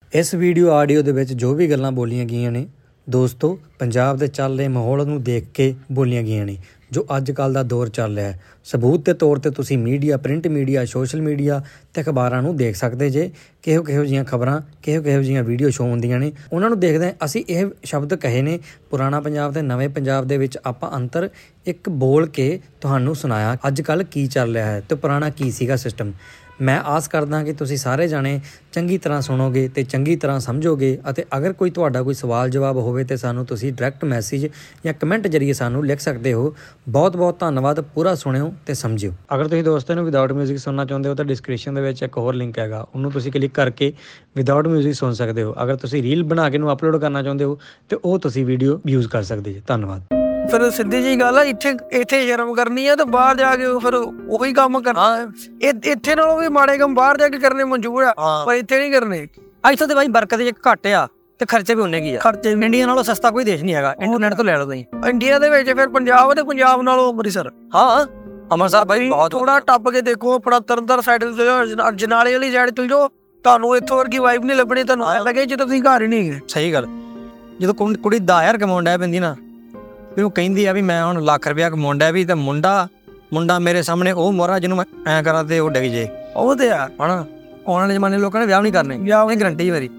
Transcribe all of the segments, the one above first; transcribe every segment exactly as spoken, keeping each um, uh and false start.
इस video audio ਦੇ ਵਿੱਚ ਜੋ ਵੀ ਗੱਲਾਂ ਬੋਲੀਆਂ ਗਈਆਂ ਨੇ ਦੋਸਤੋ ਪੰਜਾਬ ਦੇ ਚੱਲ ਰਹੇ ਮਾਹੌਲ ਨੂੰ ਦੇਖ ਕੇ ਬੋਲੀਆਂ ਗਈਆਂ ਨੇ ਜੋ ਅੱਜ ਕੱਲ੍ਹ ਦਾ ਦੌਰ ਚੱਲ ਰਿਹਾ ਹੈ। ਸਬੂਤ ਦੇ ਤੌਰ 'ਤੇ ਤੁਸੀਂ media print media social media ਅਤੇ ਅਖਬਾਰਾਂ ਨੂੰ ਦੇਖ ਸਕਦੇ ਜੇ ਕਿਹੋ ਕਿਹੋ ਜਿਹੀਆਂ ਖਬਰਾਂ ਕਿਹੋ ਕਿਹੋ ਜਿਹੀਆਂ ਵੀਡੀਓ ਸ਼ੋ ਹੁੰਦੀਆਂ ਨੇ। ਉਹਨਾਂ ਨੂੰ ਦੇਖਦੇ ਅਸੀਂ ਇਹ ਸ਼ਬਦ ਕਹੇ ਨੇ ਪੁਰਾਣਾ ਪੰਜਾਬ ਅਤੇ ਨਵੇਂ ਪੰਜਾਬ ਦੇ ਵਿੱਚ ਆਪਾਂ ਅੰਤਰ ਇੱਕ ਬੋਲ ਕੇ ਤੁਹਾਨੂੰ ਸੁਣਾਇਆ ਅੱਜ ਕੱਲ੍ਹ ਕੀ ਚੱਲ ਰਿਹਾ ਹੈ ਅਤੇ ਪੁਰਾਣਾ ਕੀ ਸੀਗਾ ਸਿਸਟਮ। ਮੈਂ ਆਸ ਕਰਦਾ ਕਿ ਤੁਸੀਂ ਸਾਰੇ ਜਾਣੇ ਚੰਗੀ ਤਰ੍ਹਾਂ ਸੁਣੋਗੇ ਅਤੇ ਚੰਗੀ ਤਰ੍ਹਾਂ ਸਮਝੋਗੇ ਅਤੇ ਅਗਰ ਕੋਈ ਤੁਹਾਡਾ ਕੋਈ ਸਵਾਲ ਜਵਾਬ ਹੋਵੇ ਤਾਂ ਸਾਨੂੰ ਤੁਸੀਂ ਡਾਇਰੈਕਟ ਮੈਸੇਜ ਜਾਂ ਕਮੈਂਟ ਜ਼ਰੀਏ ਸਾਨੂੰ ਲਿਖ ਸਕਦੇ ਹੋ। ਬਹੁਤ ਬਹੁਤ ਧੰਨਵਾਦ। ਪੂਰਾ ਸੁਣਿਓ ਅਤੇ ਸਮਝਿਓ। ਅਗਰ ਤੁਸੀਂ ਦੋਸਤਾਂ ਨੂੰ ਵਿਦਾਊਟ ਮਿਊਜ਼ਿਕ ਸੁਣਨਾ ਚਾਹੁੰਦੇ ਹੋ ਤਾਂ ਡਿਸਕ੍ਰਿਪਸ਼ਨ ਦੇ ਵਿੱਚ ਇੱਕ ਹੋਰ ਲਿੰਕ ਹੈਗਾ, ਉਹਨੂੰ ਤੁਸੀਂ ਕਲਿੱਕ ਕਰਕੇ ਵਿਦਾਊਟ ਮਿਊਜ਼ਿਕ ਸੁਣ ਸਕਦੇ ਹੋ। ਅਗਰ ਤੁਸੀਂ ਰੀਲ ਬਣਾ ਕੇ ਨੂੰ ਅਪਲੋਡ ਕਰਨਾ ਚਾਹੁੰਦੇ ਹੋ ਤਾਂ ਉਹ ਤੁਸੀਂ ਵੀਡੀਓ ਯੂਜ਼ ਕਰ ਸਕਦੇ ਜੀ। ਧੰਨਵਾਦ। ਫਿਰ ਸਿੱਧੀ ਜਿਹੀ ਗੱਲ ਆ, ਇੱਥੇ ਇੱਥੇ ਸ਼ਰਮ ਕਰਨੀ ਆ ਤੇ ਬਾਹਰ ਜਾ ਕੇ ਫਿਰ ਉਹੀ ਕੰਮ ਕਰਨਾ। ਇੱਥੇ ਨਾਲੋਂ ਵੀ ਮਾੜੇ ਕੰਮ ਬਾਹਰ ਜਾ ਕੇ ਕਰਨੇ ਮਨਜ਼ੂਰ ਆ, ਪਰ ਇੱਥੇ ਨਹੀਂ ਕਰਨੇ। ਇੱਥੋਂ ਤੇ ਬਾਈ ਬਰਕਤ ਜੇ ਘੱਟ ਆ ਤੇ ਖਰਚੇ ਵੀ ਉਨੇ ਕੀ ਆ। ਖਰਚੇ ਇੰਡੀਆ ਨਾਲੋਂ ਸਸਤਾ ਕੋਈ ਦੇਸ਼ ਨਹੀਂ ਹੈਗਾ। ਇੰਟਰਨੈਟ ਤੋਂ ਲੈ ਲਓ ਤੁਸੀਂ। ਇੰਡੀਆ ਦੇ ਵਿੱਚ ਫਿਰ ਪੰਜਾਬ ਤੇ ਪੰਜਾਬ ਨਾਲੋਂ ਅੰਮ੍ਰਿਤਸਰ, ਹਾਂ ਅੰਮ੍ਰਿਤਸਰ ਬਾਈ ਬਹੁਤ ਥੋੜਾ ਟੱਪ ਕੇ ਦੇਖੋ, ਆਪਣਾ ਤਰਨਤਾਰਨ ਸਾਈਡ ਜਨਾਲੇ ਵਾਲੀ ਸਾਈਡ ਚਲ ਜਾਓ, ਤੁਹਾਨੂੰ ਇੱਥੋਂ ਵਰਗੀ ਵਾਈਬ ਨਹੀਂ ਲੱਭਣੀ। ਤੁਹਾਨੂੰ ਐਂ ਲੱਗੇ ਜਦੋਂ ਤੁਸੀਂ ਘਰ ਹੀ ਨਹੀਂ ਗਏ। ਸਹੀ ਗੱਲ। ਜਦੋਂ ਕੁੜੀ ਦਸ ਹਜ਼ਾਰ ਕਮਾਉਣ ਡਿਆ ਪੈਂਦੀ ਨਾ ਵੀ ਉਹ ਕਹਿੰਦੀ ਆ ਵੀ ਮੈਂ ਹੁਣ ਲੱਖ ਰੁਪਇਆ ਕਮਾਉਣ ਡਿਆ ਵੀ ਤੇ ਮੁੰਡਾ ਮੁੰਡਾ ਮੇਰੇ ਸਾਹਮਣੇ ਉਹ ਮੋਹਰਾ ਜਿਹਨੂੰ ਮੈਂ ਐਂ ਕਰਾਂ ਤੇ ਉਹ ਡਿੱਗ ਜੇ। ਉਹ ਤੇ ਆ ਹਨਾ ਆਉਣ ਵਾਲੇ ਜ਼ਮਾਨੇ ਲੋਕਾਂ ਨੇ ਵਿਆਹ ਨਹੀਂ ਕਰਨੇ, ਵਿਆਹ ਦੀ ਗਰੰਟੀ ਮੇਰੀ।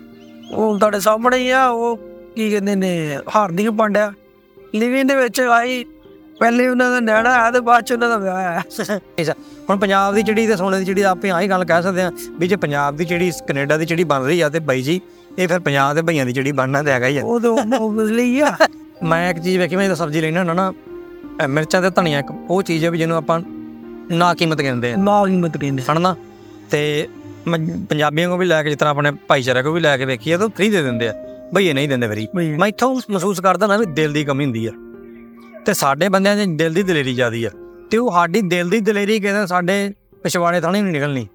ਉਹ ਤੁਹਾਡੇ ਸਾਹਮਣੇ ਹੀ ਆ। ਉਹ ਕੀ ਕਹਿੰਦੇ ਨੇ ਹਾਰਦਿਕ ਪਾਂਡਿਆ ਲਿਵਿੰਗ ਦੇ ਵਿੱਚ ਆਈ, ਪਹਿਲੇ ਉਹਨਾਂ ਦਾ ਨਿਆਣਾ ਆਇਆ ਤੇ ਬਾਅਦ ਚ ਉਹਨਾਂ ਦਾ ਵਿਆਹ ਆਇਆ। ਹੁਣ ਪੰਜਾਬ ਦੀ ਚਿੜੀ ਤੇ ਸੋਨੇ ਦੀ ਚਿੜੀ ਆਪਾਂ ਆਹੀ ਗੱਲ ਕਹਿ ਸਕਦੇ ਹਾਂ ਵੀ ਜੇ ਪੰਜਾਬ ਦੀ ਚਿੜੀ ਕੈਨੇਡਾ ਦੀ ਚਿੜੀ ਬਣ ਰਹੀ ਆ ਤੇ ਬਾਈ ਜੀ ਇਹ ਫਿਰ ਪੰਜਾਬ ਦੇ ਭਈਆਂ ਦੀ ਚਿੜੀ ਬਣਨਾ ਤੇ ਹੈਗਾ ਹੀ ਆ। ਉਹ ਤਾਂ ਲਈ ਆ। ਮੈਂ ਇੱਕ ਚੀਜ਼ ਵੇਖੀ, ਮੈਂ ਜਦੋਂ ਸਬਜ਼ੀ ਲੈਣਾ ਹੁੰਦਾ ਨਾ ਮਿਰਚਾਂ ਤੇ ਧਨੀਆ ਇੱਕ ਉਹ ਚੀਜ਼ ਹੈ ਵੀ ਜਿਹਨੂੰ ਆਪਾਂ ਨਾ ਕੀਮਤ ਕਹਿੰਦੇ ਆ। ਨਾ ਕੀਮਤ ਕਹਿੰਦੇ ਹਨਾ। ਤੇ ਮੈਂ ਪੰਜਾਬੀਆਂ ਕੋਲ ਵੀ ਲੈ ਕੇ ਜਿਸ ਤਰ੍ਹਾਂ ਆਪਣੇ ਭਾਈਚਾਰੇ ਕੋਲ ਵੀ ਲੈ ਕੇ ਵੇਖੀ ਆ ਤਾਂ ਫਰੀ ਦੇ ਦਿੰਦੇ ਆ, ਭਈਏ ਨਹੀਂ ਦਿੰਦੇ ਫਰੀ। ਮੈਂ ਇੱਥੋਂ ਮਹਿਸੂਸ ਕਰਦਾ ਨਾ ਵੀ ਦਿਲ ਦੀ ਕਮੀ ਹੁੰਦੀ ਆ ਤੇ ਸਾਡੇ ਬੰਦਿਆਂ ਦੀ ਦਿਲ ਦੀ ਦਲੇਰੀ ਜ਼ਿਆਦੀ ਆ ਤੇ ਉਹ ਸਾਡੀ ਦਿਲ ਦੀ ਦਲੇਰੀ ਕਹਿੰਦੇ ਸਾਡੇ ਪਿਛਵਾੜੇ ਥਾਣੇ ਨਹੀਂ ਨਿਕਲਣੀ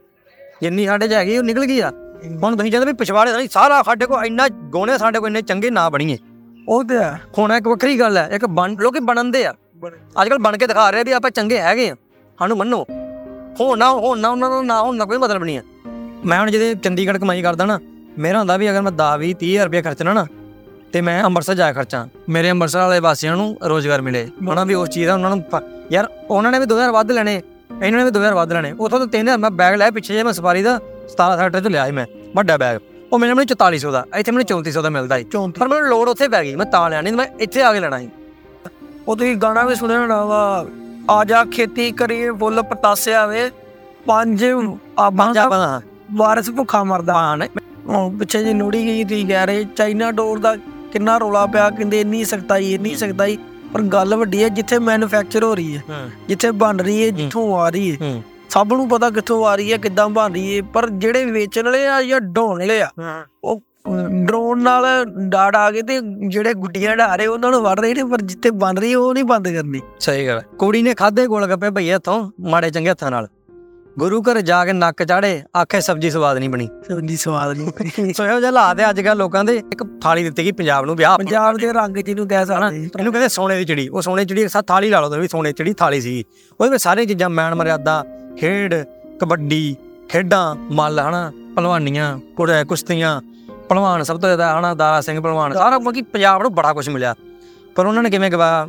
ਜਿੰਨੀ ਸਾਡੇ 'ਚ ਹੈਗੀ ਉਹ ਨਿਕਲ ਗਈ ਆ। ਹੁਣ ਤੁਸੀਂ ਕਹਿੰਦੇ ਵੀ ਪਿਛਵਾੜੇ ਥਾਣੀ ਸਾਰਾ ਸਾਡੇ ਕੋਲ ਇੰਨਾ ਗੋਣੇ ਸਾਡੇ ਕੋਲ ਇੰਨੇ ਚੰਗੇ ਨਾ ਬਣੀਏ। ਉਹ ਤੇ ਆ ਹੁਣ ਇੱਕ ਵੱਖਰੀ ਗੱਲ ਹੈ। ਇੱਕ ਬਣ ਲੋਕੀ ਬਣਨ ਦੇ ਆ ਅੱਜ ਕੱਲ੍ਹ ਬਣ ਕੇ ਦਿਖਾ ਰਹੇ ਵੀ ਆਪਾਂ ਚੰਗੇ ਹੈਗੇ ਆ, ਸਾਨੂੰ ਮੰਨੋ। ਹੁਣ ਨਾ ਹੁਣ ਨਾ ਉਹਨਾਂ ਨੂੰ ਨਾ ਹੁਣ ਨਾ ਕੋਈ ਮਤਲਬ ਨਹੀਂ ਆ। ਮੈਂ ਹੁਣ ਜਿਹਦੇ ਚੰਡੀਗੜ੍ਹ ਕਮਾਈ ਕਰਦਾ ਨਾ, ਮੇਰਾ ਹੁੰਦਾ ਵੀ ਅਗਰ ਮੈਂ ਦਸ ਵੀਹ ਤੀਹ ਹਜ਼ਾਰ ਰੁਪਇਆ ਖਰਚਣਾ ਨਾ ਤੇ ਮੈਂ ਅੰਮ੍ਰਿਤਸਰ ਜਾ ਖਰਚਾਂ, ਮੇਰੇ ਅੰਮ੍ਰਿਤਸਰ ਵਾਲੇ ਵਾਸੀਆਂ ਨੂੰ ਰੁਜ਼ਗਾਰ ਮਿਲੇ। ਉਹਨਾਂ ਵੀ ਉਸ ਚੀਜ਼ ਦਾ ਉਹਨਾਂ ਨੂੰ ਯਾਰ ਉਹਨਾਂ ਨੇ ਵੀ ਦੋ ਹਜ਼ਾਰ ਵੱਧ ਲੈਣੇ, ਇਹਨਾਂ ਨੇ ਵੀ ਦੋ ਹਜ਼ਾਰ ਵੱਧ ਲੈਣੇ। ਉੱਥੋਂ ਤੋਂ ਤਿੰਨ ਹਜ਼ਾਰ ਮੈਂ ਬੈਗ ਲਿਆ ਪਿੱਛੇ ਜੇ ਮੈਂ ਸਫਾਰੀ ਦਾ ਸਤਾਰਾਂ ਸੈਕਟਰ 'ਚ ਲਿਆ ਸੀ ਮੈਂ ਵੱਡਾ ਬੈਗ, ਉਹ ਮੈਨੂੰ ਮੈਨੂੰ ਚੁਤਾਲੀ ਸੌ ਦਾ, ਇੱਥੇ ਮੈਨੂੰ ਚੌਂਤੀ ਸੌ ਦਾ ਮਿਲਦਾ ਸੀ। ਪਰ ਮੈਨੂੰ ਲੋੜ ਉੱਥੇ ਪੈ ਗਈ, ਮੈਂ ਤਾਂ ਲਿਆ ਨਹੀਂ ਮੈਂ ਇੱਥੇ ਆ ਕੇ ਲੈਣਾ ਸੀ। ਉਹ ਤੁਸੀਂ ਗਾਣਾ ਵੀ ਸੁਣਿਆ ਹੋਣਾ ਵਾ, ਆ ਜਾ ਖੇਤੀ ਕਰੀਏ ਫੁੱਲ ਪਤਾਸਿਆ ਵੇ ਪੰਜ ਆਬਾਂ ਦਾ ਵਾਰਸ ਭੁੱਖਾ ਮਰਦਾ। ਪਿੱਛੇ ਜੀ ਲੋਹੜੀ ਗਈ ਤੁਸੀਂ ਕਹਿ ਰਹੇ ਚਾਈਨਾ ਡੋਰ ਦਾ ਕਿੰਨਾ ਰੌਲਾ ਪਿਆ, ਕਹਿੰਦੇ ਇੰਨੀ ਸਖਤਾਈ ਇੰਨੀ ਸਖਤਾਈ। ਪਰ ਗੱਲ ਵੱਡੀ ਹੈ ਜਿੱਥੇ ਮੈਨੂਫੈਕਚਰ ਹੋ ਰਹੀ ਹੈ, ਜਿੱਥੇ ਬਣ ਰਹੀ ਹੈ, ਜਿੱਥੋਂ ਆ ਰਹੀ ਹੈ, ਸਭ ਨੂੰ ਪਤਾ ਕਿੱਥੋਂ ਆ ਰਹੀ ਹੈ ਕਿੱਦਾਂ ਬਣ ਰਹੀ ਹੈ। ਪਰ ਜਿਹੜੇ ਵੇਚਣ ਵਾਲੇ ਆ ਜਾਂ ਢਾਉਣ ਵਾਲੇ ਆ ਉਹ ਡਰੋਨ ਨਾਲ ਡਾਟ ਆ ਗਏ ਤੇ ਜਿਹੜੇ ਗੁੱਡੀਆਂ ਢਾ ਰਹੇ ਉਹਨਾਂ ਨੂੰ ਵੜ ਰਹੇ ਨੇ, ਪਰ ਜਿੱਥੇ ਬਣ ਰਹੀ ਉਹ ਨਹੀਂ ਬੰਦ ਕਰਨੀ। ਸਹੀ ਗੱਲ। ਕੁੜੀ ਨੇ ਖਾਧੇ ਗੋਲ ਗੱਪੇ ਭਈਏ ਹੱਥੋਂ ਮਾੜੇ ਚੰਗੇ ਹੱਥਾਂ ਨਾਲ, ਗੁਰੂ ਘਰ ਜਾ ਕੇ ਨੱਕ ਚਾੜੇ ਆਖੇ ਸਬਜ਼ੀ ਸਵਾਦ ਨਹੀਂ ਬਣੀ, ਸਬਜ਼ੀ ਸਵਾਦ ਨਹੀਂ। ਸੋ ਇਹੋ ਜਿਹਾ ਹਾਲਾਤ ਹੈ ਅੱਜ ਕੱਲ੍ਹ ਲੋਕਾਂ ਦੇ। ਇੱਕ ਥਾਲੀ ਦਿੱਤੀ ਗਈ ਪੰਜਾਬ ਨੂੰ ਵਿਆਹ, ਪੰਜਾਬ ਦੇ ਰੰਗ ਜਿਹਨੂੰ ਕਹਿ ਸਕਦੇ, ਇਹਨੂੰ ਕਹਿੰਦੇ ਸੋਨੇ ਦੀ ਚਿੜੀ। ਉਹ ਸੋਨੇ ਦੀ ਚਿੜੀ ਸਾ ਥਾਲੀ ਲਾ ਲਓ ਤੁਸੀਂ, ਸੋਨੇ ਦੀ ਚਿੜੀ ਥਾਲੀ ਸੀਗੀ। ਉਹਦੇ ਵਿੱਚ ਸਾਰੀਆਂ ਚੀਜ਼ਾਂ ਮੈਨ ਮਰਿਆਦਾ, ਖੇਡ, ਕਬੱਡੀ, ਖੇਡਾਂ, ਮੱਲ ਹਨਾ, ਭਲਵਾਨੀਆਂ, ਕੁੜੇ ਕੁਸ਼ਤੀਆਂ, ਭਲਵਾਨ ਸਭ ਤੋਂ ਜ਼ਿਆਦਾ ਹਨਾ ਦਾਰਾ ਸਿੰਘ ਭਲਵਾਨ, ਸਾਰਾ ਮਤਲਬ ਕਿ ਪੰਜਾਬ ਨੂੰ ਬੜਾ ਕੁਛ ਮਿਲਿਆ। ਪਰ ਉਹਨਾਂ ਨੇ ਕਿਵੇਂ ਗਵਾਇਆ?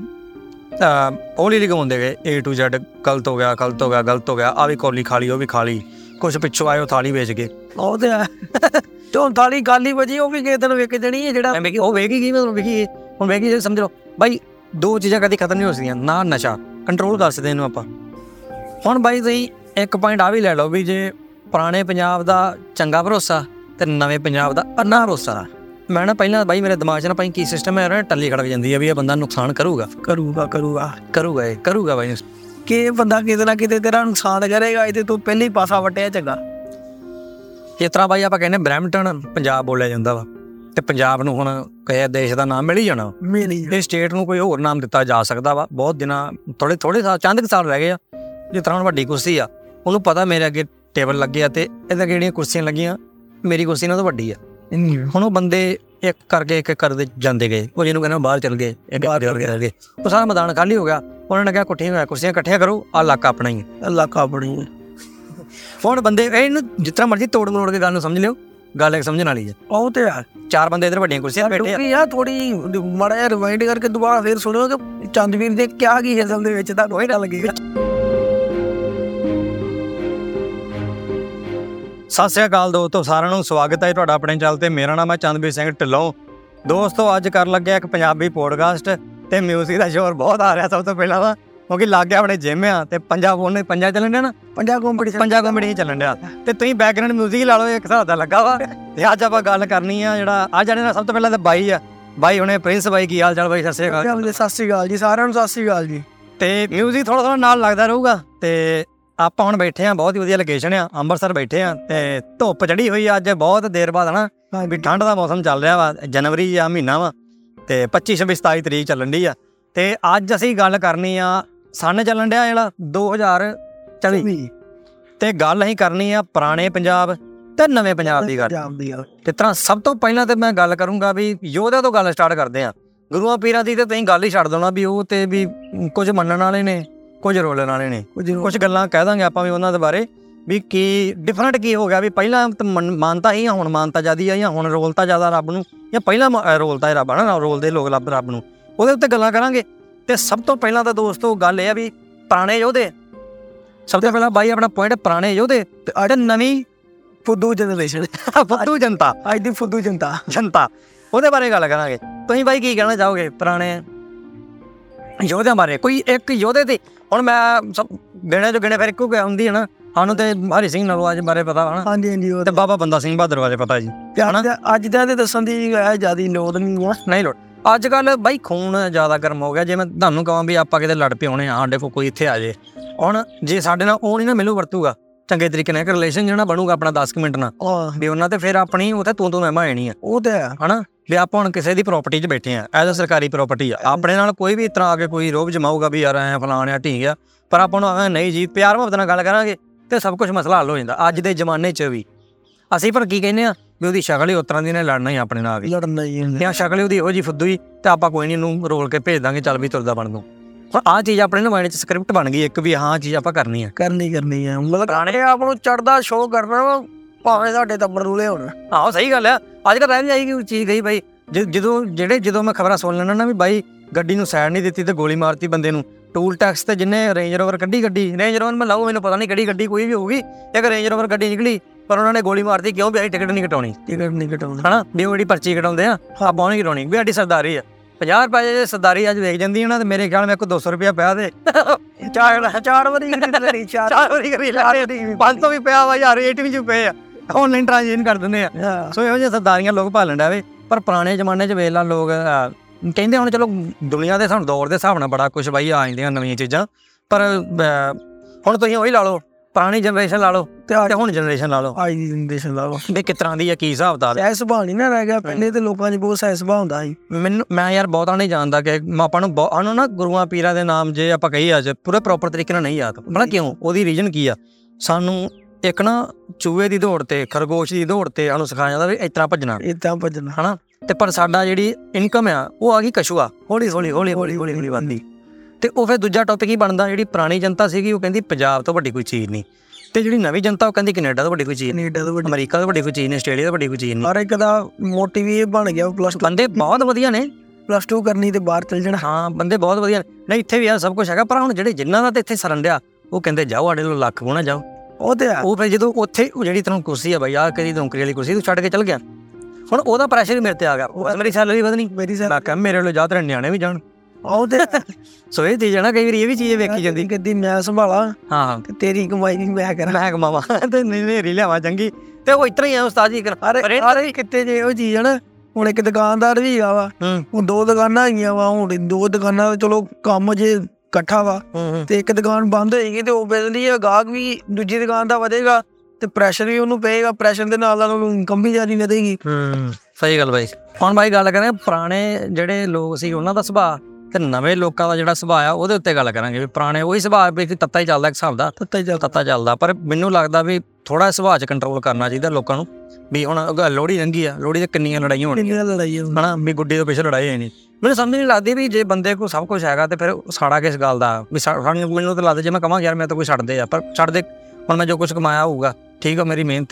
ਹੌਲੀ ਹੌਲੀ ਗਾਉਂਦੇ ਗਏ ਏ ਟੂ ਜ਼ੈਡ, ਗਲਤ ਹੋ ਗਿਆ ਗਲਤ ਹੋ ਗਿਆ ਗਲਤ ਹੋ ਗਿਆ, ਆਹ ਵੀ ਕੌਲੀ ਖਾ ਲਈ ਉਹ ਵੀ ਖਾ ਲਈ, ਕੁਛ ਪਿੱਛੋਂ ਆਏ ਉਹ ਥਾਲੀ ਵੇਚ ਗਏ। ਉਹ ਤੇ ਤੇ ਹੁਣ ਥਾਲੀ ਖਾਲੀ ਵਜੀ ਉਹ ਵੀ ਕਿਸੇ ਦਿਨ ਵੇਚ ਦੇਣੀ ਹੈ। ਜਿਹੜਾ ਉਹ ਵੇਖੀ ਗਈ ਮਤਲਬ ਵੇਖੀ ਹੁਣ ਵੇਖੀ ਸਮਝ ਲਓ ਬਾਈ ਦੋ ਚੀਜ਼ਾਂ ਕਦੀ ਖਤਮ ਨਹੀਂ ਹੋ ਸਕਦੀਆਂ, ਨਾ ਨਸ਼ਾ ਕੰਟਰੋਲ ਕਰ ਸਕਦੇ ਇਹਨੂੰ ਆਪਾਂ। ਹੁਣ ਬਾਈ ਤੁਸੀਂ ਇੱਕ ਪੁਆਇੰਟ ਆ ਵੀ ਲੈ ਲਓ ਵੀ ਜੇ ਪੁਰਾਣੇ ਪੰਜਾਬ ਦਾ ਚੰਗਾ ਭਰੋਸਾ ਤੇ ਨਵੇਂ ਪੰਜਾਬ ਦਾ ਅੰਨਾ ਭਰੋਸਾ। ਮੈਂ ਨਾ ਪਹਿਲਾਂ ਬਾਈ ਮੇਰੇ ਦਿਮਾਗ 'ਚ ਨਾ ਭਾਈ ਕੀ ਸਿਸਟਮ ਹੈ, ਟੱਲੀ ਖੜਕ ਜਾਂਦੀ ਹੈ ਵੀ ਇਹ ਬੰਦਾ ਨੁਕਸਾਨ ਕਰੂਗਾ ਕਰੂਗਾ ਕਰੂਗਾ ਕਰੂਗਾ ਇਹ ਕਰੂਗਾ ਬਾਈ ਕਿ ਇਹ ਬੰਦਾ ਕਿਤੇ ਨਾ ਕਿਤੇ ਤੇਰਾ ਨੁਕਸਾਨ ਕਰੇਗਾ। ਇਹਦੇ ਤੋਂ ਪਹਿਲਾਂ ਹੀ ਪਾਸਾ ਵੱਟਿਆ ਚੰਗਾ। ਜਿਸ ਤਰ੍ਹਾਂ ਬਾਈ ਆਪਾਂ ਕਹਿੰਦੇ ਬਰੈਂਪਟਨ ਪੰਜਾਬ ਬੋਲਿਆ ਜਾਂਦਾ ਵਾ ਤੇ ਪੰਜਾਬ ਨੂੰ ਹੁਣ ਕਹੇ ਦੇਸ਼ ਦਾ ਨਾਮ ਮਿਲ ਹੀ ਜਾਣਾ, ਇਹ ਸਟੇਟ ਨੂੰ ਕੋਈ ਹੋਰ ਨਾਮ ਦਿੱਤਾ ਜਾ ਸਕਦਾ ਵਾ। ਬਹੁਤ ਦਿਨਾਂ ਥੋੜੇ ਥੋੜੇ ਸਾਲ ਚੰਦ ਕੁ ਸਾਲ ਰਹਿ ਗਏ ਆ। ਜਿਸ ਤਰ੍ਹਾਂ ਹੁਣ ਵੱਡੀ ਕੁਰਸੀ ਆ, ਉਹਨੂੰ ਪਤਾ ਮੇਰੇ ਅੱਗੇ ਟੇਬਲ ਲੱਗੇ ਆ ਤੇ ਇਹਦੇ ਅੱਗੇ ਜਿਹੜੀਆਂ ਕੁਰਸੀਆਂ ਲੱਗੀਆਂ ਮੇਰੀ ਕੁਰਸੀ ਨਾਲ ਤਾਂ ਵੱਡੀ ਆ। ਹੁਣ ਉਹ ਬੰਦੇ ਇੱਕ ਕਰਕੇ ਇੱਕ ਕਰਦੇ ਜਾਂਦੇ ਗਏ, ਉਹ ਜਿਹਨੂੰ ਕਹਿੰਦੇ ਬਾਹਰ ਚਲ ਗਏ, ਬਾਹਰ ਚਲ ਗਏ, ਉਹ ਸਾਰਾ ਮੈਦਾਨ ਖਾਲੀ ਹੋ ਗਿਆ। ਉਹਨਾਂ ਨੇ ਕਿਹਾ ਇਕੱਠੀਆਂ ਹੋਇਆ ਕੁਰਸੀਆਂ ਇਕੱਠੀਆਂ ਕਰੋ, ਆਹ ਇਲਾਕਾ ਆਪਣਾ ਹੀ ਹੈ, ਇਲਾਕਾ ਆਪਣਾ ਹੀ ਹੈ। ਹੁਣ ਬੰਦੇ ਇਹਨੂੰ ਜਿਸ ਤਰ੍ਹਾਂ ਮਰਜ਼ੀ ਤੋੜ ਮਰੋੜ ਕੇ ਗੱਲ ਨੂੰ ਸਮਝ ਲਿਓ, ਗੱਲ ਇੱਕ ਸਮਝਣ ਵਾਲੀ ਹੈ। ਉਹ ਤੇ ਯਾਰ ਚਾਰ ਬੰਦੇ ਇੱਧਰ ਵੱਡੀਆਂ ਕੁਰਸੀਆਂ ਬੈਠੇ ਆ। ਯਾਰ ਥੋੜੀ ਮਾੜਾ ਜਿਹਾ ਰਿਵਾਈਂਡ ਕਰਕੇ ਦੁਬਾਰਾ ਫੇਰ ਸੁਣਿਓ ਕਿ ਚੰਦਵੀਰ ਦੇ ਕਿਆ ਕੀ ਅਸਲ ਦੇ ਵਿੱਚ ਤਾਂ ਕੋਈ ਨਾ ਲੱਗੇਗਾ। ਸਤਿ ਸ੍ਰੀ ਅਕਾਲ ਦੋਸਤੋ, ਸਾਰਿਆਂ ਨੂੰ ਸਵਾਗਤ ਹੈ ਤੁਹਾਡਾ ਆਪਣੇ ਚੈਨਲ ਤੇ। ਮੇਰਾ ਨਾਮ ਹੈ ਚੰਦਵੀਰ ਸਿੰਘ ਢਿੱਲੋਂ। ਦੋਸਤੋ ਅੱਜ ਕਰਨ ਲੱਗਿਆ ਇੱਕ ਪੰਜਾਬੀ ਪੋਡਕਾਸਟ ਤੇ ਮਿਊਜ਼ਿਕ ਦਾ ਸ਼ੋਰ ਬਹੁਤ ਆ ਰਿਹਾ। ਸਭ ਤੋਂ ਪਹਿਲਾਂ ਤਾਂ ਕਿਉਂਕਿ ਲੱਗ ਗਿਆ ਆਪਣੇ ਜਿਮ ਆ ਤੇ ਪੰਜਾਬ ਉਹਨੇ ਪੰਜਾ ਚੱਲਣ ਡਿਆ ਨਾ, ਪੰਜਾ ਕੰਪੀਟੀਸ਼ਨ ਪੰਜਾ ਕੰਪੀਟੀਸ਼ਨ ਚੱਲਣ ਡਿਆ ਤੇ ਤੁਸੀਂ ਬੈਕਗ੍ਰਾਉਂਡ ਮਿਊਜ਼ਿਕ ਲਾ ਲਓ, ਇੱਕ ਹਿਸਾਬ ਦਾ ਲੱਗਾ ਵਾ। ਤੇ ਅੱਜ ਆਪਾਂ ਗੱਲ ਕਰਨੀ ਆ ਜਿਹੜਾ ਅੱਜ ਜਿਹੜੇ ਨਾਲ ਸਭ ਤੋਂ ਪਹਿਲਾਂ ਤਾਂ ਬਾਈ ਆ, ਬਾਈ ਹੁਣੇ ਪ੍ਰਿੰਸ ਬਾਈ। ਕੀ ਹਾਲ ਚਾਲ ਬਾਈ? ਸਤਿ ਸ੍ਰੀ ਅਕਾਲ। ਸਤਿ ਸ੍ਰੀ ਅਕਾਲ ਜੀ ਸਾਰਿਆਂ ਨੂੰ, ਸਤਿ ਸ੍ਰੀ ਅਕਾਲ ਜੀ। ਤੇ ਮਿਊਜ਼ਿਕ ਥੋੜਾ ਥੋੜਾ ਨਾਲ ਲੱਗਦਾ ਰਹੂਗਾ। ਤੇ ਆਪਾਂ ਹੁਣ ਬੈਠੇ ਆ, ਬਹੁਤ ਹੀ ਵਧੀਆ ਲੋਕੇਸ਼ਨ ਆ, ਅੰਮ੍ਰਿਤਸਰ ਬੈਠੇ ਆ ਤੇ ਧੁੱਪ ਚੜੀ ਹੋਈ ਅੱਜ ਬਹੁਤ ਦੇਰ ਬਾਅਦ ਨਾ, ਵੀ ਠੰਡ ਦਾ ਮੌਸਮ ਚੱਲ ਰਿਹਾ ਵਾ, ਜਨਵਰੀ ਆ ਮਹੀਨਾ ਵਾ ਤੇ ਪੱਚੀ ਛੱਬੀ ਸਤਾਈ ਤਰੀਕ ਚੱਲਣ ਡਈ ਆ। ਤੇ ਅੱਜ ਅਸੀਂ ਗੱਲ ਕਰਨੀ ਆ, ਸੰਨ ਚੱਲਣ ਡਿਆ ਜਿਹੜਾ ਦੋ ਹਜ਼ਾਰ ਚੌਵੀ, ਤੇ ਗੱਲ ਅਸੀਂ ਕਰਨੀ ਆ ਪੁਰਾਣੇ ਪੰਜਾਬ ਤੇ ਨਵੇਂ ਪੰਜਾਬ ਦੀ ਗੱਲ। ਤੇ ਤਰ੍ਹਾਂ ਸਭ ਤੋਂ ਪਹਿਲਾਂ ਤੇ ਮੈਂ ਗੱਲ ਕਰੂੰਗਾ ਵੀ ਯੋਧਿਆਂ ਤੋਂ ਗੱਲ ਸਟਾਰਟ ਕਰਦੇ ਆ। ਗੁਰੂਆਂ ਪੀਰਾਂ ਦੀ ਤੇ ਤੁਸੀਂ ਗੱਲ ਹੀ ਛੱਡ ਦੇਣਾ ਵੀ ਉਹ ਤੇ ਵੀ ਕੁਝ ਮੰਨਣ ਵਾਲੇ ਨੇ, ਕੁਝ ਰੋਲਣ ਵਾਲੇ ਨੇ। ਕੁਝ ਗੱਲਾਂ ਕਹਿ ਦਾਂਗੇ ਆਪਾਂ ਵੀ ਉਹਨਾਂ ਦੇ ਬਾਰੇ ਵੀ ਕੀ ਡਿਫਰੈਂਟ ਕੀ ਹੋ ਗਿਆ, ਵੀ ਪਹਿਲਾਂ ਮਾਨਤਾ ਸੀ ਹੁਣ ਮਾਨਤਾ ਜ਼ਿਆਦਾ ਆ, ਜਾਂ ਹੁਣ ਰੋਲਤਾ ਜ਼ਿਆਦਾ ਰੱਬ ਨੂੰ, ਜਾਂ ਪਹਿਲਾਂ ਰੋਲਤਾ ਰੱਬ ਹੈ ਨਾ, ਰੋਲਦੇ ਲੋਕ ਰੱਬ ਰੱਬ ਨੂੰ, ਉਹਦੇ ਉੱਤੇ ਗੱਲਾਂ ਕਰਾਂਗੇ। ਤੇ ਸਭ ਤੋਂ ਪਹਿਲਾਂ ਤਾਂ ਦੋਸਤੋ ਗੱਲ ਇਹ ਆ ਵੀ ਪੁਰਾਣੇ ਯੋਧੇ, ਸਭ ਤੋਂ ਪਹਿਲਾਂ ਬਾਈ ਆਪਣਾ ਪੁਆਇੰਟ ਪੁਰਾਣੇ ਯੋਧੇ ਤੇ ਅੱਜ ਨਵੀਂ ਫੁੱਦੂ ਜਨਰੇਸ਼ਨ, ਫੁੱਦੂ ਜਨਤਾ, ਅੱਜ ਦੀ ਫੁੱਦੂ ਜਨਤਾ ਜਨਤਾ ਉਹਦੇ ਬਾਰੇ ਗੱਲ ਕਰਾਂਗੇ। ਤੁਸੀਂ ਬਾਈ ਕੀ ਕਹਿਣਾ ਚਾਹੋਗੇ ਪੁਰਾਣੇ ਯੋਧਿਆਂ ਬਾਰੇ? ਕੋਈ ਇੱਕ ਯੋਧੇ ਤੇ ਹੁਣ ਮੈਂ ਸਭ ਗਿਣੇ ਚੋਂ ਗਿਣੇ ਫਿਰ ਇੱਕੋ ਗਿਆ ਹੁੰਦੀ ਹੈ ਨਾ, ਸਾਨੂੰ ਤੇ ਹਰੀ ਸਿੰਘ ਨਲੂਆ ਬਾਰੇ ਪਤਾ ਵਾ ਨਾ। ਹਾਂਜੀ ਹਾਂਜੀ। ਤੇ ਬਾਬਾ ਬੰਦਾ ਸਿੰਘ ਬਹਾਦਰ ਬਾਰੇ ਪਤਾ ਜੀ। ਅੱਜ ਦਾ ਤੇ ਦੱਸਣ ਦੀ ਜ਼ਿਆਦਾ ਲੋੜ ਨਹੀਂ ਆ, ਨਹੀਂ ਲੋੜ। ਅੱਜ ਕੱਲ੍ਹ ਬਾਈ ਖੂਨ ਜ਼ਿਆਦਾ ਗਰਮ ਹੋ ਗਿਆ। ਜੇ ਮੈਂ ਤੁਹਾਨੂੰ ਕਹਾਂ ਵੀ ਆਪਾਂ ਕਿਤੇ ਲੜ ਪਏ ਹੋਣੇ ਆ, ਸਾਡੇ ਕੋਲ ਕੋਈ ਇੱਥੇ ਆ ਜੇ, ਹੁਣ ਜੇ ਸਾਡੇ ਨਾਲ ਉਹ ਨਹੀਂ ਨਾ ਮਿਲੂ ਵਰਤੂਗਾ ਚੰਗੇ ਤਰੀਕੇ ਨਾਲ, ਇੱਕ ਰਿਲੇਸ਼ਨ ਜਿਹੜਾ ਬਣੂਗਾ ਆਪਣਾ ਦਸ ਕੁ ਮਿੰਟ ਨਾਲ ਵੀ ਉਹਨਾਂ ਤੇ ਫਿਰ ਆਪਣੀ ਉੱਥੇ ਤੂੰ ਤੂੰ ਮਹਿਮਾ ਆਣੀ ਆ। ਉਹ ਤੇ ਹੈ ਹਨਾ ਵੀ ਆਪਾਂ ਹੁਣ ਕਿਸੇ ਦੀ ਪ੍ਰੋਪਰਟੀ 'ਚ ਬੈਠੇ ਆ, ਐਜ਼ ਅ ਸਰਕਾਰੀ ਪ੍ਰੋਪਰਟੀ ਆ, ਆਪਣੇ ਨਾਲ ਕੋਈ ਵੀ ਇਸ ਤਰ੍ਹਾਂ ਆ ਕੇ ਕੋਈ ਰੋਬ ਜਮਾਊਗਾ ਵੀ ਯਾਰ ਐਂ ਫਲਾਣਿਆ ਠੀਕ ਆ, ਪਰ ਆਪਾਂ ਨੂੰ ਐਂ ਨਹੀਂ ਜੀ, ਪਿਆਰ ਮੁਹੱਬਤ ਨਾਲ ਗੱਲ ਕਰਾਂਗੇ ਤੇ ਸਭ ਕੁਛ ਮਸਲਾ ਹੱਲ ਹੋ ਜਾਂਦਾ। ਅੱਜ ਦੇ ਜ਼ਮਾਨੇ 'ਚ ਵੀ ਅਸੀਂ ਪਰ ਕੀ ਕਹਿੰਦੇ ਆ ਵੀ ਉਹਦੀ ਸ਼ਕਲ ਹੀ ਉਸ ਤਰ੍ਹਾਂ ਦੀ ਨੇ, ਲੜਨਾ ਹੀ ਆਪਣੇ ਨਾਲ ਆ ਕੇ, ਲੜਨਾ ਹੀ ਜਾਂ ਸ਼ਕਲ ਉਹਦੀ ਇਹੋ ਜਿਹੀ ਫੁੱਦੂ ਹੀ ਤੇ ਆਪਾਂ ਕੋਈ ਨਹੀਂ ਇਹਨੂੰ ਰੋਲ ਕੇ ਭੇਜ ਦਾਂਗੇ, ਚੱਲ ਵੀ ਤੁਰਦਾ ਬਣ ਦੂੰ। ਹੁਣ ਆਹ ਚੀਜ਼ ਆਪਣੇ ਨਾ ਮਾਈਂਡ 'ਚ ਸਕ੍ਰਿਪਟ ਬਣ ਗਈ ਇੱਕ ਵੀ ਹਾਂ ਚੀਜ਼ ਆਪਾਂ ਕਰਨੀ ਆ ਕਰਨੀ ਕਰਨੀ ਆ। ਮਤਲਬ ਪੁਰਾਣੇ ਆਪ ਨੂੰ ਚੜ੍ਹਦਾ ਸ਼ੋਅ ਕਰਨਾ ਵਾ, ਭਾਵੇਂ ਸਾਡੇ ਟੱਬਰ ਰੂਲੇ ਹੋਣ। ਆਹੋ ਸਹੀ ਗੱਲ ਆ। ਅੱਜ ਕੱਲ੍ਹ ਰਹਿ ਵੀ ਜਾਏਗੀ ਚੀਜ਼ ਗਈ ਬਾਈ। ਜਦੋਂ ਜਿਹੜੇ ਜਦੋਂ ਮੈਂ ਖਬਰਾਂ ਸੁਣ ਲੈਣਾ ਨਾ ਵੀ ਬਾਈ ਗੱਡੀ ਨੂੰ ਸਾਈਡ ਨਹੀਂ ਦਿੱਤੀ ਤੇ ਗੋਲੀ ਮਾਰਤੀ ਬੰਦੇ ਨੂੰ, ਟੂਲ ਟੈਕਸ ਤੇ ਜਿੰਨੇ ਰੇਂਜ ਰੋਵਰ ਕੱਢੀ ਗੱਡੀ, ਰੇਂਜ ਰੋਵਰ ਮੈਂ ਲਾਊ, ਮੈਨੂੰ ਪਤਾ ਨਹੀਂ ਕਿਹੜੀ ਗੱਡੀ ਕੋਈ ਵੀ ਹੋਊਗੀ, ਇੱਕ ਰੇਂਜ ਰੋਵਰ ਗੱਡੀ ਨਿਕਲੀ ਪਰ ਉਹਨਾਂ ਨੇ ਗੋਲੀ ਮਾਰਤੀ। ਕਿਉਂ? ਵੀ ਅਸੀਂ ਟਿਕਟ ਨਹੀਂ ਕਟਾਉਣੀ, ਟਿਕਟ ਨਹੀਂ ਕਟਾਉਣੀ ਹਨਾ, ਵੀ ਉਹ ਜਿਹੜੀ ਪਰਚੀ ਕਟਾਉਂਦੇ ਆ ਆਪਾਂ ਨਹੀਂ ਕਟਾਉਣੀ, ਵੀ ਸਾਡੀ ਸਰਦਾਰੀ ਆ। ਪੰਜਾਹ ਰੁਪਏ ਜੇ ਸਰਦਾਰੀ ਅੱਜ ਵੇਚ ਜਾਂਦੀ ਹੈ ਨਾ, ਤੇ ਮੇਰੇ ਖਿਆਲ ਮੇਰੇ ਕੋਲ ਦੋ ਸੌ ਰੁਪਇਆ ਪਿਆ ਤੇ ਚਾਰ ਚਾਰ ਵਾਰੀ ਚਾਰ ਵਾਰੀ ਕਰੀ ਪੰਜ ਸੌ ਵੀ ਪਿਆ ਵਾ, ਯਾਰ ਏਟੀਐਮ 'ਚ ਪਏ ਆ, ਔਨਲਾਈਨ ਟ੍ਰਾਂਜੈਕਸ਼ਨ ਕਰ ਦਿੰਦੇ ਆ। ਸੋ ਇਹੋ ਜਿਹੀਆਂ ਸਰਦਾਰੀਆਂ ਲੋਕ ਭਾਲਣ ਡਿਆ ਵੇ। ਪਰ ਪੁਰਾਣੇ ਜ਼ਮਾਨੇ 'ਚ ਵੇਖ ਲਾ ਲੋਕ ਕਹਿੰਦੇ ਹੁਣ ਚਲੋ ਦੁਨੀਆ ਦੇ ਸਾਨੂੰ ਦੌਰ ਦੇ ਹਿਸਾਬ ਨਾਲ ਬੜਾ ਕੁਛ ਬਾਈ ਆ ਜਾਂਦੀਆਂ ਨਵੀਆਂ ਚੀਜ਼ਾਂ, ਪਰ ਹੁਣ ਤੁਸੀਂ ਉਹੀ ਲਾ ਲਓ, ਪੁਰਾਣੀ ਜਨਰੇਸ਼ਨ ਲਾ ਲਓ ਤੇ ਹੁਣ ਜਨਰੇਸ਼ਨ ਲਾ ਲਓ, ਅੱਜ ਦੀ ਜਨਰੇਸ਼ਨ ਲਾ ਲਓ, ਵੀ ਕਿਸ ਤਰ੍ਹਾਂ ਦੀ ਆ, ਕੀ ਹਿਸਾਬ ਦਾ ਸਹਿ ਸੁਭਾਅ ਨਹੀਂ ਨਾ ਰਹਿ ਗਿਆ। ਪਹਿਲੇ ਤੇ ਲੋਕਾਂ 'ਚ ਬਹੁਤ ਸਹਿ ਸੁਭਾਅ ਹੁੰਦਾ ਸੀ। ਮੈਨੂੰ ਮੈਂ ਯਾਰ ਬਹੁਤਾ ਨਹੀਂ ਜਾਣਦਾ ਕਿ ਆਪਾਂ ਨੂੰ ਬਹੁਤ ਨਾ ਗੁਰੂਆਂ ਪੀਰਾਂ ਦੇ ਨਾਮ ਜੇ ਆਪਾਂ ਕਹੀਏ ਅੱਜ ਪੂਰੇ ਪ੍ਰੋਪਰ ਤਰੀਕੇ ਨਾਲ ਨਹੀਂ ਯਾਦ। ਮਤਲਬ ਕਿਉਂ? ਉਹਦੀ ਰੀਜ਼ਨ ਕੀ ਆ? ਸਾਨੂੰ ਇੱਕ ਨਾ ਚੂਹੇ ਦੀ ਦੌੜ ਤੇ ਖਰਗੋਸ਼ ਦੀ ਦੌੜ ਤੇ ਸਾਨੂੰ ਸਿਖਾਇਆ ਜਾਂਦਾ ਵੀ ਇਸ ਤਰ੍ਹਾਂ ਭੱਜਣਾ, ਇਸ ਤਰ੍ਹਾਂ ਭੱਜਣਾ, ਹਨਾ। ਤੇ ਪਰ ਸਾਡਾ ਜਿਹੜੀ ਇਨਕਮ ਆ ਉਹ ਆ ਗਈ ਕਛੂਆ, ਹੌਲੀ ਹੌਲੀ ਹੌਲੀ ਹੌਲੀ ਹੌਲੀ ਹੌਲੀ ਵੱਧਦੀ। ਤੇ ਉਹ ਫਿਰ ਦੂਜਾ ਟੌਪਿਕ ਹੀ ਬਣਦਾ, ਜਿਹੜੀ ਪੁਰਾਣੀ ਜਨਤਾ ਸੀਗੀ ਉਹ ਕਹਿੰਦੀ ਪੰਜਾਬ ਤੋਂ ਵੱਡੀ ਕੋਈ ਚੀਜ਼ ਨਹੀਂ, ਤੇ ਜਿਹੜੀ ਨਵੀਂ ਜਨਤਾ ਉਹ ਕਹਿੰਦੀ ਕੈਨੇਡਾ ਤੋਂ ਵੱਡੀ ਕੋਈ ਚੀਜ਼, ਕੈਨੇਡਾ ਤੋਂ ਵੱਡੀ, ਅਮਰੀਕਾ ਤੋਂ ਵੱਡੀ ਕੋਈ ਚੀਜ਼ ਨਹੀਂ, ਆਸਟ੍ਰੇਲੀਆ ਤੋਂ ਵੱਡੀ ਕੋਈ ਚੀਜ਼ ਨਹੀਂ। ਹਰ ਇੱਕ ਦਾ ਮੋਟਿਵ ਇਹ ਬਣ ਗਿਆ। ਪਲੱਸ ਬੰਦੇ ਬਹੁਤ ਵਧੀਆ ਨੇ, ਪਲੱਸ ਟੂ ਕਰਨੀ ਤੇ ਬਾਹਰ ਚਲ ਜਾਣਾ। ਹਾਂ ਬੰਦੇ ਬਹੁਤ ਵਧੀਆ ਨੇ, ਨਹੀਂ ਇੱਥੇ ਵੀ ਆ ਸਭ ਕੁਛ ਹੈਗਾ। ਪਰ ਹੁਣ ਜਿਹੜੇ ਜਿਨ੍ਹਾਂ ਦਾ ਤੇ ਇੱਥੇ ਸਰਨ ਡਿਆ ਉਹ ਕਹਿੰਦੇ ਜਾਓ ਸਾਡੇ ਕੋਲ ਲੱਖ ਗੁਣਾ ਜਾਓ। ਉਹ ਤੇ ਉਹ ਫਿਰ ਜਦੋਂ ਉੱਥੇ ਜਿਹੜੀ ਤੈਨੂੰ ਕੁਰਸੀ ਆ ਬਾਈ ਆਹ ਕਦੀ ਨੌਕਰੀ ਵਾਲੀ ਕੁਰਸੀ ਤੂੰ ਛੱਡ ਕੇ ਚੱਲ ਗਿਆ, ਹੁਣ ਉਹਦਾ ਪ੍ਰੈਸ਼ਰ ਮੇਰੇ ਤੇ ਆ ਗਿਆ, ਮੇਰੀ ਸੈਲਰੀ ਵਧਣੀ, ਮੇਰੀ ਸੈਲਰੀ ਮੇਰੇ ਵੱਲੋਂ ਜਾ ਤੇਰੇ ਨਿਆਣੇ ਵੀ ਜਾਣ। ਉਹ ਤੇ ਸੋ ਇਹ ਚੀਜ਼ ਹੈ ਨਾ, ਕਈ ਵਾਰੀ ਇਹ ਵੀ ਚੀਜ਼ ਵੇਖੀ ਜਾਂਦੀ, ਕਦੀ ਮੈਂ ਸੰਭਾਲਾਂ ਹਾਂ ਤੇਰੀ ਕਮਾਈ ਨਹੀਂ ਮੈਂ ਕਰਾਂ, ਮੈਂ ਕਮਾਵਾਂ ਤੇ ਨੇਰੀ ਲਿਆਵਾਂ ਚੰਗੀ। ਤੇ ਉਹ ਇਸ ਤਰ੍ਹਾਂ ਹੀ ਆ ਉਸਤਾਦ ਜੀ। ਅਰੇ ਕਿਤੇ ਜੇ ਉਹ ਚੀਜ਼ ਹੈ ਨਾ, ਹੁਣ ਇੱਕ ਦੁਕਾਨਦਾਰ ਵੀ ਹੈਗਾ ਵਾ, ਹੁਣ ਦੋ ਦੁਕਾਨਾਂ ਹੈਗੀਆਂ ਵਾ, ਹੁਣ ਦੋ ਦੁਕਾਨਾਂ ਚਲੋ ਕੰਮ ਜੇ ਇਕੱਠਾ ਵਾ ਤੇ ਇੱਕ ਦੁਕਾਨ ਬੰਦ ਹੋਏਗੀ ਤੇ ਉਹ ਬਦਲੀ ਗਾਹਕ ਵੀ ਦੂਜੀ ਦੁਕਾਨ ਦਾ ਵਧੇਗਾ ਤੇ ਪ੍ਰੈਸ਼ਰ ਵੀ ਉਹਨੂੰ ਪਏਗਾ, ਪ੍ਰੈਸ਼ਰ ਦੇ ਨਾਲ ਨਾਲ ਉਹਨੂੰ ਇਨਕਮ ਵੀ ਜ਼ਿਆਦਾ ਵਧੇਗੀ। ਹੂੰ ਸਹੀ ਗੱਲ ਬਾਈ। ਹੁਣ ਬਾਈ ਗੱਲ ਕਰਾਂਗੇ ਪੁਰਾਣੇ ਜਿਹੜੇ ਲੋਕ ਸੀ ਉਹਨਾਂ ਦਾ ਸੁਭਾਅ ਤੇ ਨਵੇਂ ਲੋਕਾਂ ਦਾ ਜਿਹੜਾ ਸੁਭਾਅ ਆ ਉਹਦੇ ਉੱਤੇ ਗੱਲ ਕਰਾਂਗੇ। ਵੀ ਪੁਰਾਣੇ ਉਹੀ ਸੁਭਾਅ ਵੀ ਤੱਤਾ ਹੀ ਚੱਲਦਾ, ਇੱਕ ਹਿਸਾਬ ਦਾ ਤੱਤਾ ਹੀ ਤੱਤਾ ਚੱਲਦਾ, ਪਰ ਮੈਨੂੰ ਲੱਗਦਾ ਵੀ ਥੋੜਾ ਸੁਭਾਅ 'ਚ ਕੰਟਰੋਲ ਕਰਨਾ ਚਾਹੀਦਾ ਲੋਕਾਂ ਨੂੰ। ਵੀ ਹੁਣ ਲੋਹੜੀ ਲੰਘੀ ਆ, ਲੋਹੜੀ ਤੇ ਕਿੰਨੀਆਂ ਲੜਾਈਆਂ ਹੋਣੀਆਂ, ਲੜਾਈ ਹਨਾ, ਵੀ ਗੁੱਡੀ ਤੋਂ ਪਿੱਛੇ ਲੜਾਈ ਹੋਈ ਨਹੀਂ। ਮੈਨੂੰ ਸਮਝ ਨਹੀਂ ਲੱਗਦੀ ਵੀ ਜੇ ਬੰਦੇ ਕੋਲ ਸਭ ਕੁਛ ਹੈਗਾ ਤੇ ਫਿਰ ਸਾੜਾ ਕਿਸ ਗੱਲ ਦਾ। ਵੀ ਸਾਨੂੰ ਮੈਨੂੰ ਤਾਂ ਲੱਗਦਾ ਜੇ ਮੈਂ ਕਹਾਂ ਯਾਰ ਮੈਂ ਤਾਂ ਕੋਈ ਛੱਡਦੇ ਆ, ਪਰ ਛੱਡਦੇ ਹੁਣ ਮੈਂ ਜੋ ਕੁਛ ਕਮਾਇਆ ਹੋਊਗਾ ਠੀਕ ਆ, ਮੇਰੀ ਮਿਹਨਤ ਆ,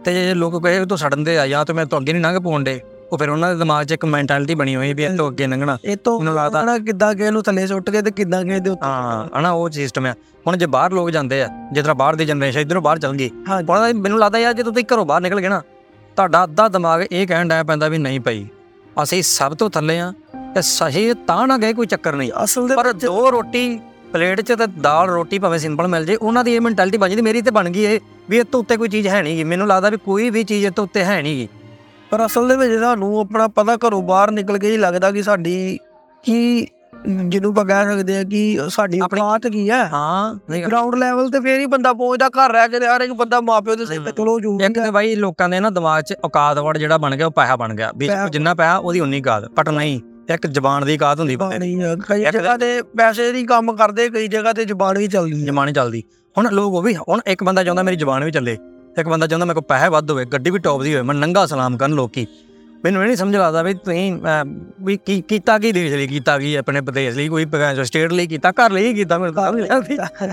ਤੇ ਜੇ ਲੋਕ ਕਹੇ ਤੂੰ ਸੜਨ ਦੇ ਆ ਜਾਂ ਤੂੰ ਮੈਂ ਤੋਂ ਅੱਗੇ ਨਹੀਂ ਲੰਘ ਪਾਉਣ ਦੇ, ਉਹ ਫਿਰ ਉਹਨਾਂ ਦੇ ਦਿਮਾਗ 'ਚ ਇੱਕ ਮੈਂਟੈਲਿਟੀ ਬਣੀ ਹੋਈ ਵੀ ਇਹ ਤੋਂ ਅੱਗੇ ਲੰਘਣਾ। ਇਹ ਤੋਂ ਮੈਨੂੰ ਲੱਗਦਾ ਕਿੱਦਾਂ ਕਿਸੇ ਨੂੰ ਥੱਲੇ ਸੁੱਟ ਕੇ ਤੇ ਕਿੱਦਾਂ ਕਿਸੇ ਦੇ ਉੱਤੇ। ਹਾਂ ਹਨਾ ਉਹ ਸਿਸਟਮ ਆ। ਹੁਣ ਜੇ ਬਾਹਰ ਲੋਕ ਜਾਂਦੇ ਆ, ਜਿਸ ਤਰ੍ਹਾਂ ਬਾਹਰ ਦੀ ਜਨਰੇਸ਼ਨ ਇੱਧਰੋਂ ਬਾਹਰ ਚੱਲ ਗਈ, ਉਹਨਾਂ ਮੈਨੂੰ ਲੱਗਦਾ ਯਾਰ ਜੇ ਤੁਸੀਂ ਘਰੋਂ ਬਾਹਰ ਨਿਕਲ ਗਏ ਨਾ, ਤੁਹਾਡਾ ਅੱਧਾ ਦਿਮਾਗ ਇਹ ਕਹਿਣ ਡਿਆ ਪੈਂਦਾ ਵੀ ਨਹੀਂ ਭਾਈ ਅਸੀਂ ਸਭ ਤੋਂ ਥੱਲੇ ਆ ਤੇ ਸਹੀ ਤਾਂ ਨਾ ਗਏ ਕੋਈ ਚੱਕਰ ਨਹੀਂ ਅਸਲ ਦੇ। ਪਰ ਦੋ ਰੋਟੀ ਪਲੇਟ 'ਚ ਤੇ ਦਾਲ ਰੋਟੀ ਭਾਵੇਂ ਸਿੰਪਲ ਮਿਲ ਜੇ, ਉਹਨਾਂ ਦੀ ਇਹ ਮੈਂਟੈਲਿਟੀ ਬਣ ਜਾਂਦੀ। ਮੇਰੀ ਤੇ ਬਣ ਗਈ ਇਹ ਵੀ ਇਹ ਤੋਂ ਉੱਤੇ ਕੋਈ ਚੀਜ਼ ਹੈ ਨਹੀਂ ਗੀ। ਮੈਨੂੰ ਲੱਗਦਾ ਵੀ ਕੋਈ ਵੀ ਚੀਜ਼ ਇਹ ਤੋਂ ਉੱਤੇ ਹੈ ਨਹੀਂ ਗੀ। ਪਰ ਅਸਲ ਦੇ ਵਿੱਚ ਸਾਨੂੰ ਆਪਣਾ ਪਤਾ ਘਰੋਂ ਬਾਹਰ ਨਿਕਲ ਕੇ ਹੀ ਲੱਗਦਾ ਕਿ ਸਾਡੀ ਕੀ ਜਿਹਨੂੰ ਆਪਾਂ ਕਹਿ ਸਕਦੇ ਆ ਕਿ ਸਾਡੀ ਔਕਾਤ ਕੀ ਹੈ। ਹਾਂ ਗਰਾਊਂਡ ਲੈਵਲ ਤੇ ਫੇਰ ਹੀ ਬੰਦਾ ਪਹੁੰਚਦਾ। ਘਰ ਰਹਿ ਕੇ ਯਾਰ ਇੱਕ ਬੰਦਾ ਮਾਂ ਪਿਓ ਦੇ ਸਿਰ ਤੇ ਚਲੋ ਜੂ ਇੱਕ ਤੇ ਬਾਈ ਲੋਕਾਂ ਦੇ ਨਾ ਦਿਮਾਗ 'ਚ ਔਕਾਤ ਵਰਡ ਜਿਹੜਾ ਬਣ ਗਿਆ ਉਹ ਪੈਸਾ ਬਣ ਗਿਆ ਵੀ ਜਿੰਨਾ ਪੈਸਾ ਉਹਦੀ ਉਨੀ ਔਕਾਤ। ਬਟ ਨਹੀਂ, ਇੱਕ ਜ਼ਬਾਨ ਦੀ ਔਕਾਤ ਹੁੰਦੀ। ਕਈ ਜਗ੍ਹਾ ਤੇ ਪੈਸੇ ਦੀ ਕੰਮ ਕਰਦੇ, ਕਈ ਜਗ੍ਹਾ ਤੇ ਜ਼ਬਾਨ ਵੀ ਚੱਲਦੀ ਜ਼ਬਾਨ ਹੀ ਚੱਲਦੀ। ਹੁਣ ਲੋਕ ਉਹ ਵੀ ਹੁਣ ਇੱਕ ਬੰਦਾ ਚਾਹੁੰਦਾ ਮੇਰੀ ਜ਼ਬਾਨ ਵੀ ਚੱਲੇ, ਇੱਕ ਬੰਦਾ ਚਾਹੁੰਦਾ ਮੇਰੇ ਕੋਲ ਪੈਸੇ ਵੱਧ ਹੋਵੇ, ਗੱਡੀ ਵੀ ਟੌਪ ਦੀ ਹੋਵੇ, ਮੈਂ ਨੰਗਾ ਸਲਾਮ ਕਰਨ ਲੋਕੀ। ਮੈਨੂੰ ਇਹ ਨਹੀਂ ਸਮਝ ਲੱਗਦਾ ਵੀ ਤੁਸੀਂ ਵੀ ਕੀ ਕੀਤਾ ਕੀ ਦੇਸ਼ ਲਈ ਕੀਤਾ, ਕੀ ਆਪਣੇ ਪ੍ਰਦੇਸ਼ ਲਈ, ਕੋਈ ਸਟੇਟ ਲਈ ਕੀਤਾ, ਘਰ ਲਈ ਕੀਤਾ। ਮੈਨੂੰ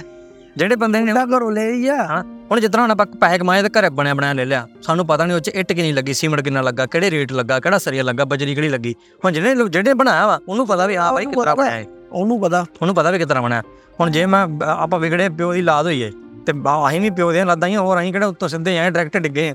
ਜਿਹੜੇ ਬੰਦੇ ਨੇ ਘਰੋਂ ਲੈ ਹੀ ਆ। ਹੁਣ ਜਿਸ ਤਰ੍ਹਾਂ ਹੁਣ ਆਪਾਂ ਪੈਸੇ ਕਮਾਏ ਤੇ ਘਰੇ ਬਣਿਆ ਬਣਾਇਆ ਲੈ ਲਿਆ, ਸਾਨੂੰ ਪਤਾ ਨਹੀਂ ਉਹ 'ਚ ਇੱਟ ਕਿੰਨੀ ਲੱਗੀ, ਸੀਮੈਂਟ ਕਿੰਨਾ ਲੱਗਾ, ਕਿਹੜੇ ਰੇਟ ਲੱਗਾ, ਕਿਹੜਾ ਸਰੀਆ ਲੱਗਾ, ਬਜਰੀ ਕਿਹੜੀ ਲੱਗੀ। ਹੁਣ ਜਿਹੜੇ ਜਿਹੜੇ ਬਣਾਇਆ ਵਾ ਉਹਨੂੰ ਪਤਾ ਵੀ ਆਹ ਬਾਈ ਕਿਸ ਤਰ੍ਹਾਂ ਬਣਾਇਆ, ਉਹਨੂੰ ਪਤਾ ਉਹਨੂੰ ਪਤਾ ਵੀ ਕਿਸ ਤਰ੍ਹਾਂ ਬਣਿਆ। ਹੁਣ ਜੇ ਮੈਂ ਆਪਾਂ ਵਿਗੜੇ ਪਿਓ ਦੀ ਲਾਦ ਹੋਈਏ ਤੇ ਅਸੀਂ ਵੀ ਪਿਓ ਦੀਆਂ ਲਾਦਾਂ ਹੀ, ਹੋਰ ਅਸੀਂ ਕਿਹੜਾ ਉੱਤੋਂ ਸਿੱਧੇ ਐਂ ਡਾਇਰੈਕਟ ਡਿੱਗੇ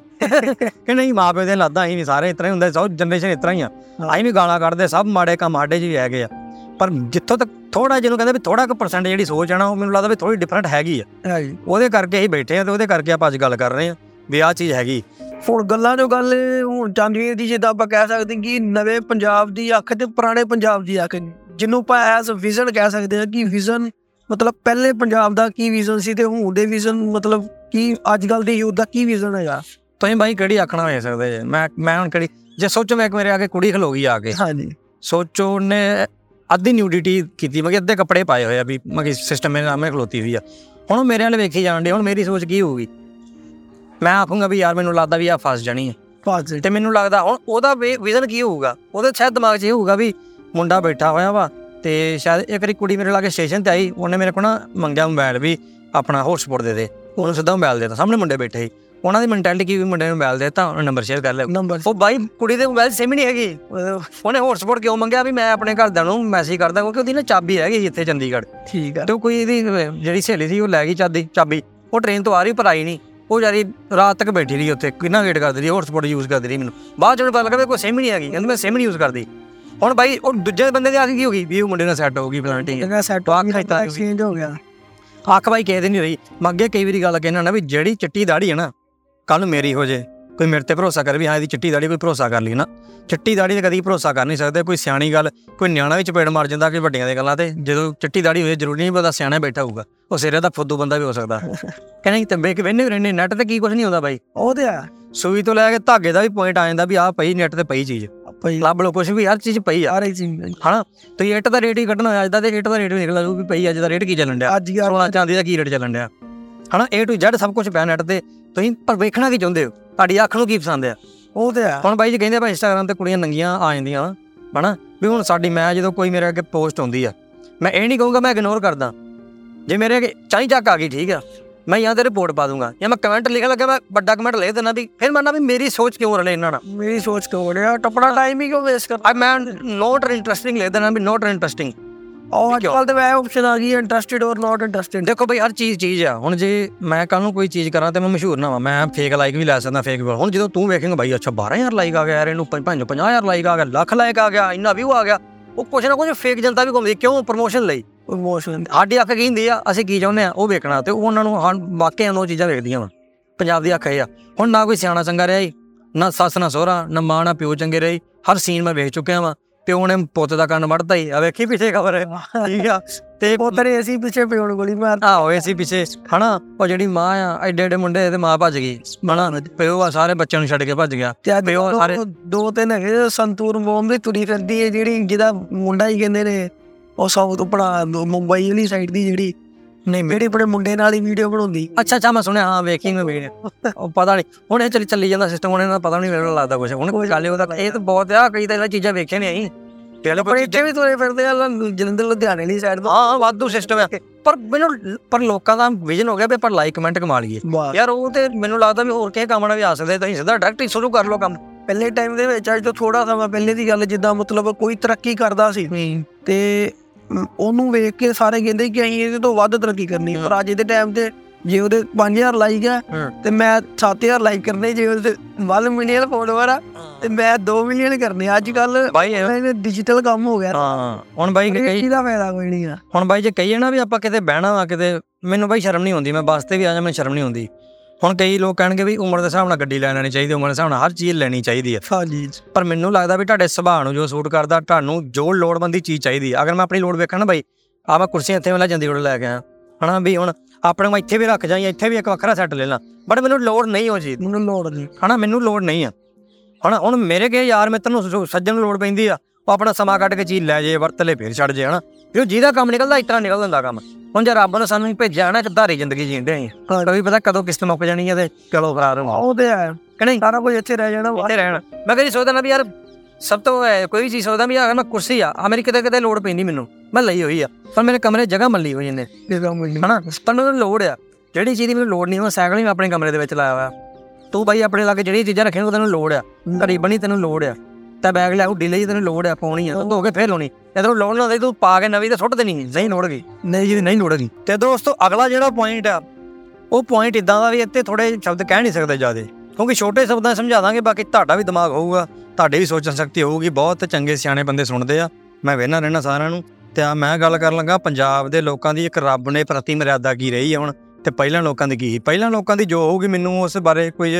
ਕਿ ਨਹੀਂ। ਮਾਂ ਪਿਓ ਦੀਆਂ ਲਾਦਾਂ ਅਸੀਂ ਵੀ ਸਾਰੇ ਇਸ ਤਰ੍ਹਾਂ ਹੀ ਹੁੰਦੇ, ਸਭ ਜਨਰੇਸ਼ਨ ਇਸ ਤਰ੍ਹਾਂ ਹੀ ਆ। ਅਸੀਂ ਵੀ ਗਾਲਾਂ ਕੱਢਦੇ, ਸਭ ਮਾੜੇ ਕੰਮ ਸਾਡੇ 'ਚ ਵੀ ਹੈਗੇ ਆ। ਪਰ ਜਿੱਥੋਂ ਤੱਕ ਥੋੜ੍ਹਾ ਜਿਹਨੂੰ ਕਹਿੰਦੇ ਵੀ ਥੋੜ੍ਹਾ ਕੁ ਪਰਸੈਂਟ ਜਿਹੜੀ ਸੋਚ ਹੈ ਨਾ, ਉਹ ਮੈਨੂੰ ਲੱਗਦਾ ਵੀ ਥੋੜ੍ਹੀ ਡਿਫਰੈਂਟ ਹੈਗੀ ਆ। ਉਹਦੇ ਕਰਕੇ ਅਸੀਂ ਬੈਠੇ ਹਾਂ ਤੇ ਉਹਦੇ ਕਰਕੇ ਆਪਾਂ ਅੱਜ ਗੱਲ ਕਰ ਰਹੇ ਹਾਂ ਵੀ ਆਹ ਚੀਜ਼ ਹੈਗੀ। ਹੁਣ ਗੱਲਾਂ ਜੋ ਗੱਲ ਹੁਣ ਚਾਂਦੀ ਦੀ, ਜਿੱਦਾਂ ਆਪਾਂ ਕਹਿ ਸਕਦੇ ਕਿ ਨਵੇਂ ਪੰਜਾਬ ਦੀ ਅੱਖ ਤੇ ਪੁਰਾਣੇ ਪੰਜਾਬ ਦੀ ਅੱਖ, ਜਿਹਨੂੰ ਆਪਾਂ ਐਜ਼ ਵਿਜ਼ਨ ਕਹਿ ਸਕਦੇ ਹਾਂ ਕਿ ਵਿਜ਼ਨ ਮਤਲਬ ਪਹਿਲੇ ਪੰਜਾਬ ਦਾ ਕੀ ਵਿਜ਼ਨ ਸੀ ਤੇ ਹੁਣ ਦੇ ਵਿਜ਼ਨ ਮਤਲਬ ਕੀ ਅੱਜ ਕੱਲ੍ਹ ਦੇ ਯੂਥ ਦਾ ਕੀ ਵਿਜ਼ਨ ਹੈਗਾ। ਤੁਸੀਂ ਬਾਈ ਕਿਹੜੀ ਆਖਣਾ ਹੋ ਸਕਦੇ ਜੇ? ਮੈਂ ਮੈਂ ਹੁਣ ਕਿਹੜੀ ਜੇ ਸੋਚੋ, ਮੈਂ ਇੱਕ ਮੇਰੇ ਆ ਕੇ ਕੁੜੀ ਖਲੋ ਗਈ ਆ ਕੇ, ਹਾਂਜੀ ਸੋਚੋ ਉਹਨੇ ਅੱਧੀ ਨਿਊਡਿਟੀ ਕੀਤੀ, ਮਤਲਬ ਅੱਧੇ ਕੱਪੜੇ ਪਾਏ ਹੋਏ ਆ ਵੀ ਮਤਲਬ ਸਿਸਟਮ ਮੇਰੇ ਸਾਹਮਣੇ ਖਲੋਤੀ ਹੋਈ ਆ। ਹੁਣ ਉਹ ਮੇਰੇ ਵੱਲ ਵੇਖੀ ਜਾਣ ਡੇ, ਹੁਣ ਮੇਰੀ ਸੋਚ ਕੀ ਹੋਊਗੀ? ਮੈਂ ਆਖੂੰਗਾ ਵੀ ਯਾਰ ਮੈਨੂੰ ਲੱਗਦਾ ਵੀ ਆਹ ਫਸ ਜਾਣੀ ਹੈ ਫਸ ਤੇ ਮੈਨੂੰ ਲੱਗਦਾ ਹੁਣ ਉਹਦਾ ਵਿਜ਼ਨ ਕੀ ਹੋਊਗਾ? ਉਹਦੇ ਸ਼ਾਇਦ ਦਿਮਾਗ 'ਚ ਇਹ ਹੋਊਗਾ ਵੀ ਮੁੰਡਾ ਬੈਠਾ ਹੋਇਆ ਵਾ ਤੇ ਸ਼ਾਇਦ ਇੱਕ ਵਾਰੀ ਕੁੜੀ ਮੇਰੇ ਲਾਗੇ ਸਟੇਸ਼ਨ 'ਤੇ ਆਈ, ਉਹਨੇ ਮੇਰੇ ਕੋਲ ਨਾ ਮੰਗਿਆ ਮੋਬਾਈਲ ਵੀ ਆਪਣਾ ਹੌਟਸਪੌਟ ਦੇ ਦੇ, ਉਹਨੂੰ ਸਿੱਧਾ ਮੋਬਾਈਲ ਦੇ ਦਿੱਤਾ। ਸਾਹਮਣੇ ਮੁੰਡੇ ਬੈਠੇ ਸੀ, ਉਹਨਾਂ ਦੀ ਮੈਂਟੈਲਿਟੀ ਕੀ ਵੀ ਮੁੰਡੇ ਨੂੰ ਮੋਬਾਈਲ ਦੇ ਦਿੱਤਾ, ਉਹਨੇ ਨੰਬਰ ਸ਼ੇਅਰ ਕਰ ਲਿਆ ਨੰਬਰ। ਉਹ ਬਾਈ ਕੁੜੀ ਦੇ ਮੋਬਾਈਲ ਸਿਮ ਹੀ ਨਹੀਂ ਹੈਗੀ, ਉਹਨੇ ਹੌਟਸਪੌਟ ਕਿਉਂ ਮੰਗਿਆ ਵੀ ਮੈਂ ਆਪਣੇ ਘਰਦਿਆਂ ਨੂੰ ਮੈਸੇਜ ਕਰਦਾ, ਕਿਉਂਕਿ ਉਹਦੀ ਨਾ ਚਾਬੀ ਹੈਗੀ ਇੱਥੇ ਚੰਡੀਗੜ੍ਹ। ਠੀਕ ਹੈ। ਤੇ ਕੋਈ ਇਹਦੀ ਜਿਹੜੀ ਸਹੇਲੀ ਸੀ ਉਹ ਲੈ ਗਈ ਚਾਬੀ ਚਾਬੀ ਉਹ ਟ੍ਰੇਨ ਤੋਂ ਆ ਰਹੀ ਪਰ ਆਈ ਨਹੀਂ। ਉਹ ਜਾਰੀ ਰਾਤ ਤੱਕ ਬੈਠੀ ਰਹੀ ਉੱਥੇ, ਕਿੰਨਾ ਵੇਟ ਕਰਦੀ ਰਹੀ, ਹੌਟਸਪੌਟ ਯੂਜ਼ ਕਰਦੀ ਰਹੀ। ਮੈਨੂੰ ਬਾਅਦ 'ਚ ਪਤਾ ਲੱਗਾ ਕੋਈ ਸਿਮ ਹੀ ਨਹੀਂ ਹੈਗੀ, ਕਹਿੰਦੀ ਮੈਂ ਸਿਮ ਨਹੀਂ ਯੂਜ਼ ਕਰਦੀ। ਹੁਣ ਬਾਈ ਉਹ ਦੂਜੇ ਬੰਦੇ ਦੀ ਅੱਖ ਕੀ ਹੋ ਗਈ ਵੀ ਉਹ ਮੁੰਡੇ ਨਾਲ ਸੈੱਟ ਹੋ ਗਈ, ਪਲਾਂਟਿੰਗ ਸੈੱਟ ਐਕਸਚੇਂਜ ਹੋ ਗਿਆ। ਅੱਖ ਬਾਈ ਕਿਸੇ ਦੀ ਨਹੀਂ ਰਹੀ। ਮੈਂ ਅੱਗੇ ਕਈ ਵਾਰੀ ਗੱਲ ਕਹਿਣਾ ਨਾ ਵੀ ਜਿਹੜੀ ਚਿੱਟੀ ਦਾੜੀ ਹੈ ਨਾ, ਕੱਲ੍ਹ ਨੂੰ ਮੇਰੀ ਹੋ ਜੇ, ਕੋਈ ਮੇਰੇ 'ਤੇ ਭਰੋਸਾ ਕਰੇ ਵੀ ਹਾਂ ਇਹਦੀ ਚਿੱਟੀ ਦਾੜੀ, ਕੋਈ ਭਰੋਸਾ ਕਰ ਲਈ ਨਾ। ਚਿੱਟੀ ਦਾੜੀ 'ਤੇ ਕਦੀ ਭਰੋਸਾ ਕਰ ਨਹੀਂ ਸਕਦੇ। ਕੋਈ ਸਿਆਣੀ ਗੱਲ, ਕੋਈ ਨਿਆਣਾ ਵੀ ਚਪੇੜ ਮਾਰ ਜਾਂਦਾ ਕਿ ਵੱਡੀਆਂ ਦੀਆਂ ਗੱਲਾਂ 'ਤੇ। ਜਦੋਂ ਚਿੱਟੀ ਦਾੜੀ ਹੋਏ ਜ਼ਰੂਰੀ ਨਹੀਂ ਪਤਾ ਸਿਆਣਾ ਬੈਠਾ ਹੋਊਗਾ, ਉਹ ਸਿਰੇ ਦਾ ਫੁੱਦੂ ਬੰਦਾ ਵੀ ਹੋ ਸਕਦਾ। ਕਹਿੰਦੇ ਤੇ ਵੇਖ ਵਹਿੰਦੇ ਰਹਿੰਦੇ ਨੈੱਟ 'ਤੇ ਕੀ ਕੁਛ ਨਹੀਂ ਹੁੰਦਾ ਬਾਈ। ਉਹ ਤੇ ਆ ਸੂਈ ਤੋਂ ਲੈ ਕੇ ਧਾਗੇ ਦਾ ਵੀ ਪੁਆਇੰਟ ਆ ਜਾਂਦਾ ਵੀ ਆਹ ਪਈ ਨੈੱਟ 'ਤੇ ਪਈ ਚੀਜ਼, ਲੱਭ ਲਓ ਕੁਛ ਵੀ, ਹਰ ਚੀਜ਼ ਪਈ ਆ, ਹਰ ਚੀਜ਼ ਹਨਾ। ਤੁਸੀਂ ਇੱਟ ਦਾ ਰੇਟ ਹੀ ਕੱਢਣਾ ਅੱਜ ਦਾ ਤੇ ਇੱਟ ਦਾ ਰੇਟ ਵੀ ਨਿਕਲ ਆਊ ਵੀ ਪਈ ਅੱਜ ਦਾ ਰੇਟ ਕੀ ਚੱਲਣ ਡਿਆ, ਅੱਜ ਸੋਨਾ ਚਾਂਦੀ ਦਾ ਕੀ ਰੇਟ ਚੱਲਣ ਡਿਆ ਹਨਾ। ਏ ਟੂ ਜ਼ੈਡ ਸਭ ਕੁਛ ਪਿਆ ਨੈੱਟ 'ਤੇ। ਤੁਸੀਂ ਪਰ ਵੇਖਣਾ ਕੀ ਚਾਹੁੰਦੇ ਹੋ, ਤੁਹਾਡੀ ਅੱਖ ਨੂੰ ਕੀ ਪਸੰਦ ਆ, ਉਹ ਤੇ ਆ। ਹੁਣ ਬਾਈ ਜੀ ਕਹਿੰਦੇ ਆਪਾਂ ਇੰਸਟਾਗ੍ਰਾਮ 'ਤੇ ਕੁੜੀਆਂ ਨੰਗੀਆਂ ਆ ਜਾਂਦੀਆਂ ਹਨਾ ਵੀ ਹੁਣ ਸਾਡੀ, ਮੈਂ ਜਦੋਂ ਕੋਈ ਮੇਰੇ ਅੱਗੇ ਪੋਸਟ ਆਉਂਦੀ ਆ, ਮੈਂ ਇਹ ਨਹੀਂ ਕਹੂੰਗਾ ਮੈਂ ਇਗਨੋਰ ਕਰਦਾ। ਜੇ ਮੇਰੇ ਅੱਗੇ ਚਾਈ ਚੱਕ ਆ ਗਈ ਠੀਕ ਆ, ਮੈਂ ਜਾਂ ਤਾਂ ਰਿਪੋਰਟ ਪਾ ਦੂੰਗਾ ਜਾਂ ਮੈਂ ਕਮੈਂਟ ਲਿਖਣ ਲੱਗਾ, ਮੈਂ ਵੱਡਾ ਕਮੈਂਟ ਲਿਖ ਦੇਣਾ ਵੀ ਫਿਰ ਮੰਨਣਾ ਵੀ ਮੇਰੀ ਸੋਚ ਕਿਉਂ ਰਲੇ ਇਹਨਾਂ ਨਾਲ, ਮੇਰੀ ਸੋਚ ਕਿਉਂ ਰਿਹਾ, ਟੱਪਣਾ ਟਾਈਮ ਹੀ ਕਿਉਂ ਵੇਸਟ ਕਰ। ਮੈਂ ਨੋਟ ਇੰਟਰਸਟਿੰਗ ਲਿਖ ਦੇਣਾ ਵੀ ਨੋਟ ਇੰਟਰਸਟਿੰਗ। ਉਹ ਅੱਜ ਕੱਲ੍ਹ ਤਾਂ ਵੈ ਆਪਸ਼ਨ ਆ ਗਈ ਇੰਟਰਸਟਿਡ ਔਰ ਨੋਟ ਇੰਟਰਸਟਿਡ। ਦੇਖੋ ਬਈ ਹਰ ਚੀਜ਼ ਚੀਜ਼ ਆ। ਹੁਣ ਜੇ ਮੈਂ ਕੱਲ੍ਹ ਨੂੰ ਕੋਈ ਚੀਜ਼ ਕਰਾਂ ਤੇ ਮੈਂ ਮਸ਼ਹੂਰ ਨਾ ਹੋਵਾਂ, ਮੈਂ ਫੇਕ ਲਾਈਕ ਵੀ ਲੈ ਸਕਦਾ, ਫੇਕ ਵੀ। ਹੁਣ ਜਦੋਂ ਤੂੰ ਵੇਖੇਂਗਾ ਬਾਈ ਅੱਛਾ ਬਾਰਾਂ ਹਜ਼ਾਰ ਲਾਈਕ ਆ ਗਿਆ ਯਾਰ, ਇਹਨੂੰ ਪੰਜ ਪੰਜਾਹ ਹਜ਼ਾਰ ਲਾਈਕ ਆ ਗਿਆ, ਲੱਖ ਲਾਈਕ ਆ ਗਿਆ, ਇੰਨਾ ਵਿਊ ਆ ਗਿਆ, ਉਹ ਕੁਛ ਨਾ ਕੁਛ ਫੇਕ ਜਨਤਾ ਵੀ ਘੁੰਮਦੀ ਕਿਉਂ? ਪ੍ਰਮੋਸ਼ਨ ਲਈ। ਪ੍ਰਮੋਸ਼ਨ ਸਾਡੀ ਅੱਖ ਕੀ ਹੁੰਦੀ ਆ, ਅਸੀਂ ਕੀ ਚਾਹੁੰਦੇ ਆ ਉਹ ਵੇਖਣਾ, ਤੇ ਉਹਨਾਂ ਨੂੰ ਹਾਂ ਵਾਕਿਆ ਉਹ ਚੀਜ਼ਾਂ ਵੇਖਦੀਆਂ ਵਾ। ਪੰਜਾਬ ਦੀ ਅੱਖ ਇਹ ਆ। ਹੁਣ ਨਾ ਕੋਈ ਸਿਆਣਾ ਚੰਗਾ ਰਿਹਾ, ਨਾ ਸੱਸ ਨਾ ਸਹੁਰਾ, ਨਾ ਮਾਂ ਨਾ ਪਿਓ ਚੰਗੇ ਰਹੇ। ਹਰ ਸੀਨ ਮੈਂ ਵੇਖ ਚੁੱਕਿਆ ਵਾ। ਪਿਓ ਨੇ ਪੁੱਤ ਦਾ ਕੰਨ ਵੱਢਤਾ ਹੀ ਆ, ਵੇਖੀ ਪਿੱਛੇ ਖਬਰ ਹੈ ਠੀਕ ਆ। ਤੇ ਪੁੱਤਰੇ ਅਸੀਂ ਪਿੱਛੇ ਪਿਓ ਨੂੰ ਗੋਲੀ ਮਾਰ ਆਹੋ ਅਸੀਂ ਪਿੱਛੇ ਹਨਾ। ਉਹ ਜਿਹੜੀ ਮਾਂ ਆ ਐਡੇ ਐਡੇ ਮੁੰਡੇ ਤੇ ਮਾਂ ਭੱਜ ਗਈ ਹਨਾ, ਪਿਓ ਆ ਸਾਰੇ ਬੱਚਿਆਂ ਨੂੰ ਛੱਡ ਕੇ ਭੱਜ ਗਿਆ। ਪਿਓ ਸਾਰੇ ਦੋ ਤਿੰਨ ਹੈਗੇ ਸੰਤੂਰ ਮੋਮ ਦੀ ਤੁਰੀ ਫਿਰਦੀ ਹੈ, ਜਿਹੜੀ ਜਿਹਦਾ ਮੁੰਡਾ ਹੀ ਕਹਿੰਦੇ ਨੇ ਉਹ ਸਾਊਥ ਆਪਣਾ ਮੁੰਬਈ ਵਾਲੀ ਸਾਈਡ ਦੀ, ਜਿਹੜੀ ਨਹੀਂ ਜਿਹੜੀ ਆਪਣੇ ਮੁੰਡੇ ਨਾਲ ਹੀ ਵੀਡੀਓ ਬਣਾਉਂਦੀ। ਅੱਛਾ ਅੱਛਾ ਮੈਂ ਸੁਣਿਆ, ਹਾਂ ਵੇਖੀ ਮੈਂ ਵੀਡੀਓ। ਉਹ ਪਤਾ ਨਹੀਂ ਹੁਣ ਇਹ ਚੱਲੀ ਚੱਲੀ ਜਾਂਦਾ ਸਿਸਟਮ, ਹੁਣ ਇਹਨਾਂ ਦਾ ਪਤਾ ਨਹੀਂ ਮੈਨੂੰ ਲੱਗਦਾ ਕੁਛ। ਹੁਣ ਕੋਈ ਗੱਲ ਉਹਦਾ ਇਹ ਤਾਂ ਬਹੁਤ ਆ, ਕਈ ਤਾਂ ਇਹਨਾਂ ਚੀਜ਼ਾਂ ਵੇਖੀਆਂ ਨਹੀਂ ਅਸੀਂ। ਪਹਿਲੇ ਇੱਥੇ ਵੀ ਤੁਰੇ ਫਿਰਦੇ ਆ ਜਲੰਧਰ ਲੁਧਿਆਣੇ ਵਾਲੀ ਸਾਈਡ ਤੋਂ। ਹਾਂ ਵਾਧੂ ਸਿਸਟਮ ਆ। ਪਰ ਮੈਨੂੰ ਪਰ ਲੋਕਾਂ ਦਾ ਵਿਜ਼ਨ ਹੋ ਗਿਆ ਵੀ ਆਪਾਂ ਲਾਈਕ ਕਮੈਂਟ ਕਮਾ ਲਈਏ ਯਾਰ। ਉਹ ਤੇ ਮੈਨੂੰ ਲੱਗਦਾ ਵੀ ਹੋਰ ਕਿਸੇ ਕੰਮ ਨਾਲ ਵੀ ਆ ਸਕਦੇ, ਤੁਸੀਂ ਸਿੱਧਾ ਡਾਇਰੈਕਟ ਹੀ ਸ਼ੁਰੂ ਕਰ ਲਓ ਕੰਮ। ਪਹਿਲੇ ਟਾਈਮ ਦੇ ਵਿੱਚ ਅੱਜ ਤੋਂ ਥੋੜਾ ਸਮਾਂ ਪਹਿਲੇ ਦੀ ਗੱਲ, ਜਿੱਦਾਂ ਮਤਲਬ ਕੋਈ ਤਰੱਕੀ ਕਰਦਾ ਸੀ ਤੇ ਉਹਨੂੰ ਵੇਖ ਕੇ ਸਾਰੇ ਕਹਿੰਦੇ ਕਿ ਅਸੀਂ ਇਹਦੇ ਤੋਂ ਵੱਧ ਤਰੱਕੀ ਕਰਨੀ। ਪਰ ਅੱਜ ਦੇ ਟਾਈਮ ਤੇ ਜੇ ਉਹਦੇ ਪੰਜ ਹਜ਼ਾਰ ਲਾਈਕ ਆ ਤੇ ਮੈਂ ਸੱਤ ਹਜ਼ਾਰ ਲਾਈਕ ਕਰਨੇ, ਜੇ ਉਹਦੇ ਵਨ ਮਿਲੀਅਨ ਫੋਲੋਵਰ ਆ ਤੇ ਮੈਂ ਦੋ ਮਿਲੀਅਨ ਕਰਨੇ। ਅੱਜ ਕੱਲ ਬਾਈ ਡਿਜੀਟਲ ਕੰਮ ਹੋ ਗਿਆ। ਹਾਂ ਹੁਣ ਬਾਈ ਕਈ ਦਾ ਫਾਇਦਾ ਕੋਈ ਨਹੀਂ ਆ। ਹੁਣ ਬਾਈ ਜੇ ਕਹੀਏ ਨਾ ਵੀ ਆਪਾਂ ਕਿਤੇ ਬਹਿਣਾ ਵਾ ਕਿਤੇ, ਮੈਨੂੰ ਬਾਈ ਸ਼ਰਮ ਨਹੀਂ ਆਉਂਦੀ, ਮੈਂ ਬੱਸ ਤੇ ਵੀ ਆ ਜਾ, ਮੈਨੂੰ ਸ਼ਰਮ ਨਹੀਂ ਆਉਂਦੀ। ਹੁਣ ਕਈ ਲੋਕ ਕਹਿਣਗੇ ਵੀ ਉਮਰ ਦੇ ਹਿਸਾਬ ਨਾਲ ਗੱਡੀ ਲੈ ਲੈਣੀ ਚਾਹੀਦੀ, ਉਮਰ ਦੇ ਹਿਸਾਬ ਨਾਲ ਹਰ ਚੀਜ਼ ਲੈਣੀ ਚਾਹੀਦੀ ਹੈ। ਹਾਂਜੀ, ਪਰ ਮੈਨੂੰ ਲੱਗਦਾ ਵੀ ਤੁਹਾਡੇ ਸੁਭਾਅ ਨੂੰ ਜੋ ਸੂਟ ਕਰਦਾ, ਤੁਹਾਨੂੰ ਜੋ ਲੋੜਵੰਦੀ ਚੀਜ਼ ਚਾਹੀਦੀ ਆ। ਅਗਰ ਮੈਂ ਆਪਣੀ ਲੋੜ ਵੇਖਾਂ ਨਾ ਬਾਈ, ਆ ਮੈਂ ਕੁਰਸੀਆਂ ਇੱਥੇ ਵਾਲਾ ਚੰਡੀਗੜ੍ਹ ਲੈ ਕੇ ਆਇਆ ਹਨਾ, ਵੀ ਹੁਣ ਆਪਣੇ ਮੈਂ ਇੱਥੇ ਵੀ ਰੱਖ ਜਾਈਂ, ਇੱਥੇ ਵੀ ਇੱਕ ਵੱਖਰਾ ਸੈੱਟ ਲੈ ਲਾਂ, ਬਟ ਮੈਨੂੰ ਲੋੜ ਨਹੀਂ ਉਹ ਚੀਜ਼, ਮੈਨੂੰ ਲੋੜ ਨਹੀਂ ਹਨਾ, ਮੈਨੂੰ ਲੋੜ ਨਹੀਂ ਆ। ਹੁਣ ਹੁਣ ਮੇਰੇ ਕੇ ਯਾਰ ਮਿੱਤਰ ਨੂੰ ਸੱਜਣ ਨੂੰ ਲੋੜ ਪੈਂਦੀ ਆ, ਉਹ ਆਪਣਾ ਸਮਾਂ ਕੱਢ ਕੇ ਚੀਜ਼ ਲੈ ਜੇ, ਵਰਤ ਲੈ, ਫਿਰ ਛੱਡ ਜੇ ਹਨਾ। ਵੀ ਉਹ ਜਿਹਦਾ ਕੰਮ ਨਿਕਲਦਾ ਇਸ ਤਰ੍ਹਾਂ ਨਿਕਲ ਜਾਂਦਾ ਕੰਮ। ਹੁਣ ਜੇ ਰੱਬ ਨੇ ਸਾਨੂੰ ਭੇਜਿਆ ਨਾ ਇੱਕ ਧਾਰੀ ਜ਼ਿੰਦਗੀ ਜੀਣ ਦੇ, ਕਦੇ ਪਤਾ ਕਦੋਂ ਕਿਸ਼ਤ ਮੁੱਕ ਜਾਣੀ ਹੈ ਤੇ ਚਲੋ ਫਰਾਰ ਹੋ। ਉਹ ਤੇ ਹੈ ਕਿ ਨਹੀਂ, ਸਾਰਾ ਕੁਝ ਇੱਥੇ ਰਹਿ ਜਾਣਾ, ਇੱਥੇ ਰਹਿਣਾ। ਮੈਂ ਕਦੀ ਸੋਚਦਾ ਨਾ ਵੀ ਯਾਰ ਸਭ ਤੋਂ ਕੋਈ ਚੀਜ਼ ਸੋਚਦਾ ਵੀ ਯਾਰ ਮੈਂ ਕੁਰਸੀ ਆ ਆ ਮੇਰੀ ਕਿਤੇ ਕਿਤੇ ਲੋੜ ਪੈਂਦੀ ਮੈਨੂੰ, ਮੈਂ ਲਈ ਹੋਈ ਆ, ਪਰ ਮੇਰੇ ਕਮਰੇ ਜਗ੍ਹਾ ਮੱਲੀ ਹੋਈ ਜਾਂਦੇ ਹਨਾ। ਪਰ ਮੈਨੂੰ ਲੋੜ ਆ, ਜਿਹੜੀ ਚੀਜ਼ ਦੀ ਮੈਨੂੰ ਲੋੜ ਨਹੀਂ, ਉਹ ਸਾਈਕਲ ਵੀ ਆਪਣੇ ਕਮਰੇ ਦੇ ਵਿੱਚ ਲਾਇਆ ਹੋਇਆ। ਤੂੰ ਬਾਈ ਆਪਣੇ ਲਾਗੇ ਜਿਹੜੀਆਂ ਚੀਜ਼ਾਂ ਰੱਖੀਆਂ ਤੈਨੂੰ ਲੋੜ ਆ, ਘੜੀ ਬਣੀ ਤੈਨੂੰ ਲੋੜ ਆ, ਤਾਂ ਬੈਗ ਲਿਆ ਉੱਡੀ ਲਈ ਤੈਨੂੰ ਲੋੜ ਆ, ਪਾਉਣੀ ਆ, ਧੋ ਕੇ ਫੇਰ ਲਾਉਣੀ। ਤੈਨੂੰ ਲੋੜ ਨਾ ਹੁੰਦੀ ਤੂੰ ਪਾ ਕੇ ਨਵੀਂ ਤਾਂ ਸੁੱਟ ਦੇਣੀ, ਨਹੀਂ ਲੋੜ ਗਈ ਨਹੀਂ ਜੀ ਨਹੀਂ ਲੋੜ ਗਈ। ਤੇ ਦੋਸਤੋ ਅਗਲਾ ਜਿਹੜਾ ਪੁਆਇੰਟ ਆ, ਉਹ ਪੁਆਇੰਟ ਇੱਦਾਂ ਦਾ ਵੀ ਇੱਥੇ ਥੋੜ੍ਹੇ ਸ਼ਬਦ ਕਹਿ ਨਹੀਂ ਸਕਦੇ ਜ਼ਿਆਦਾ, ਕਿਉਂਕਿ ਛੋਟੇ ਸ਼ਬਦਾਂ ਸਮਝਾ ਦਾਂਗੇ। ਬਾਕੀ ਤੁਹਾਡਾ ਵੀ ਦਿਮਾਗ ਹੋਊਗਾ, ਤੁਹਾਡੀ ਵੀ ਸੋਚਣ ਸ਼ਕਤੀ ਹੋਊਗੀ। ਬਹੁਤ ਚੰਗੇ ਸਿਆਣੇ ਬੰਦੇ ਸੁਣਦੇ ਆ, ਮੈਂ ਵੇਖਦਾ ਰਹਿਣਾ ਸਾਰਿਆਂ ਨੂੰ। ਤੇ ਆ ਮੈਂ ਗੱਲ ਕਰਨ ਲੱਗਾ ਪੰਜਾਬ ਦੇ ਲੋਕਾਂ ਦੀ ਇੱਕ ਰੱਬ ਨੇ ਪ੍ਰਤੀ ਮਰਿਆਦਾ ਕੀ ਰਹੀ ਹੈ ਹੁਣ, ਤੇ ਪਹਿਲਾਂ ਲੋਕਾਂ ਦੀ ਕੀ ਸੀ। ਪਹਿਲਾਂ ਲੋਕਾਂ ਦੀ ਜੋ ਹੋਊਗੀ ਮੈਨੂੰ ਉਸ ਬਾਰੇ ਕੋਈ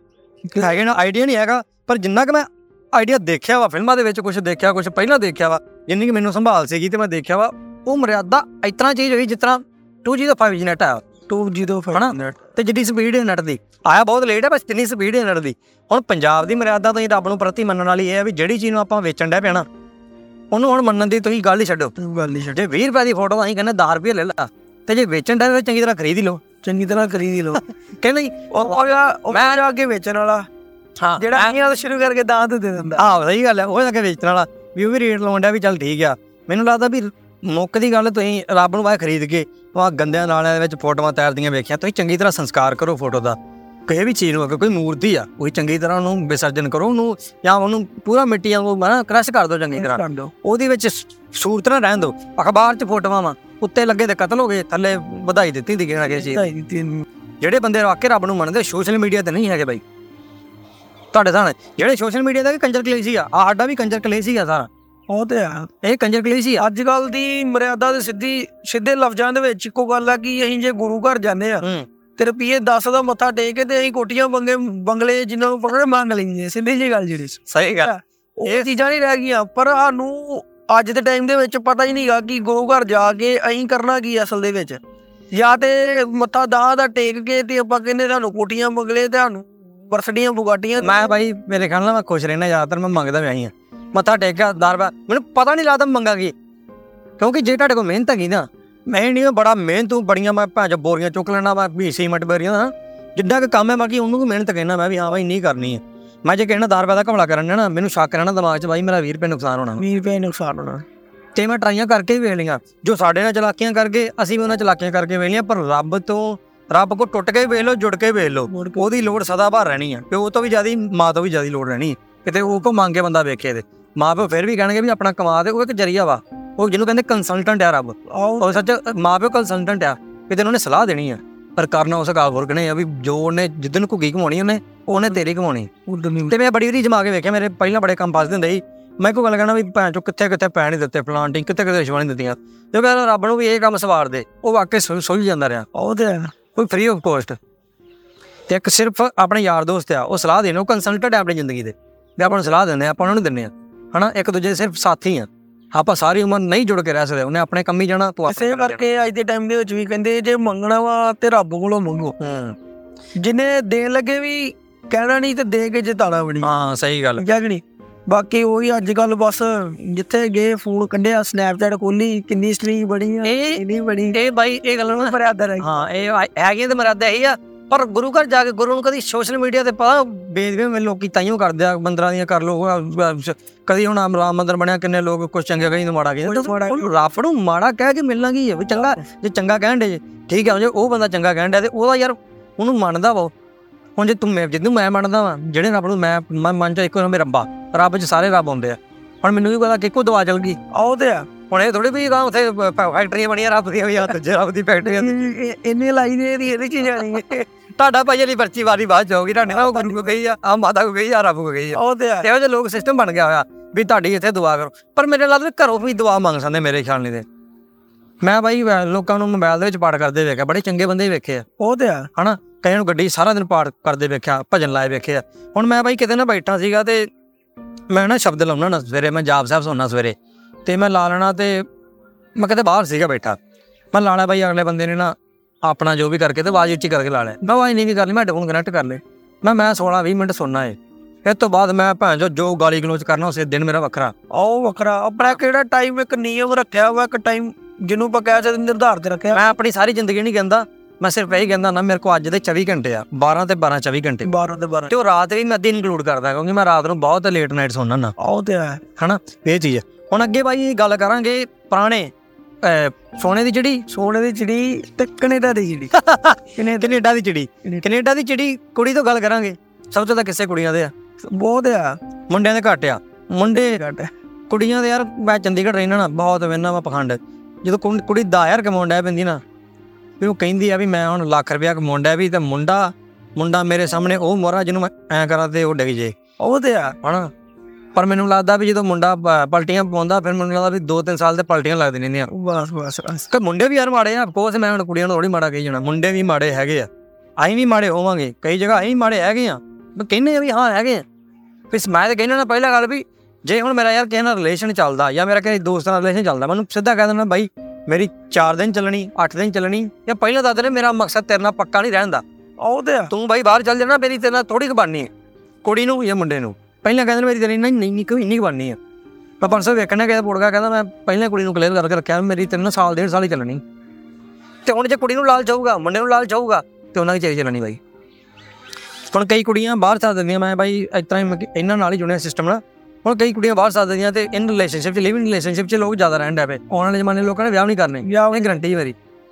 ਹੈਗੇ ਨਾ ਆਈਡੀਆ ਨਹੀਂ ਹੈਗਾ, ਪਰ ਜਿੰਨਾ ਕਿ ਮੈਂ ਆਈਡੀਆ ਦੇਖਿਆ ਵਾ ਫਿਲਮਾਂ ਦੇ ਵਿੱਚ, ਕੁਛ ਦੇਖਿਆ, ਕੁਛ ਪਹਿਲਾਂ ਦੇਖਿਆ ਵਾ, ਜਿੰਨੀ ਕਿ ਮੈਨੂੰ ਸੰਭਾਲ ਸੀਗੀ ਤੇ ਮੈਂ ਦੇਖਿਆ ਵਾ, ਉਹ ਮਰਿਆਦਾ ਇਸ ਤਰ੍ਹਾਂ ਚੀਜ਼ ਹੋਈ ਜਿਸ ਤਰ੍ਹਾਂ ਟੂ ਜੀ ਦਾ ਫਾਈਵ ਜੀ ਨੈਟ ਆਇਆ, ਟੂ ਜੀ ਦਾ ਹਨਾ, ਤੇ ਜਿੱਡੀ ਸਪੀਡ ਨੈਟ ਦੀ ਆਇਆ ਬਹੁਤ ਲੇਟ ਹੈ, ਬਸ ਜਿੰਨੀ ਸਪੀਡ ਨੈਟ ਦੀ। ਹੁਣ ਪੰਜਾਬ ਦੀ ਮਰਿਆਦਾ ਤੁਸੀਂ ਰੱਬ ਨੂੰ ਪ੍ਰਤੀ ਮੰਨਣ ਵਾਲੀ ਇਹ ਹੈ ਵੀ ਜਿਹੜੀ ਚੀਜ਼ ਨੂੰ ਆਪਾਂ ਵੇਚਣ ਡਿਆ ਪੈਣਾ, ਉਹਨੂੰ ਹੁਣ ਮੰਨਣ ਦੀ ਤੁਸੀਂ ਗੱਲ ਹੀ ਛੱਡੋ, ਗੱਲ ਹੀ ਛੱਡੋ। ਜੇ ਵੀਹ ਰੁਪਏ ਦੀ ਫੋਟੋ ਅਸੀਂ ਕਹਿੰਦੇ ਦਸ ਰੁਪਏ ਲੈ ਲਾ, ਤੇ ਜੇ ਵੇਚਣ ਡਿਆ ਚੰਗੀ ਤਰ੍ਹਾਂ ਖਰੀਦ ਹੀ ਲਓ, ਚੰਗੀ ਤਰ੍ਹਾਂ ਖਰੀਦ ਹੀ ਲਓ। ਕਹਿੰਦੇ ਮੈਂ ਜਾ ਕੇ ਵੇਚਣ ਵਾਲਾ, ਹਾਂ ਜਿਹੜਾ ਅਸੀਂ ਸ਼ੁਰੂ ਕਰਕੇ ਦਾਂ ਤੇ ਦੇ ਦਿੰਦਾ। ਆਹ ਸਹੀ ਗੱਲ ਹੈ, ਉਹ ਜਾ ਕੇ ਵੇਚਣ ਵਾਲਾ ਵੀ ਉਹ ਵੀ ਰੇਟ ਲਾਉਣ ਡਿਆ ਵੀ ਚੱਲ ਠੀਕ ਆ। ਮੈਨੂੰ ਲੱਗਦਾ ਵੀ ਮੁੱਕ ਦੀ ਗੱਲ ਤੁਸੀਂ ਰੱਬ ਨੂੰ ਬਾਹਰ ਖਰੀਦ ਕੇ ਉਹ ਆ ਗੰਦਿਆਂ ਨਾਲਿਆਂ ਦੇ ਵਿੱਚ ਫੋਟੋਆਂ ਤੈਰਦੀਆਂ ਵੇਖੀਆਂ, ਤੁਸੀਂ ਚੰਗੀ ਤਰ੍ਹਾਂ ਸੰਸਕਾਰ ਕਰੋ ਫੋਟੋ ਦਾ। ਕਿਸੇ ਵੀ ਚੀਜ਼ ਨੂੰ ਅਗਰ ਕੋਈ ਮੂਰਤੀ ਆ, ਕੋਈ ਚੰਗੀ ਤਰ੍ਹਾਂ ਉਹਨੂੰ ਵਿਸਰਜਨ ਕਰੋ, ਉਹਨੂੰ ਜਾਂ ਉਹਨੂੰ ਪੂਰਾ ਮਿੱਟੀ ਵਾਂਗੂ ਨਾ ਕ੍ਰਸ਼ ਕਰ ਦਿਓ ਚੰਗੀ ਤਰ੍ਹਾਂ, ਉਹਦੇ ਵਿੱਚ ਸੂਰਤ ਨਾ ਰਹਿਣ ਦਿਓ। ਅਖਬਾਰ 'ਚ ਫੋਟੋਆਂ ਵਾ ਉੱਤੇ ਲੱਗੇ ਤੇ ਕਤਲ ਹੋ ਗਏ, ਥੱਲੇ ਵਧਾਈ ਦਿੱਤੀ ਦੀ ਕਿਸੇ ਚੀਜ਼। ਜਿਹੜੇ ਬੰਦੇ ਵਾਕਈ ਰੱਬ ਨੂੰ ਮੰਨਦੇ ਸੋਸ਼ਲ ਮੀਡੀਆ ਤੇ ਨਹੀਂ ਹੈਗੇ ਬਾਈ, ਤੁਹਾਡੇ ਸਾਹਮਣੇ ਜਿਹੜੇ ਸੋਸ਼ਲ ਮੀਡੀਆ ਦਾ ਵੀ ਕੰਜਰ ਕਲੇਸ਼ ਹੀ ਆ, ਆਹ ਸਾਡਾ ਵੀ ਕੰਜਰ ਕਲੇਸ਼ ਹੀ ਆ ਸਾਰਾ, ਉਹ ਤੇ ਆ ਇਹ ਕੰਜਰ ਕਲੇਸ਼ ਹੀ ਆ। ਅੱਜ ਕੱਲ ਦੀ ਮਰਿਆਦਾ ਦੇ ਸਿੱਧੀ ਸਿੱਧੇ ਲਫ਼ਜ਼ਾਂ ਦੇ ਵਿੱਚ ਇੱਕੋ ਗੱਲ ਆ ਕਿ ਅਸੀਂ ਜੇ ਗੁਰੂ ਘਰ ਜਾਂਦੇ ਆ ਤੇ ਰੁਪਈਏ ਦਸ ਦਾ ਮੱਥਾ ਟੇਕ ਕੇ ਤੇ ਅਸੀਂ ਕੋਠੀਆਂ ਬੰਗੇ ਬੰਗਲੇ ਜਿੰਨਾਂ ਨੂੰ ਪਕੜੇ ਮੰਗ ਲੈਂਦੇ, ਸਿੱਧੀ ਜਿਹੀ ਗੱਲ ਜਿਹੜੀ ਸਹੀ ਗੱਲ। ਇਹ ਚੀਜ਼ਾਂ ਨਹੀਂ ਰਹਿ ਗਈਆਂ, ਪਰ ਸਾਨੂੰ ਅੱਜ ਦੇ ਟਾਈਮ ਦੇ ਵਿੱਚ ਪਤਾ ਹੀ ਨਹੀਂ ਗਾ ਕਿ ਗੁਰੂ ਘਰ ਜਾ ਕੇ ਅਸੀਂ ਕਰਨਾ ਕੀ ਅਸਲ ਦੇ ਵਿੱਚ। ਜਾਂ ਤੇ ਮੱਥਾ ਦਾਹ ਦਾ ਟੇਕ ਕੇ ਤੇ ਆਪਾਂ ਕਹਿੰਦੇ ਤੁਹਾਨੂੰ ਕੋਠੀਆਂ ਬੰਗਲੇ, ਤੁਹਾਨੂੰ ਬਰਸਡੀਆਂ ਬੁਗਾਟੀਆਂ। ਮੈਂ ਬਾਈ ਮੇਰੇ ਖਿਆਲ ਨਾਲ ਮੈਂ ਖੁਸ਼ ਰਹਿਣਾ, ਜ਼ਿਆਦਾਤਰ ਮੈਂ ਮੰਗਦਾ ਵੀ ਆਈ ਹਾਂ, ਮੱਥਾ ਟੇਕਿਆ ਦਸ ਰੁਪਏ, ਮੈਨੂੰ ਪਤਾ ਨਹੀਂ ਲੱਗਦਾ ਮੰਗਾ ਕੀ, ਕਿਉਂਕਿ ਜੇ ਤੁਹਾਡੇ ਕੋਲ ਮਿਹਨਤ ਹੈਗੀ ਨਾ, ਮੈਂ ਨਹੀਂ ਬੜਾ ਮਿਹਨਤ ਬੜੀਆਂ ਮੈਂ ਭੈਣ ਚ ਬੋਰੀਆਂ ਚੁੱਕ ਲੈਣਾ, ਮੈਂ ਵੀ ਸੀਮੈਂਟ ਬੋਰੀਆਂ ਜਿੱਦਾਂ ਕਿ ਕੰਮ ਹੈ, ਬਾਕੀ ਉਹਨੂੰ ਵੀ ਮਿਹਨਤ ਕਹਿਣਾ ਮੈਂ ਵੀ ਹਾਂ ਬਾਈ ਨਹੀਂ ਕਰਨੀ ਹੈ। ਮੈਂ ਜੇ ਕਹਿਣਾ ਦਸ ਰੁਪਏ ਦਾ ਘਮਲਾ ਕਰਨ ਨਾ, ਮੈਨੂੰ ਸ਼ੱਕ ਰਹਿਣਾ ਦਿਮਾਗ 'ਚ ਬਾਈ ਮੇਰਾ ਵੀਹ ਰੁਪਏ ਨੁਕਸਾਨ ਹੋਣਾ, ਵੀਹ ਰੁਪਏ ਨੁਕਸਾਨ ਹੋਣਾ। ਤੇ ਮੈਂ ਟਰਾਈਆਂ ਕਰਕੇ ਵੀ ਵੇਖ ਲਈਆਂ, ਜੋ ਸਾਡੇ ਨਾਲ ਚਲਾਕੀਆਂ ਕਰਕੇ ਅਸੀਂ ਵੀ ਉਹਨਾਂ ਚਲਾਕੀਆਂ ਕਰਕੇ ਵੇਖ ਲਈਆਂ, ਪਰ ਰੱਬ ਤੋਂ ਰੱਬ ਕੋਲ ਟੁੱਟ ਕੇ ਵੇਖ ਲਓ, ਜੁੜ ਕੇ ਵੇਖ ਲਓ, ਉਹਦੀ ਲੋੜ ਸਦਾ ਬਾਹਰ ਰਹਿਣੀ ਆ। ਪਿਓ ਤੋਂ ਵੀ ਜ਼ਿਆਦਾ, ਮਾਂ ਤੋਂ ਵੀ ਜ਼ਿਆਦਾ ਲੋੜ ਰਹਿਣੀ, ਕਿਤੇ ਉਹ ਕੋ ਮੰਗ ਕੇ ਬੰਦਾ ਵੇਖੇ ਤੇ ਮਾਂ ਪਿਓ ਫਿਰ ਵੀ ਕਹਿਣਗੇ ਵੀ ਆਪਣਾ ਕਮਾ ਦੇ, ਉਹ ਇੱਕ ਜਰੀਆ ਵਾ, ਉਹ ਜਿਹਨੂੰ ਕਹਿੰਦੇ ਕੰਸਲਟੈਂਟ ਆ ਰੱਬ, ਉਹ ਸੱਚ ਮਾਂ ਪਿਓ ਕੰਸਲਟੈਂਟ ਆ, ਕਿਤੇ ਉਹਨੇ ਸਲਾਹ ਦੇਣੀ ਆ, ਪਰ ਕਰਨਾ ਉਸ ਗੱਲ ਹੋਰ ਕਹਣੇ ਆ ਵੀ ਜੋ ਉਹਨੇ ਜਿੱਦਣ ਘੁੱਗੀ ਘਮਾਉਣੀ ਉਹਨੇ ਉਹਨੇ ਤੇਰੀ ਘਮਾਉਣੀ। ਤੇ ਮੈਂ ਬੜੀ ਵਾਰੀ ਜਮਾ ਕੇ ਵੇਖਿਆ, ਮੇਰੇ ਪਹਿਲਾਂ ਬੜੇ ਕੰਮ ਫਸਦੇ ਹੁੰਦੇ ਸੀ, ਮੈਂ ਕੋਈ ਗੱਲ ਕਹਿਣਾ ਵੀ ਭੈਣ ਚੋਂ ਕਿੱਥੇ ਕਿੱਥੇ ਪੈ ਨਹੀਂ ਦਿੱਤੇ ਪਲਾਂਟਿੰਗ, ਕਿੱਥੇ ਕਿੱਥੇ ਰਿਸ਼ਵਾਂ ਨਹੀਂ ਦਿੱਤੀਆਂ, ਜੋ ਕਹਿੰਦਾ ਰੱਬ ਨੂੰ ਵੀ ਇਹ ਕੰਮ ਸਵਾਰ ਦੇ, ਉਹ ਵਾਕਈ ਸੁਲਝ ਜਾਂਦਾ ਰਿਹਾ। ਉਹ ਤੇ ਕੋਈ ਫ੍ਰੀ ਆਫ ਕੋਸਟ, ਤੇ ਇੱਕ ਸਿਰਫ ਆਪਣੇ ਯਾਰ ਦੋਸਤ ਆ ਉਹ ਸਲਾਹ ਦੇਣ, ਉਹ ਕੰਸਲਟੈਂਟ ਆ ਆਪਣੀ ਜ਼ਿੰਦਗੀ ਦੇ, ਵੀ ਆਪਾਂ ਨੂੰ ਸਲਾਹ ਦਿੰਦੇ ਆ, ਆਪਾਂ ਉਹਨਾਂ ਨੂੰ ਦਿੰਦੇ ਆ ਹਨਾ, ਇੱਕ ਦੂਜੇ ਸਿਰਫ ਸਾਥੀ ਆ, ਆਪਾਂ ਸਾਰੀ ਉਮਰ ਨਹੀਂ ਜੁੜ ਕੇ ਰਹਿ ਸਕਦੇ, ਉਹਨੇ ਆਪਣੇ ਕੰਮੀ ਜਾਣਾ, ਤੂੰ ਇਸੇ ਕਰਕੇ ਅੱਜ ਦੇ ਟਾਈਮ ਦੇ ਵਿੱਚ ਵੀ ਕਹਿੰਦੇ ਜੇ ਮੰਗਣਾ ਵਾ ਤੇ ਰੱਬ ਕੋਲੋਂ ਮੰਗੋ, ਜਿਹਨੇ ਦੇਣ ਲੱਗੇ ਵੀ ਕਹਿਣਾ ਨਹੀਂ ਤੇ ਦੇ ਕੇ ਜਿਤਾਣਾ ਬਣੀ। ਹਾਂ ਸਹੀ ਗੱਲ ਕਿ ਨਹੀਂ। ਬਾਕੀ ਉਹੀ ਅੱਜ ਕੱਲ ਬਸ ਜਿੱਥੇ ਗਏ ਫੋਨ ਕੱਢਿਆ, ਸਨੈਪਚੈਟ ਖੋਲੀ, ਕਿੰਨੀ ਸਟ੍ਰੀਕ ਬਣੀ ਆ, ਇਹ ਇੰਨੀ ਬਣੀ, ਇਹ ਬਾਈ ਇਹ ਗੱਲ ਨਾ ਮਰਿਆਦਾ ਰਹੀ। ਹਾਂ ਇਹ ਹੈਗੀ ਤੇ ਮਰਿਆਦਾ ਇਹੀ ਆ ਪਰ ਗੁਰੂ ਘਰ ਜਾ ਕੇ ਗੁਰੂ ਨੂੰ ਕਦੀ ਸੋਸ਼ਲ ਮੀਡੀਆ ਤੇ ਪਤਾ ਬੇਦਬੀ ਲੋਕੀ ਤਾਈਓ ਕਰਦੇ ਆ, ਮੰਦਰਾਂ ਦੀਆਂ ਕਰ ਲੋ। ਕਦੀ ਹੁਣ ਰਾਮ ਮੰਦਰ ਬਣਿਆ, ਕਿੰਨੇ ਲੋਕ ਕੁਛ ਚੰਗੇ ਕਹੀ ਨੂੰ ਮਾੜਾ ਕਹੇ। ਰੱਬ ਨੂੰ ਮਾੜਾ ਕਹਿ ਕੇ ਮਿਲਣਾ ਕੀ ਹੈ ਵੀ ਚੰਗਾ, ਜੇ ਚੰਗਾ ਕਹਿਣ ਡੇ ਜੇ ਠੀਕ ਹੈ, ਜੇ ਉਹ ਬੰਦਾ ਚੰਗਾ ਕਹਿਣ ਡਿਆ ਤੇ ਉਹਦਾ ਯਾਰ ਉਹਨੂੰ ਮੰਨਦਾ ਵਾ। ਹੁਣ ਜੇ ਤੂੰ ਮੈਂ ਜਿੱਦੂ ਮੈਂ ਮੰਨਦਾ ਵਾ, ਜਿਹੜੇ ਰੱਬ ਨੂੰ ਮੈਂ ਮੈਂ ਮੰਨ ਚ ਇੱਕੋ ਮੇਰੇ ਰੱਬਾ, ਰੱਬ ਚ ਸਾਰੇ ਰੱਬ ਆਉਂਦੇ ਆ। ਹੁਣ ਮੈਨੂੰ ਵੀ ਪਤਾ ਕਿ ਇੱਕੋ ਦਵਾ ਚੱਲ ਗਈ ਆਹ ਤੇ ਆ। ਹੁਣ ਇਹ ਥੋੜੀ ਵੀ ਉੱਥੇ ਫੈਕਟਰੀਆਂ ਬਣੀਆਂ ਰੱਬ ਦੀਆਂ ਵੀ, ਦੂਜੇ ਰੱਬ ਦੀ ਫੈਕਟਰੀਆਂ ਇੰਨੇ ਲਾਈ ਨੇ ਇਹਦੀ ਇਹਦੇ ਚ ਜਾਣੀ। ਤੁਹਾਡਾ ਭਾਈ ਵਾਲੀ ਪਰਚੀ ਵਾਰੀ ਬਾਅਦ ਚ ਹੋਊਗੀ, ਤੁਹਾਡੇ ਨਾਲ ਗੁਰੂ ਕੋ ਗਈ ਆ, ਆਹ ਮਾਤਾ ਕੋ ਗਈ ਆ, ਰੱਬ ਕੋ ਗਈ ਆ। ਉਹ ਤੇ ਆ ਇਹੋ ਜਿਹੇ ਲੋਕ ਸਿਸਟਮ ਬਣ ਗਿਆ ਹੋਇਆ ਵੀ ਤੁਹਾਡੀ ਇੱਥੇ ਦੁਆ ਕਰੋ। ਪਰ ਮੇਰੇ ਲੱਗਦਾ ਘਰੋਂ ਵੀ ਦੁਆ ਮੰਗ ਸਕਦੇ ਮੇਰੇ ਖਿਆਲ ਨਹੀਂ। ਤੇ ਮੈਂ ਬਾਈ ਲੋਕਾਂ ਨੂੰ ਮੋਬਾਇਲ ਦੇ ਵਿੱਚ ਪਾਠ ਕਰਦੇ ਵੇਖਿਆ, ਬੜੇ ਚੰਗੇ ਬੰਦੇ ਵੇਖੇ ਆ। ਉਹ ਤੇ ਆ ਹਨਾ, ਕਈਆਂ ਨੂੰ ਗੱਡੀ ਸਾਰਾ ਦਿਨ ਪਾਠ ਕਰਦੇ ਵੇਖਿਆ, ਭਜਨ ਲਾਏ ਵੇਖੇ ਆ। ਹੁਣ ਮੈਂ ਬਾਈ ਕਿਤੇ ਨਾ ਬੈਠਾ ਸੀਗਾ ਤੇ ਮੈਂ ਨਾ ਸ਼ਬਦ ਲਾਉਣਾ ਨਾ, ਸਵੇਰੇ ਮੈਂ ਜਾਪ ਸਾਹਿਬ ਸੁਣਨਾ ਸਵੇਰੇ, ਤੇ ਮੈਂ ਲਾ ਲੈਣਾ। ਤੇ ਮੈਂ ਕਿਤੇ ਬਾਹਰ ਸੀਗਾ ਬੈਠਾ, ਮੈਂ ਲਾ ਲਿਆ ਬਾਈ, ਅਗਲੇ ਬੰਦੇ ਨੇ ਨਾ ਆਪਣਾ ਜੋ ਵੀ ਕਰਕੇ ਤੇ ਆਵਾਜ਼ ਉੱਚੀ ਕਰਕੇ ਲਾ ਲਿਆ। ਮੈਂ ਆਵਾਜ਼ ਨਹੀਂ ਵੀ ਕਰ ਲਈ, ਮੈਂ ਹੈਡਫੋਨ ਕਨੈਕਟ ਕਰ ਲਏ। ਮੈਂ ਮੈਂ ਸੋਲਾਂ ਵੀਹ ਮਿੰਟ ਸੁਣਨਾ ਏ। ਇਸ ਤੋਂ ਬਾਅਦ ਮੈਂ ਭੈਣ ਜੋ ਜੋ ਗਾਲੀ ਗਲੋਚ ਕਰਨਾ ਉਸੇ ਦਿਨ ਮੇਰਾ ਵੱਖਰਾ ਉਹ ਵੱਖਰਾ ਆਪਣਾ ਕਿਹੜਾ ਟਾਈਮ ਇੱਕ ਨਿਯਮ ਰੱਖਿਆ ਹੋਇਆ, ਇੱਕ ਟਾਈਮ ਜਿਹਨੂੰ ਆਪਾਂ ਕਹਿ ਸਕਦੇ ਨਿਰਧਾਰਿਤ ਰੱਖਿਆ। ਮੈਂ ਆਪਣੀ ਸਾਰੀ ਜ਼ਿੰਦਗੀ ਨਹੀਂ ਕਹਿੰਦਾ, ਮੈਂ ਸਿਰਫ ਇਹੀ ਕਹਿੰਦਾ ਨਾ ਮੇਰੇ ਕੋਲ ਅੱਜ ਦੇ ਚੌਵੀ ਘੰਟੇ ਆ, ਬਾਰਾਂ ਤੇ ਬਾਰਾਂ ਚੌਵੀ ਘੰਟੇ ਬਾਰਾਂ ਤੇ ਬਾਰਾਂ ਤੇ ਉਹ ਰਾਤ ਵੀ ਮੈਂ ਅੱਧੀ ਇਨਕਲੂਡ ਕਰਦਾ, ਕਿਉਂਕਿ ਮੈਂ ਰਾਤ ਨੂੰ ਬਹੁਤ ਲੇਟ ਨਾਈਟ ਸੌਂਦਾ ਨਾ। ਉਹ ਤੇ ਹੈ ਹਨਾ, ਇਹ ਚੀਜ਼। ਹੁਣ ਅੱਗੇ ਬਾਈ ਗੱਲ ਕਰਾਂਗੇ ਪੁਰਾਣੇ ਸੋਨੇ ਦੀ ਚਿੜੀ, ਸੋਨੇ ਦੀ ਚਿੜੀ ਤੇ ਕੈਨੇਡਾ ਦੀ ਚਿੜੀ। ਕੈਨੇਡਾ ਦੀ ਚਿੜੀ, ਕੈਨੇਡਾ ਦੀ ਚਿੜੀ ਕੁੜੀ ਤੋਂ ਗੱਲ ਕਰਾਂਗੇ। ਸਭ ਤੋਂ ਜ਼ਿਆਦਾ ਕਿਸੇ ਕੁੜੀਆਂ ਦੇ ਆ, ਬਹੁਤ ਆ, ਮੁੰਡਿਆਂ ਦੇ ਘੱਟ ਆ। ਮੁੰਡੇ ਘੱਟ, ਕੁੜੀਆਂ ਦੇ ਯਾਰ ਮੈਂ ਚੰਡੀਗੜ੍ਹ ਰਹਿਣਾ ਨਾ, ਬਹੁਤ ਵੇਨਾ ਵਾ ਪਖੰਡ। ਜਦੋਂ ਕੁੜੀ ਦਸ ਹਜ਼ਾਰ ਕਮਾਉਣ ਡਿਆ ਪੈਂਦੀ ਨਾ, ਵੀ ਉਹ ਕਹਿੰਦੀ ਆ ਵੀ ਮੈਂ ਹੁਣ ਲੱਖ ਰੁਪਇਆ ਕਮਾਉਣ ਡਿਆ ਵੀ, ਤੇ ਮੁੰਡਾ ਮੁੰਡਾ ਮੇਰੇ ਸਾਹਮਣੇ ਉਹ ਮੋਹਰਾ ਜਿਹਨੂੰ ਮੈਂ ਐਂ ਕਰਾਂ ਤੇ ਉਹ ਡਿੱਗ ਜੇ। ਉਹ ਤੇ ਆ ਹਨਾ। ਪਰ ਮੈਨੂੰ ਲੱਗਦਾ ਵੀ ਜਦੋਂ ਮੁੰਡਾ ਪਲਟੀਆਂ ਪਾਉਂਦਾ, ਫਿਰ ਮੈਨੂੰ ਲੱਗਦਾ ਵੀ ਦੋ ਤਿੰਨ ਸਾਲ ਤੇ ਪਲਟੀਆਂ ਲੱਗ ਦਿੰਦੀਆਂ। ਬਸ ਬਸ ਬਸ ਮੁੰਡੇ ਵੀ ਯਾਰ ਮਾੜੇ ਆ, ਅਫਕੋਰਸ ਮੈਂ ਹੁਣ ਕੁੜੀਆਂ ਨੂੰ ਥੋੜ੍ਹੀ ਮਾੜਾ ਕਹੀ ਜਾਣਾ, ਮੁੰਡੇ ਵੀ ਮਾੜੇ ਹੈਗੇ ਆ, ਅਸੀਂ ਵੀ ਮਾੜੇ ਹੋਵਾਂਗੇ, ਕਈ ਜਗ੍ਹਾ ਅਸੀਂ ਮਾੜੇ ਹੈਗੇ ਆ, ਕਹਿੰਦੇ ਆ ਵੀ ਹਾਂ ਹੈਗੇ ਆ। ਫਿਰ ਮੈਂ ਤਾਂ ਕਹਿੰਦਾ ਨਾ ਪਹਿਲਾਂ ਗੱਲ ਵੀ ਜੇ ਹੁਣ ਮੇਰਾ ਯਾਰ ਕਿਸੇ ਨਾਲ ਰਿਲੇਸ਼ਨ ਚੱਲਦਾ ਜਾਂ ਮੇਰਾ ਕਿਸੇ ਦੋਸਤ ਨਾਲ ਰਿਲੇਸ਼ਨ ਚੱਲਦਾ, ਮੈਨੂੰ ਸਿੱਧਾ ਕਹਿ ਦੇਣਾ ਬਾਈ ਮੇਰੀ ਚਾਰ ਦਿਨ ਚੱਲਣੀ, ਅੱਠ ਦਿਨ ਚੱਲਣੀ, ਜਾਂ ਪਹਿਲਾਂ ਦੱਸ ਦੇਣਾ ਮੇਰਾ ਮਕਸਦ ਤੇਰੇ ਨਾਲ ਪੱਕਾ ਨਹੀਂ ਰਹਿਣ ਦਾ। ਉਹ ਤੇ ਤੂੰ ਬਾਈ ਬਾਹਰ ਚੱਲ ਜਾਣਾ, ਮੇਰੀ ਤੇਰੇ ਨਾਲ ਥੋੜ੍ਹੀ ਕੁ ਬਣਨੀ ਹੈ, ਕੁੜੀ ਨੂੰ ਜਾਂ ਮੁੰਡੇ ਨੂੰ। ਪਹਿਲਾਂ ਕਹਿੰਦੇ ਮੇਰੀ ਤੇਰੀ ਨਹੀਂ ਨਹੀਂ ਕੋਈ ਇੰਨੀ ਕੁ ਬਣਨੀ ਆ। ਮੈਂ ਪਰਸੋਂ ਵੇਖਣਾ ਕਿਸੇ ਪੁੜਗਾ ਕਹਿੰਦਾ ਮੈਂ ਪਹਿਲਾਂ ਕੁੜੀ ਨੂੰ ਕਲੀਅਰ ਕਰਕੇ ਰੱਖਿਆ ਮੇਰੀ ਤੇਰੇ ਨਾਲ ਸਾਲ ਡੇਢ ਸਾਲ ਹੀ ਚੱਲਣੀ। ਤੇ ਹੁਣ ਜੇ ਕੁੜੀ ਨੂੰ ਲਾਲਚ ਹੋਊਗਾ, ਮੁੰਡੇ ਨੂੰ ਲਾਲਚ ਹੋਊਗਾ, ਤੇ ਉਹਨਾਂ ਦੀ ਚੇਰੀ ਚੱਲਣੀ ਬਾਈ। ਹੁਣ ਕਈ ਕੁੜੀਆਂ ਬਾਹਰ ਸਾਥ ਦਿੰਦੀਆਂ, ਮੈਂ ਬਾਈ ਇਸ ਤਰ੍ਹਾਂ ਹੀ ਇਹਨਾਂ ਨਾਲ ਹੀ ਜੁੜਿਆ ਸਿਸਟਮ ਨਾਲ। ਹੁਣ ਕਈ ਕੁੜੀਆਂ ਬਾਹਰ ਸਾਥ ਦਿੰਦੀਆਂ ਤੇ ਇਨ ਰਿਲੇਸ਼ਨਸ਼ਿਪ 'ਚ ਲਿਵਿੰਗ ਰਿਲੇਸ਼ਨਸ਼ਿਪ 'ਚ ਲੋਕ ਜ਼ਿਆਦਾ ਰਹਿਣ ਡਿਆ ਪਏ। ਆਉਣ ਵਾਲੇ ਜ਼ਮਾਨੇ ਲੋਕਾਂ ਨੇ ਵਿਆਹ ਨਹੀਂ ਕਰਨੇ, ਵਿਆਹ ਦੀ ਗਰੰਟੀ ਮੇਰੀ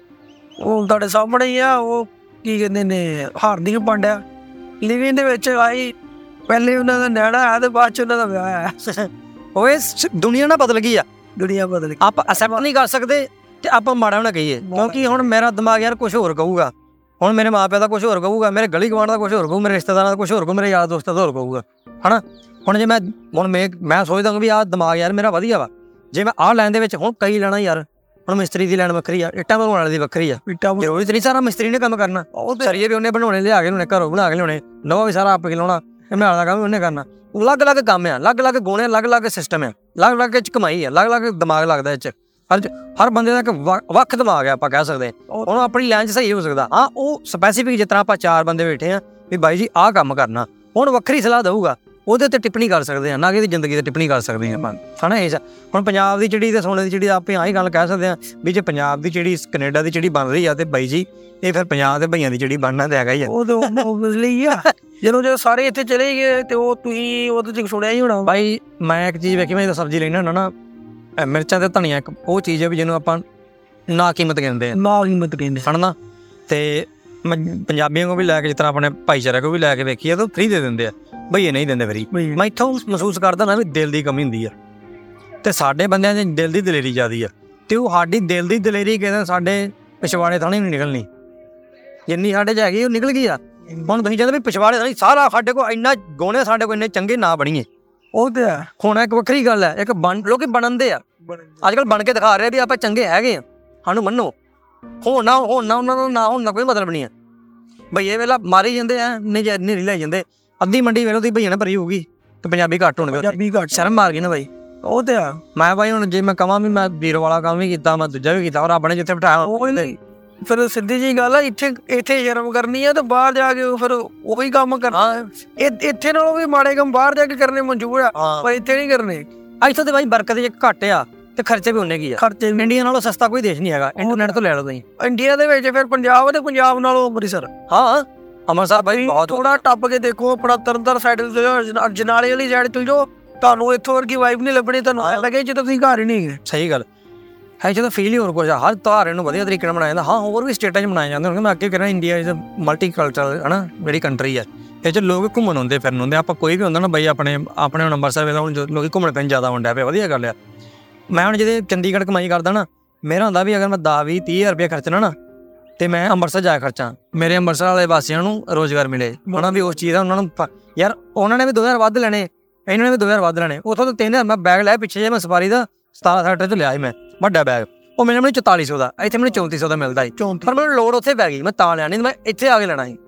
ਉਹ ਤੁਹਾਡੇ ਸਾਹਮਣੇ ਹੀ ਆ। ਉਹ ਕੀ ਕਹਿੰਦੇ ਨੇ ਹਾਰਦਿਕ ਪਾਂਡਿਆ ਲਿਵਿੰਗ ਦੇ ਵਿੱਚ ਆਈ, ਪਹਿਲੇ ਉਹਨਾਂ ਦਾ ਨਿਆਣਾ ਆਇਆ ਤੇ ਬਾਅਦ 'ਚ ਉਹਨਾਂ ਦਾ ਵਿਆਹ ਆਇਆ। ਉਹ ਇਹ ਦੁਨੀਆ ਨਾ ਬਦਲ ਗਈ ਆ, ਦੁਨੀਆ ਬਦਲ ਗਈ। ਆਪਾਂ ਅਸੈਪਟ ਨਹੀਂ ਕਰ ਸਕਦੇ ਤੇ ਆਪਾਂ ਮਾੜਾ ਨਾ ਕਹੀਏ, ਕਿਉਂਕਿ ਹੁਣ ਮੇਰਾ ਦਿਮਾਗ ਯਾਰ ਕੁਛ ਹੋਰ ਕਹੂਗਾ, ਹੁਣ ਮੇਰੇ ਮਾਂ ਪਿਓ ਦਾ ਕੁਛ ਹੋਰ ਕਹੂਗਾ, ਮੇਰੇ ਗਲੀ ਗਵਾਂਢ ਦਾ ਕੁਛ ਹੋਰ ਕਹੂ, ਮੇਰੇ ਰਿਸ਼ਤੇਦਾਰਾਂ ਦਾ ਕੁਛ ਹੋਰ ਕਹੂ, ਮੇਰੇ ਯਾਰ ਦੋਸਤਾਂ ਦਾ ਹੋਰ ਕਹੂਗਾ ਹਨਾ। ਹੁਣ ਜੇ ਮੈਂ ਹੁਣ ਮੈਂ ਮੈਂ ਸੋਚਦਾ ਵੀ ਆਹ ਦਿਮਾਗ ਯਾਰ ਮੇਰਾ ਵਧੀਆ ਵਾ, ਜੇ ਮੈਂ ਆਹ ਲਾਈਨ ਦੇ ਵਿੱਚ ਹੁਣ ਕਈ ਲੈਣਾ ਯਾਰ, ਹੁਣ ਮਿਸਤਰੀ ਦੀ ਲਾਈਨ ਵੱਖਰੀ ਆ, ਇੱਟਾਂ ਬਣਾਉਣ ਵਾਲੇ ਦੀ ਵੱਖਰੀ ਆ। ਇੱਟਾਂ ਜ਼ਰੂਰੀ ਨਹੀਂ ਸਾਰਾ ਮਿਸਤਰੀ ਨੇ ਕੰਮ ਕਰਨਾ, ਉਹ ਸਰੀਏ ਵੀ ਉਹਨੇ ਬਣਾਉਣੇ, ਲਿਆ ਕੇ ਲਿਆਉਣੇ, ਘਰੋਂ ਬਣਾ ਕੇ ਲਿਆਉਣੇ, ਨਵਾਂ ਵੀ ਸਾਰਾ ਆਪ ਕੇ ਲਾਉਣਾ, ਬਣਾਉਣ ਦਾ ਕੰਮ ਵੀ ਉਹਨੇ ਕਰਨਾ। ਅਲੱਗ ਅਲੱਗ ਕੰਮ ਆ, ਅਲੱਗ ਅਲੱਗ ਗੁਣ ਆ, ਅਲੱਗ ਅਲੱਗ ਸਿਸਟਮ ਆ, ਅਲੱਗ ਅਲੱਗ 'ਚ ਕਮਾਈ ਆ, ਅਲੱਗ ਅਲੱਗ ਦਿਮਾਗ ਲੱਗਦਾ ਇਹ 'ਚ। ਹਰ ਹਰ ਬੰਦੇ ਦਾ ਇੱਕ ਵੱਖ ਦਿਮਾਗ ਆ, ਆਪਾਂ ਕਹਿ ਸਕਦੇ ਹੁਣ ਆਪਣੀ ਲਾਈਨ 'ਚ ਸਹੀ ਹੋ ਸਕਦਾ। ਹਾਂ ਉਹ ਸਪੈਸੀਫਿਕ ਜਿਸ ਤਰ੍ਹਾਂ ਆਪਾਂ ਚਾਰ ਬੰਦੇ ਬੈਠੇ ਆ ਵੀ ਬਾਈ ਜੀ ਆਹ ਕੰਮ ਕਰਨਾ, ਹੁਣ ਵੱਖਰੀ ਸਲਾਹ ਦਊਗਾ, ਉਹਦੇ ਤੇ ਟਿੱਪਣੀ ਕਰ ਸਕਦੇ ਆ, ਨਾ ਕਿ ਇਹਦੀ ਜ਼ਿੰਦਗੀ ਤੇ ਟਿੱਪਣੀ ਕਰ ਸਕਦੇ ਆ ਆਪਾਂ ਹਨਾ। ਇਹ ਹੁਣ ਪੰਜਾਬ ਦੀ ਚਿੜੀ ਤੇ ਸੋਨੇ ਦੀ ਚਿੜੀ ਆਪੇ ਆਹੀ ਗੱਲ ਕਹਿ ਸਕਦੇ ਆ ਵੀ ਜੇ ਪੰਜਾਬ ਦੀ ਚਿੜੀ ਕੈਨੇਡਾ ਦੀ ਚਿੜੀ ਬਣ ਰਹੀ ਆ ਤੇ ਬਾਈ ਜੀ ਇਹ ਫਿਰ ਪੰਜਾਬ ਦੇ ਭਈਆਂ ਦੀ ਚਿੜੀ ਬਣਨਾ ਤੇ ਹੈਗਾ ਹੀ ਆ। ਉਹ ਲਈ ਆ ਜਦੋਂ ਜਦੋਂ ਸਾਰੇ ਇੱਥੇ ਚਲੇ ਗਏ ਤੇ ਉਹ ਤੁਸੀਂ ਉਹਦੇ 'ਚ ਸੁਣਿਆ ਹੀ ਹੋਣਾ ਬਾਈ। ਮੈਂ ਇੱਕ ਚੀਜ਼ ਵੇਖੀ, ਮੈਂ ਜਦੋਂ ਸਬਜ਼ੀ ਲੈਣਾ ਹੁੰਦਾ ਨਾ, ਮਿਰਚਾਂ ਤੇ ਧਨੀਆ ਇੱਕ ਉਹ ਚੀਜ਼ ਹੈ ਵੀ ਜਿਹਨੂੰ ਆਪਾਂ ਨਾ ਕੀਮਤ ਕਹਿੰਦੇ ਆ, ਨਾ ਕੀਮਤ ਕਹਿੰਦੇ ਹਨਾ। ਤੇ ਪੰਜਾਬੀਆਂ ਕੋਲ ਵੀ ਲੈ ਕੇ ਜਿਸ ਤਰ੍ਹਾਂ ਆਪਣੇ ਭਾਈਚਾਰੇ ਕੋਲ ਵੀ ਲੈ ਕੇ ਵੇਖੀਏ ਤਾਂ ਫਰੀ ਦੇ ਦਿੰਦੇ ਆ, ਭਈਏ ਨਹੀਂ ਦਿੰਦੇ ਫਰੀ। ਮੈਂ ਇੱਥੋਂ ਮਹਿਸੂਸ ਕਰਦਾ ਨਾ ਵੀ ਦਿਲ ਦੀ ਕਮੀ ਹੁੰਦੀ ਆ, ਤੇ ਸਾਡੇ ਬੰਦਿਆਂ 'ਚ ਦਿਲ ਦੀ ਦਲੇਰੀ ਜ਼ਿਆਦੀ ਆ, ਤੇ ਉਹ ਸਾਡੀ ਦਿਲ ਦੀ ਦਲੇਰੀ ਕਹਿੰਦੇ ਸਾਡੇ ਪਿਛਵਾੜੇ ਥਾਣੀ ਨਹੀਂ ਨਿਕਲਣੀ, ਜਿੰਨੀ ਸਾਡੇ 'ਚ ਹੈਗੀ ਉਹ ਨਿਕਲ ਗਈ ਆ। ਹੁਣ ਤੁਸੀਂ ਕਹਿੰਦੇ ਵੀ ਪਿਛਵਾੜੇ ਥਾਣੀ ਸਾਰਾ ਸਾਡੇ ਕੋਲ ਇੰਨਾ ਗੋਣੇ, ਸਾਡੇ ਕੋਲ ਇੰਨੇ ਚੰਗੇ ਨਾ ਬਣੀਏ, ਉਹ ਤੇ ਆ। ਹੁਣ ਇੱਕ ਵੱਖਰੀ ਗੱਲ ਹੈ, ਇੱਕ ਬਣ ਲੋਕੀ ਬਣਨਦੇ ਆ ਅੱਜ ਕੱਲ੍ਹ, ਬਣ ਕੇ ਦਿਖਾ ਰਹੇ ਵੀ ਆਪਾਂ ਚੰਗੇ ਹੈਗੇ ਆ, ਸਾਨੂੰ ਮੰਨੋ। ਹੁਣ ਨਾ ਹੁਣ ਨਾ ਉਹਨਾਂ ਨੂੰ ਨਾ ਹੁਣ ਨਾ ਕੋਈ ਮਤਲਬ ਨਹੀਂ ਆ। ਭਈਏ ਵੇਲਾ ਮਾਰੀ ਜਾਂਦੇ ਆ, ਨਹੀਂ ਨਹੀਂ ਲੈ ਜਾਂਦੇ। ਅੱਧੀ ਮੰਡੀ ਵੇਲੇ ਦੀ ਭਈਆਂ ਨੇ ਭਰੀ ਹੋਊਗੀ ਤੇ ਪੰਜਾਬੀ ਘੱਟ ਹੋਣਗੇ, ਪੰਜਾਬੀ ਘੱਟ ਸ਼ਰਮ ਮਾਰ ਗਈ ਨਾ ਬਾਈ। ਉਹ ਤੇ ਆ ਮੈਂ ਬਾਈ ਹੁਣ ਜੇ ਮੈਂ ਕਹਾਂ ਵੀ ਮੈਂ ਵੀਰੋ ਵਾਲਾ ਕੰਮ ਵੀ ਕੀਤਾ, ਮੈਂ ਦੂਜਾ ਵੀ ਕੀਤਾ, ਔਰ ਰੱਬ ਨੇ ਜਿੱਥੇ ਬਿਠਾਇਆ ਉਹ ਨਹੀਂ। ਫਿਰ ਸਿੱਧੀ ਜਿਹੀ ਗੱਲ ਆ, ਇੱਥੇ ਇੱਥੇ ਸ਼ਰਮ ਕਰਨੀ ਆ ਤੇ ਬਾਹਰ ਜਾ ਕੇ ਫਿਰ ਉਹੀ ਕੰਮ ਕਰਨਾ। ਇੱਥੇ ਨਾਲੋਂ ਵੀ ਮਾੜੇ ਕੰਮ ਬਾਹਰ ਜਾ ਕੇ ਕਰਨੇ ਮਨਜ਼ੂਰ ਆ, ਪਰ ਇੱਥੇ ਨਹੀਂ ਕਰਨੇ। ਇੱਥੋਂ ਤੇ ਬਾਈ ਬਰਕਤ ਜੇ ਘੱਟ ਆ ਤੇ ਖਰਚੇ ਵੀ ਉਨੇ ਕੀ ਆ। ਖਰਚੇ ਇੰਡੀਆ ਨਾਲੋਂ ਸਸਤਾ ਕੋਈ ਦੇਸ਼ ਨਹੀਂ ਹੈਗਾ, ਇੰਟਰਨੈਟ ਤੋਂ ਲੈ ਲਓ ਤੁਸੀਂ। ਇੰਡੀਆ ਦੇ ਵਿੱਚ ਫਿਰ ਪੰਜਾਬ ਤੇ ਪੰਜਾਬ ਨਾਲੋਂ ਅੰਮ੍ਰਿਤਸਰ, ਹਾਂ ਅੰਮ੍ਰਿਤਸਰ ਬਾਈ ਬਹੁਤ ਥੋੜਾ ਟੱਪ ਕੇ ਦੇਖੋ ਆਪਣਾ ਤਰਨਤਾਰਨ ਸਾਈਡ ਜਨਾਲੇ ਵਾਲੀ ਸਾਈਡ ਚਲ ਜਾਓ, ਤੁਹਾਨੂੰ ਇੱਥੋਂ ਵਰਗੀ ਵਾਈਬ ਨਹੀਂ ਲੱਭਣੀ। ਤੁਹਾਨੂੰ ਐਂ ਲੱਗੇ ਜਦੋਂ ਤੁਸੀਂ ਘਰ ਹੀ ਨਹੀਂ ਗਏ। ਸਹੀ ਗੱਲ ਹੈ, ਜਦੋਂ ਫੀਲ ਹੀ ਹੋਰ ਕੁਝ ਆ। ਹਰ ਤਿਉਹਾਰ ਇਹਨੂੰ ਵਧੀਆ ਤਰੀਕੇ ਨਾਲ ਮਨਾਇਆ ਜਾਂਦਾ। ਹਾਂ ਹੋਰ ਵੀ ਸਟੇਟਾਂ 'ਚ ਮਨਾਏ ਜਾਂਦੇ ਹੋਣਗੇ। ਮੈਂ ਅੱਗੇ ਕਹਿ ਰਿਹਾ ਇੰਡੀਆ ਇਜ਼ ਮਲਟੀ ਕਲਚਰਲ ਹੈ ਨਾ ਜਿਹੜੀ ਕੰਟਰੀ ਹੈ, ਇਹ 'ਚ ਲੋਕ ਘੁੰਮਣ ਆਉਂਦੇ ਫਿਰਨ ਆਉਂਦੇ। ਆਪਾਂ ਕੋਈ ਵੀ ਹੁੰਦਾ ਨਾ ਬਾਈ ਆਪਣੇ ਆਪਣੇ ਹੁਣ ਅੰਮ੍ਰਿਤਸਰ ਵੇਲੇ ਹੁਣ ਲੋਕ ਘੁੰਮਣ ਫਿਰਨ ਜ਼ਿਆਦਾ ਹੁੰਦਾ ਪਿਆ, ਵਧੀਆ ਗੱਲ ਆ। ਮੈਂ ਹੁਣ ਜਿਹਦੇ ਚੰਡੀਗੜ੍ਹ ਕਮਾਈ ਕਰਦਾ ਨਾ, ਮੇਰਾ ਹੁੰਦਾ ਵੀ ਅਗਰ ਮੈਂ ਦਸ ਵੀਹ ਤੀਹ ਹਜ਼ਾਰ ਰੁਪਇਆ ਖਰਚਣਾ ਨਾ ਤੇ ਮੈਂ ਅੰਮ੍ਰਿਤਸਰ ਜਾ ਖਰਚਾਂ, ਮੇਰੇ ਅੰਮ੍ਰਿਤਸਰ ਵਾਲੇ ਵਾਸੀਆਂ ਨੂੰ ਰੋਜ਼ਗਾਰ ਮਿਲੇ। ਉਹਨਾਂ ਵੀ ਉਸ ਚੀਜ਼ ਦਾ ਉਹਨਾਂ ਨੂੰ ਯਾਰ ਉਹਨਾਂ ਨੇ ਵੀ ਦੋ ਹਜ਼ਾਰ ਵੱਧ ਲੈਣੇ, ਇਹਨਾਂ ਨੇ ਵੀ ਦੋ ਹਜ਼ਾਰ ਵੱਧ ਲੈਣੇ। ਉੱਥੋਂ ਤੋਂ ਤਿੰਨ ਹਜ਼ਾਰ ਮੈਂ ਬੈਗ ਲਿਆ ਪਿੱਛੇ ਜੇ ਮੈਂ ਸਫਾਰੀ ਦਾ ਸਤਾਰਾਂ ਸੈਕਟਰ 'ਚ ਲਿਆ ਸੀ ਮੈਂ ਵੱਡਾ ਬੈਗ, ਉਹ ਮੈਨੂੰ ਮੈਨੂੰ ਚੁਤਾਲੀ ਸੌ ਦਾ, ਇੱਥੇ ਮੈਨੂੰ ਚੌਂਤੀ ਸੌ ਦਾ ਮਿਲਦਾ ਸੀ। ਪਰ ਮੈਨੂੰ ਲੋੜ ਉੱਥੇ ਪੈ ਗਈ, ਮੈਂ ਤਾਂ ਲਿਆ ਨਹੀਂ, ਮੈਂ ਇੱਥੇ ਆ ਕੇ ਲੈਣਾ ਸੀ।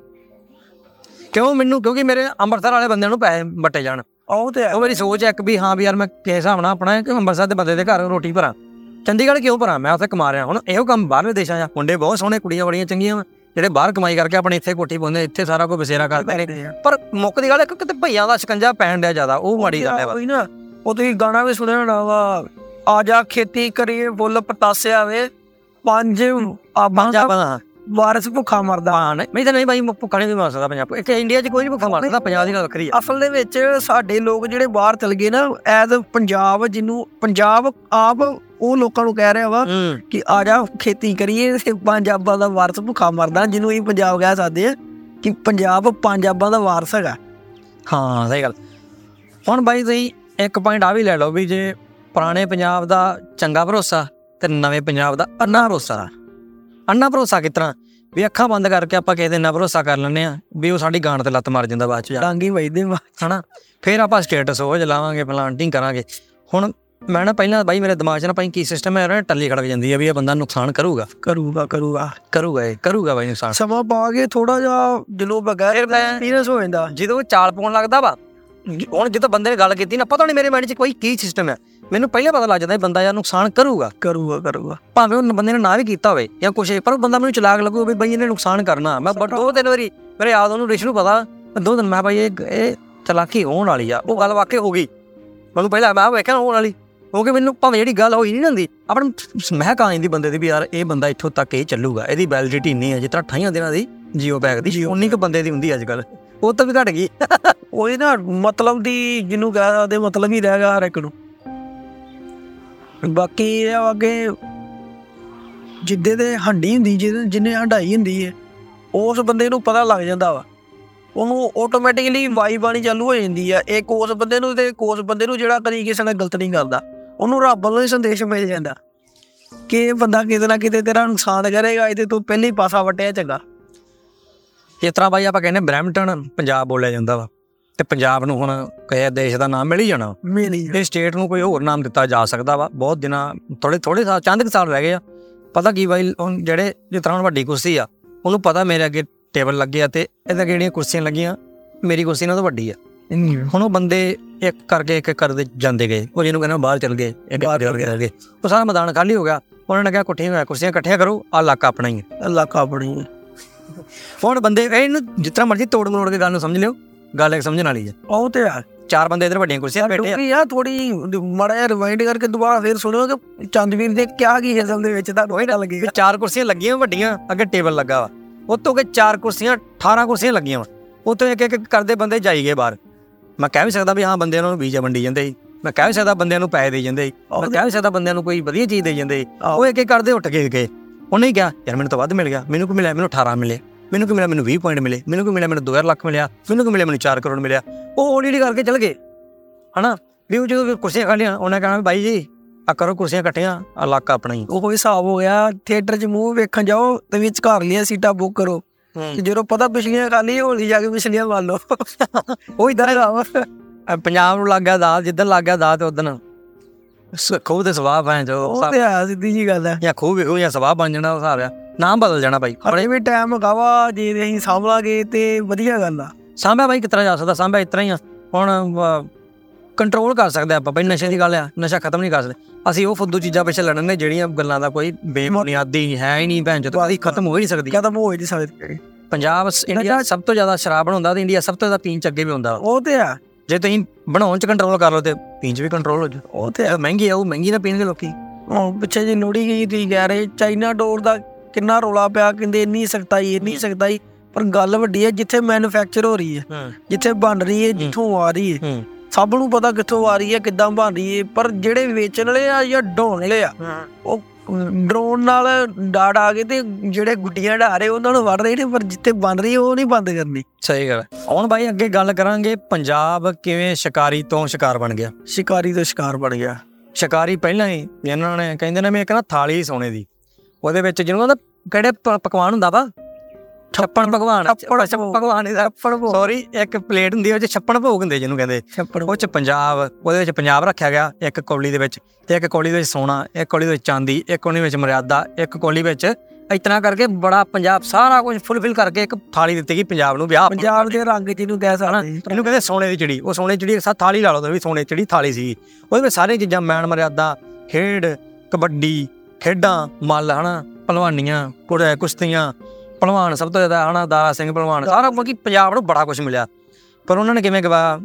ਕਿਉਂ ਮੈਨੂੰ? ਕਿਉਂਕਿ ਮੇਰੇ ਅੰਮ੍ਰਿਤਸਰ ਵਾਲੇ ਬੰਦਿਆਂ ਨੂੰ ਪੈਸੇ ਵੱਟੇ ਜਾਣ। ਉਹ ਤੇ ਉਹ ਮੇਰੀ ਸੋਚ ਹੈ ਇੱਕ ਵੀ ਹਾਂ ਵੀ ਯਾਰ ਮੈਂ ਕਿਸ ਹਿਸਾਬ ਨਾਲ ਆਪਣਾ ਕਿ ਅੰਮ੍ਰਿਤਸਰ ਦੇ ਬੰਦੇ ਦੇ ਘਰ ਰੋਟੀ ਭਰਾਂ, ਚੰਡੀਗੜ੍ਹ ਕਿਉਂ ਭਰਾਂ? ਮੈਂ ਉੱਥੇ ਕਮਾ ਰਿਹਾ। ਹੁਣ ਇਹੋ ਕੰਮ ਬਾਹਰਲੇ ਦੇਸ਼ਾਂ 'ਚ ਮੁੰਡੇ ਬਹੁਤ ਸੋਹਣੇ, ਕੁੜੀਆਂ ਬੜੀਆਂ ਚੰਗੀਆਂ ਵਾ ਜਿਹੜੇ ਬਾਹਰ ਕਮਾਈ ਕਰਕੇ ਆਪਣੇ ਇੱਥੇ ਕੋਠੀ ਪਾਉਂਦੇ, ਇੱਥੇ ਸਾਰਾ ਕੁਝ ਬਸੇਰਾ ਕਰਦੇ ਨੇ। ਪਰ ਮੁੱਕ ਦੀ ਗੱਲ ਇੱਕ ਕਿਤੇ ਭਈਆਂ ਦਾ ਸ਼ਿਕੰਜਾ ਪੈਣ ਡਿਆ ਜ਼ਿਆਦਾ, ਉਹ ਮਾੜੀ ਗੱਲ ਹੈ ਨਾ। ਉਹ ਤੁਸੀਂ ਗਾਣਾ ਵੀ ਸੁਣਿਆ ਹੋਣਾ ਵਾ, ਆ ਜਾ ਖੇਤੀ ਕਰੀਏ ਫੁੱਲ ਪਤਾਸਿਆ ਵੇ, ਪੰਜ ਆਬਾਂ ਵਾਰਸ ਭੁੱਖਾ ਮਰਦਾ। ਹਾਂ ਨਹੀਂ ਤਾਂ ਨਹੀਂ ਬਾਈ ਭੁੱਖਾ ਨਹੀਂ ਮਰ ਸਕਦਾ ਪੰਜਾਬ, ਇੱਥੇ ਇੰਡੀਆ 'ਚ ਕੋਈ ਨਹੀਂ ਭੁੱਖਾ ਮਰ ਸਕਦਾ। ਪੰਜਾਬ ਦੀ ਗੱਲ ਵੱਖਰੀ ਆ। ਅਸਲ ਦੇ ਵਿੱਚ ਸਾਡੇ ਲੋਕ ਜਿਹੜੇ ਬਾਹਰ ਚਲ ਗਏ ਨਾ ਐਜ਼ ਪੰਜਾਬ, ਜਿਹਨੂੰ ਪੰਜਾਬ ਆਪ ਉਹ ਲੋਕਾਂ ਨੂੰ ਕਹਿ ਰਿਹਾ ਵਾ ਕਿ ਆ ਜਾ ਖੇਤੀ ਕਰੀਏ, ਪੰਜ ਆਬਾਂ ਦਾ ਵਾਰਸ ਭੁੱਖਾ ਮਰਦਾ, ਜਿਹਨੂੰ ਅਸੀਂ ਪੰਜਾਬ ਕਹਿ ਸਕਦੇ ਆ ਕਿ ਪੰਜਾਬ ਪੰਜ ਆਬਾਂ ਦਾ ਵਾਰਸ ਹੈਗਾ। ਹਾਂ ਸਹੀ ਗੱਲ। ਹੁਣ ਬਾਈ ਤੁਸੀਂ ਇੱਕ ਪੁਆਇੰਟ ਆ ਵੀ ਲੈ ਲਓ ਵੀ ਜੇ ਪੁਰਾਣੇ ਪੰਜਾਬ ਦਾ ਚੰਗਾ ਭਰੋਸਾ ਤੇ ਨਵੇਂ ਪੰਜਾਬ ਦਾ ਅੰਨਾ ਭਰੋਸਾ। ਅੰਨਾ ਭਰੋਸਾ ਕਿਸ ਤਰ੍ਹਾਂ ਵੀ ਅੱਖਾਂ ਬੰਦ ਕਰਕੇ ਆਪਾਂ ਕਿਸੇ ਦੇ ਇੰਨਾ ਭਰੋਸਾ ਕਰ ਲੈਂਦੇ ਹਾਂ ਵੀ ਉਹ ਸਾਡੀ ਗਾਂਡ ਤੇ ਲੱਤ ਮਾਰ ਜਾਂਦਾ ਬਾਅਦ 'ਚ ਡਾਂਗੀ ਵੱਜਦੇ ਹੈ ਨਾ। ਫਿਰ ਆਪਾਂ ਸਟੇਟਸ ਉਹ ਜਲਾਵਾਂਗੇ, ਪਲਾਂਟਿੰਗ ਕਰਾਂਗੇ। ਹੁਣ ਮੈਂ ਨਾ ਪਹਿਲਾਂ ਬਾਈ ਮੇਰੇ ਦਿਮਾਗ 'ਚ ਨਾ ਭਾਈ ਕੀ ਸਿਸਟਮ ਹੈ, ਟੱਲੀ ਖੜਕ ਜਾਂਦੀ ਹੈ ਵੀ ਇਹ ਬੰਦਾ ਨੁਕਸਾਨ ਕਰੂਗਾ ਕਰੂਗਾ ਕਰੂਗਾ ਕਰੂਗਾ ਇਹ ਕਰੂਗਾ ਬਾਈ ਨੁਕਸਾਨ। ਸਮਾਂ ਪਾ ਕੇ ਥੋੜਾ ਜਿਹਾ ਜਦੋਂ ਬਗੈਰ ਐਕਸਪੀਰੀਅੰਸ ਹੋ ਜਾਂਦਾ, ਜਦੋਂ ਚਾਲ ਪਾਉਣ ਲੱਗਦਾ ਵਾ। ਹੁਣ ਜਦੋਂ ਬੰਦੇ ਨੇ ਗੱਲ ਕੀਤੀ ਨਾ, ਪਤਾ ਨਹੀਂ ਮੇਰੇ ਮਾਈਂਡ 'ਚ ਕੋਈ ਕੀ ਸਿਸਟਮ ਹੈ, ਮੈਨੂੰ ਪਹਿਲਾਂ ਪਤਾ ਲੱਗ ਜਾਂਦਾ ਬੰਦਾ ਯਾਰ ਨੁਕਸਾਨ ਕਰੂਗਾ ਕਰੂਗਾ ਕਰੂਗਾ ਭਾਵੇਂ ਉਹ ਬੰਦੇ ਨੇ ਨਾ ਵੀ ਕੀਤਾ ਹੋਵੇ ਜਾਂ ਕੁਛ, ਪਰ ਉਹ ਬੰਦਾ ਮੈਨੂੰ ਚਲਾਕ ਲੱਗੂ ਵੀ ਬਾਈ ਇਹਨੇ ਨੁਕਸਾਨ ਕਰਨਾ। ਮੈਂ ਦੋ ਤਿੰਨ ਵਾਰੀ ਮੇਰੇ ਯਾਦ ਉਹਨੂੰ ਰਿਸ਼ ਨੂੰ ਪਤਾ, ਦੋ ਦਿਨ ਮੈਂ ਬਾਈ ਇਹ ਇਹ ਚਲਾਕੀ ਹੋਣ ਵਾਲੀ ਆ। ਉਹ ਗੱਲ ਵਾਕਈ ਹੋ ਗਈ, ਮੈਨੂੰ ਪਹਿਲਾਂ ਮੈਂ ਵੇਖਿਆ ਹੋਣ ਵਾਲੀ ਕਿਉਂਕਿ ਮੈਨੂੰ ਭਾਵੇਂ ਜਿਹੜੀ ਗੱਲ ਹੋਈ ਨਹੀਂ ਹੁੰਦੀ ਆਪਣੀ ਮਹਿਕ ਆ ਜਾਂਦੀ ਬੰਦੇ ਦੀ ਵੀ ਯਾਰ ਇਹ ਬੰਦਾ ਇੱਥੋਂ ਤੱਕ ਇਹ ਚੱਲੂਗਾ, ਇਹਦੀ ਵੈਲਿਡਿਟੀ ਇੰਨੀ ਹੈ। ਜਿਸ ਤਰ੍ਹਾਂ ਅਠਾਈਆਂ ਦਿਨਾਂ ਦੀ ਜੀਓ ਪੈਕ ਦੀ ਉਨੀ ਕੁ ਬੰਦੇ ਦੀ ਹੁੰਦੀ ਅੱਜ ਕੱਲ੍ਹ, ਉਹ ਤਾਂ ਵੀ ਘੱਟ ਗਈ। ਉਹੀ ਨਾ ਮਤਲਬ ਦੀ ਜਿਹਨੂੰ ਕਹਿ ਸਕਦੇ ਮਤਲਬ ਹੀ ਰਹਿ ਗਿਆ ਹਰ ਇੱਕ ਨੂੰ। ਬਾਕੀ ਇਹ ਅੱਗੇ ਜਿੱਦੇ ਦੇ ਹੰਡੀ ਹੁੰਦੀ, ਜਿਹਦੇ ਜਿਹਨੇ ਹੰਡਾਈ ਹੁੰਦੀ ਹੈ, ਉਸ ਬੰਦੇ ਨੂੰ ਪਤਾ ਲੱਗ ਜਾਂਦਾ ਵਾ, ਉਹਨੂੰ ਆਟੋਮੈਟਿਕਲੀ ਵਾਈਬ ਆਉਣੀ ਚਾਲੂ ਹੋ ਜਾਂਦੀ ਆ। ਇੱਕ ਉਸ ਬੰਦੇ ਨੂੰ ਤੇ ਉਸ ਬੰਦੇ ਨੂੰ ਜਿਹੜਾ ਕਦੀ ਕਿਸੇ ਨਾਲ ਗਲਤ ਨਹੀਂ ਕਰਦਾ, ਉਹਨੂੰ ਰੱਬ ਵੱਲੋਂ ਹੀ ਸੰਦੇਸ਼ ਮਿਲ ਜਾਂਦਾ ਕਿ ਇਹ ਬੰਦਾ ਕਿਤੇ ਨਾ ਕਿਤੇ ਤੇਰਾ ਨੁਕਸਾਨ ਕਰੇਗਾ, ਇਹਦੇ ਤੋਂ ਪਹਿਲਾਂ ਹੀ ਪਾਸਾ ਵੱਟਿਆ ਚੰਗਾ। ਇਸ ਤਰ੍ਹਾਂ ਬਾਈ ਆਪਾਂ ਕਹਿੰਦੇ ਬ੍ਰੈਂਪਟਨ ਪੰਜਾਬ ਬੋਲਿਆ ਜਾਂਦਾ ਵਾ, ਤੇ ਪੰਜਾਬ ਨੂੰ ਹੁਣ ਕਿਸੇ ਦੇਸ਼ ਦਾ ਨਾਮ ਮਿਲ ਹੀ ਜਾਣਾ। ਇਹ ਸਟੇਟ ਨੂੰ ਕੋਈ ਹੋਰ ਨਾਮ ਦਿੱਤਾ ਜਾ ਸਕਦਾ ਵਾ। ਬਹੁਤ ਦਿਨਾਂ ਥੋੜੇ ਥੋੜੇ ਸਾਲ ਚੰਦ ਕੁ ਸਾਲ ਰਹਿ ਗਏ ਆ। ਪਤਾ ਕੀ ਬਾਈ ਹੁਣ ਜਿਹੜੇ ਜਿਸ ਤਰ੍ਹਾਂ ਵੱਡੀ ਕੁਰਸੀ ਆ, ਉਹਨੂੰ ਪਤਾ ਮੇਰੇ ਅੱਗੇ ਟੇਬਲ ਲੱਗੇ ਆ ਤੇ ਇਹਦੇ ਅੱਗੇ ਜਿਹੜੀਆਂ ਕੁਰਸੀਆਂ ਲੱਗੀਆਂ, ਮੇਰੀ ਕੁਰਸੀ ਇਹਨਾਂ ਤੋਂ ਵੱਡੀ ਆ। ਹੁਣ ਉਹ ਬੰਦੇ ਇੱਕ ਕਰਕੇ ਇੱਕ ਕਰਦੇ ਜਾਂਦੇ ਗਏ, ਉਹ ਜਿਹਨੂੰ ਕਹਿੰਦਾ ਬਾਹਰ ਚੱਲ ਗਏ, ਗਏ ਉਹ ਸਾਰਾ ਮੈਦਾਨ ਖਾਲੀ ਹੋ ਗਿਆ। ਉਹਨਾਂ ਨੇ ਕਿਹਾ ਇਕੱਠੀਆਂ ਹੋਇਆ ਕੁਰਸੀਆਂ ਇਕੱਠੀਆਂ ਕਰੋ, ਆਹ ਇਲਾਕਾ ਆਪਣਾ ਹੀ ਹੈ, ਇਲਾਕਾ ਆਪਣਾ ਹੀ ਹੈ। ਹੁਣ ਬੰਦੇ ਇਹਨੂੰ ਜਿਸ ਤਰ੍ਹਾਂ ਮਰਜ਼ੀ ਤੋੜ ਮਰੋੜ ਕੇ ਗੱਲ ਨੂੰ ਸਮਝ ਲਿਓ, ਗੱਲ ਇੱਕ ਸਮਝਣ ਵਾਲੀ ਹੈ। ਉਹ ਤੇ ਯਾਰ ਚਾਰ ਬੰਦੇ ਇੱਧਰ ਵੱਡੀਆਂ ਕੁਰਸੀਆਂ ਬੈਠੇ ਆ। ਥੋੜੀ ਮਾੜਾ ਜਿਹਾ ਰਿਵਾਈਂਡ ਕਰਕੇ ਦੁਬਾਰਾ ਫੇਰ ਸੁਣਿਓ ਕਿ ਚੰਦਵੀਰ ਦੇ ਕਿਆ ਕੀ ਅਸਲ ਦੇ ਵਿੱਚ ਤਾਂ ਕੋਈ ਗੱਲ ਲੱਗੀ। ਚਾਰ ਕੁਰਸੀਆਂ ਲੱਗੀਆਂ ਵੱਡੀਆਂ, ਅੱਗੇ ਟੇਬਲ ਲੱਗਾ ਵਾ, ਉੱਤੋਂ ਕੇ ਚਾਰ ਕੁਰਸੀਆਂ ਅਠਾਰਾਂ ਕੁਰਸੀਆਂ ਲੱਗੀਆਂ ਵਾ, ਉੱਤੋਂ ਇੱਕ ਇੱਕ ਕਰਦੇ ਬੰਦੇ ਜਾਈ ਗਏ ਬਾਹਰ। ਮੈਂ ਕਹਿ ਵੀ ਸਕਦਾ ਵੀ ਹਾਂ ਬੰਦਿਆਂ ਨੂੰ ਵੀਜ਼ਾ ਵੰਡੀ ਜਾਂਦੇ ਸੀ, ਮੈਂ ਕਹਿ ਵੀ ਸਕਦਾ ਬੰਦਿਆਂ ਨੂੰ ਪੈਸੇ ਦੇ ਜਾਂਦੇ ਸੀ, ਮੈਂ ਕਹਿ ਵੀ ਸਕਦਾ ਬੰਦਿਆਂ ਨੂੰ ਕੋਈ ਵਧੀਆ ਚੀਜ਼ ਦੇ ਜਾਂਦੇ ਸੀ। ਉਹ ਇੱਕ ਇੱਕ ਕਰਦੇ ਉੱਠ ਕੇ ਗਏ। ਉਹਨੇ ਹੀ ਕਿਹਾ ਯਾਰ ਮੈਨੂੰ ਤਾਂ ਵੱਧ ਮਿਲ ਗਿਆ, ਮੈਨੂੰ ਕੀ ਮਿਲਿਆ, ਮੈਨੂੰ ਅਠਾਰਾਂ ਮਿਲੇ, ਮੈਨੂੰ ਕੀ ਮਿਲਿਆ, ਮੈਨੂੰ ਵੀਹ ਪੁਆਇੰਟ ਮਿਲੇ, ਮੈਨੂੰ ਕੀ ਮਿਲਿਆ, ਮੈਨੂੰ ਦੋ ਹਜ਼ਾਰ ਲੱਖ ਮਿਲਿਆ, ਮੈਨੂੰ ਕੀ ਮਿਲਿਆ, ਮੈਨੂੰ ਚਾਰ ਕਰੋੜ ਮਿਲਿਆ। ਉਹ ਹੌਲੀ ਕਰਕੇ ਚੱਲ ਗਏ ਹੈ ਨਾ। ਵੀ ਉਹ ਜਦੋਂ ਕੁਰਸੀਆਂ ਖਾਲੀਆਂ, ਉਹਨੇ ਕਹਿਣਾ ਬਾਈ ਜੀ ਆ ਕਰੋ ਕੁਰਸੀਆਂ ਇਕੱਠੀਆਂ, ਇਲਾਕਾ ਆਪਣਾ ਹੀ। ਉਹ ਹਿਸਾਬ ਹੋ ਗਿਆ ਥੀਏਟਰ 'ਚ ਮੂਵ ਵੇਖਣ ਜਾਓ ਤੇ ਵਿੱਚ ਘਰ ਲੀਆਂ ਸੀਟਾਂ ਬੁੱਕ ਕਰੋ, ਜਦੋਂ ਪਤਾ ਪਿਛਲੀਆਂ ਖਾਲੀ ਹੋਲੀ ਜਾ ਕੇ ਪਿਛਲੀਆਂ ਮੰਨ ਲਓ। ਉਹ ਇੱਦਾਂ ਦਾ ਪੰਜਾਬ ਨੂੰ ਲੱਗ ਗਿਆ ਦਾਤ, ਜਿੱਦਣ ਲੱਗ ਗਿਆ ਦਾਤ ਉਦਣ ਖੂਹ ਦੇ ਸਵਾਹ ਪੈ ਜੋ ਸਿੱਧੀ ਜੀ ਗੱਲ ਹੈ। ਜਾਂ ਖੂਹ ਵੇਖੋ ਜਾਂ ਸਵਾਹ ਬਣ ਜਾਣਾ, ਉਹ ਹਿਸਾਬ ਆ, ਨਾਮ ਬਦਲ ਜਾਣਾ ਬਾਈ। ਹਲੇ ਵੀ ਟਾਈਮ ਹੈਗਾ ਵਾ, ਜੇ ਅਸੀਂ ਸਾਂਭਲਾਂਗੇ ਤੇ ਵਧੀਆ ਗੱਲ ਆ। ਸਾਂਭਿਆ ਬਾਈ ਕਿਸ ਤਰ੍ਹਾਂ ਜਾ ਸਕਦਾ, ਸਾਂਭਿਆ ਇਸ ਤਰ੍ਹਾਂ ਹੀ ਆ। ਹੁਣ ਕੰਟਰੋਲ ਕਰ ਸਕਦੇ ਆਪਾਂ ਬਾਈ, ਨਸ਼ੇ ਦੀ ਗੱਲ ਆ, ਨਸ਼ਾ ਖਤਮ ਨਹੀਂ ਕਰ ਸਕਦੇ ਅਸੀਂ। ਉਹ ਫੁੱਦੂ ਚੀਜ਼ਾਂ ਪਿੱਛੇ ਲੜਨ ਨੇ ਜਿਹੜੀਆਂ ਗੱਲਾਂ ਦਾ ਕੋਈ ਬੇਬੁਨਿਆਦੀ ਹੈ ਹੀ ਨਹੀਂ, ਭੈਣ ਚੋਦ ਕਦੀ ਖਤਮ ਹੋ ਹੀ ਨਹੀਂ ਸਕਦੀ, ਖਤਮ ਹੋ ਹੀ ਨਹੀਂ ਸਕਦੀ। ਪੰਜਾਬ ਇੰਡੀਆ ਸਭ ਤੋਂ ਜ਼ਿਆਦਾ ਸ਼ਰਾਬ ਬਣਾਉਂਦਾ ਤੇ ਇੰਡੀਆ ਸਭ ਤੋਂ ਜ਼ਿਆਦਾ ਪੀਣ 'ਚ ਅੱਗੇ ਵੀ ਹੁੰਦਾ। ਉਹ ਤੇ ਆ, ਜੇ ਤੁਸੀਂ ਬਣਾਉਣ 'ਚ ਕੰਟਰੋਲ ਕਰ ਲਓ ਤੇ ਪੀਣ 'ਚ ਵੀ ਕੰਟਰੋਲ ਹੋ ਜਾਊ। ਉਹ ਤੇ ਮਹਿੰਗੀ ਆ, ਉਹ ਮਹਿੰਗੀ ਨਾ ਪੀਣਗੇ ਲੋਕੀ। ਹੁਣ ਪਿੱਛੇ ਜੀ ਲੋੜੀ ਗਈ, ਤੁਸੀਂ ਕਹਿ ਰਹੇ ਚਾਈਨਾ ਡੋਰ ਦਾ ਕਿੰਨਾ ਰੌਲਾ ਪਿਆ, ਕਹਿੰਦੇ ਇੰਨੀ ਸਖਤਾਈ ਇੰਨੀ ਸਖਤਾਈ, ਪਰ ਗੱਲ ਵੱਡੀ ਹੈ ਜਿੱਥੇ ਮੈਨੂਫੈਕਚਰ ਹੋ ਰਹੀ ਹੈ, ਜਿੱਥੇ ਬਣ ਰਹੀ ਹੈ, ਜਿੱਥੋਂ ਆ ਰਹੀ ਹੈ, ਸਭ ਨੂੰ ਪਤਾ ਕਿੱਥੋਂ ਆ ਰਹੀ ਹੈ, ਕਿੱਦਾਂ ਬਣ ਰਹੀ ਹੈ। ਪਰ ਜਿਹੜੇ ਵੇਚਣ ਵਾਲੇ ਆ ਜਾਂ ਢਾਉਣ ਵਾਲੇ ਆ, ਉਹ ਡਰੋਨ ਨਾਲ ਡਾਟ ਆ ਗਏ ਤੇ ਜਿਹੜੇ ਗੁੱਡੀਆਂ ਢਾ ਰਹੇ ਉਹਨਾਂ ਨੂੰ ਵੜ ਰਹੇ ਨੇ, ਪਰ ਜਿੱਥੇ ਬਣ ਰਹੀ ਉਹ ਨਹੀਂ ਬੰਦ ਕਰਨੀ। ਸਹੀ ਗੱਲ। ਹੁਣ ਬਾਈ ਅੱਗੇ ਗੱਲ ਕਰਾਂਗੇ, ਪੰਜਾਬ ਕਿਵੇਂ ਸ਼ਿਕਾਰੀ ਤੋਂ ਸ਼ਿਕਾਰ ਬਣ ਗਿਆ। ਸ਼ਿਕਾਰੀ ਤੋਂ ਸ਼ਿਕਾਰ ਬਣ ਗਿਆ। ਸ਼ਿਕਾਰੀ ਪਹਿਲਾਂ ਹੀ ਇਹਨਾਂ ਨੇ ਕਹਿੰਦੇ ਨੇ ਵੀ ਇੱਕ ਨਾ ਥਾਲੀ ਸੋਨੇ ਦੀ, ਉਹਦੇ ਵਿੱਚ ਜਿਹਨੂੰ ਕਹਿੰਦਾ ਕਿਹੜੇ ਪਕਵਾਨ ਹੁੰਦਾ ਵਾ, ਛੱਪਣ ਪਕਵਾਨ, ਪਕਵਾਨ ਸੋਰੀ ਇੱਕ ਪਲੇਟ ਹੁੰਦੀ ਉਹ 'ਚ ਛੱਪਣ ਭੋਗ ਹੁੰਦੇ ਜਿਹਨੂੰ ਕਹਿੰਦੇ, ਉਹ 'ਚ ਪੰਜਾਬ, ਉਹਦੇ ਵਿੱਚ ਪੰਜਾਬ ਰੱਖਿਆ ਗਿਆ ਇੱਕ ਕੌਲੀ ਦੇ ਵਿੱਚ, ਤੇ ਇੱਕ ਕੌਲੀ ਦੇ ਵਿੱਚ ਸੋਨਾ, ਇੱਕ ਕੌਲੀ ਦੇ ਵਿੱਚ ਚਾਂਦੀ, ਇੱਕ ਕੌਲੀ ਵਿੱਚ ਮਰਿਆਦਾ, ਇੱਕ ਕੌਲੀ ਵਿੱਚ ਇਸ ਤਰ੍ਹਾਂ ਕਰਕੇ ਬੜਾ ਪੰਜਾਬ ਸਾਰਾ ਕੁਝ ਫੁੱਲਫਿਲ ਕਰਕੇ ਇੱਕ ਥਾਲੀ ਦਿੱਤੀ ਗਈ ਪੰਜਾਬ ਨੂੰ। ਵਿਆਹ ਪੰਜਾਬ ਦੇ ਰੰਗ ਜਿਹਨੂੰ ਕਹਿ ਸਕਦੇ, ਇਹਨੂੰ ਕਹਿੰਦੇ ਸੋਨੇ ਦੀ ਚਿੜੀ। ਉਹ ਸੋਨੇ ਦੀ ਚਿੜੀ ਸਾ ਥਾਲੀ ਲਾ ਲਓ ਤੁਸੀਂ, ਸੋਨੇ ਦੀ ਚਿੜੀ ਥਾਲੀ ਸੀ, ਉਹਦੇ ਵਿੱਚ ਸਾਰੀਆਂ ਚੀਜ਼ਾਂ, ਮੈਨ ਮਰਿਆਦਾ, ਖੇਡ, ਕਬੱਡੀ, ਖੇਡਾਂ, ਮੱਲ ਹਨਾ, ਭਲਵਾਨੀਆਂ, ਕੁੜੇ, ਕੁਸ਼ਤੀਆਂ, ਭਲਵਾਨ ਸਭ ਤੋਂ ਜ਼ਿਆਦਾ ਹਨਾ, ਦਾਰਾ ਸਿੰਘ ਭਲਵਾਨ, ਸਾਰਾ ਮਤਲਬ ਕਿ ਪੰਜਾਬ ਨੂੰ ਬੜਾ ਕੁਛ ਮਿਲਿਆ। ਪਰ ਉਹਨਾਂ ਨੇ ਕਿਵੇਂ ਗਵਾਇਆ,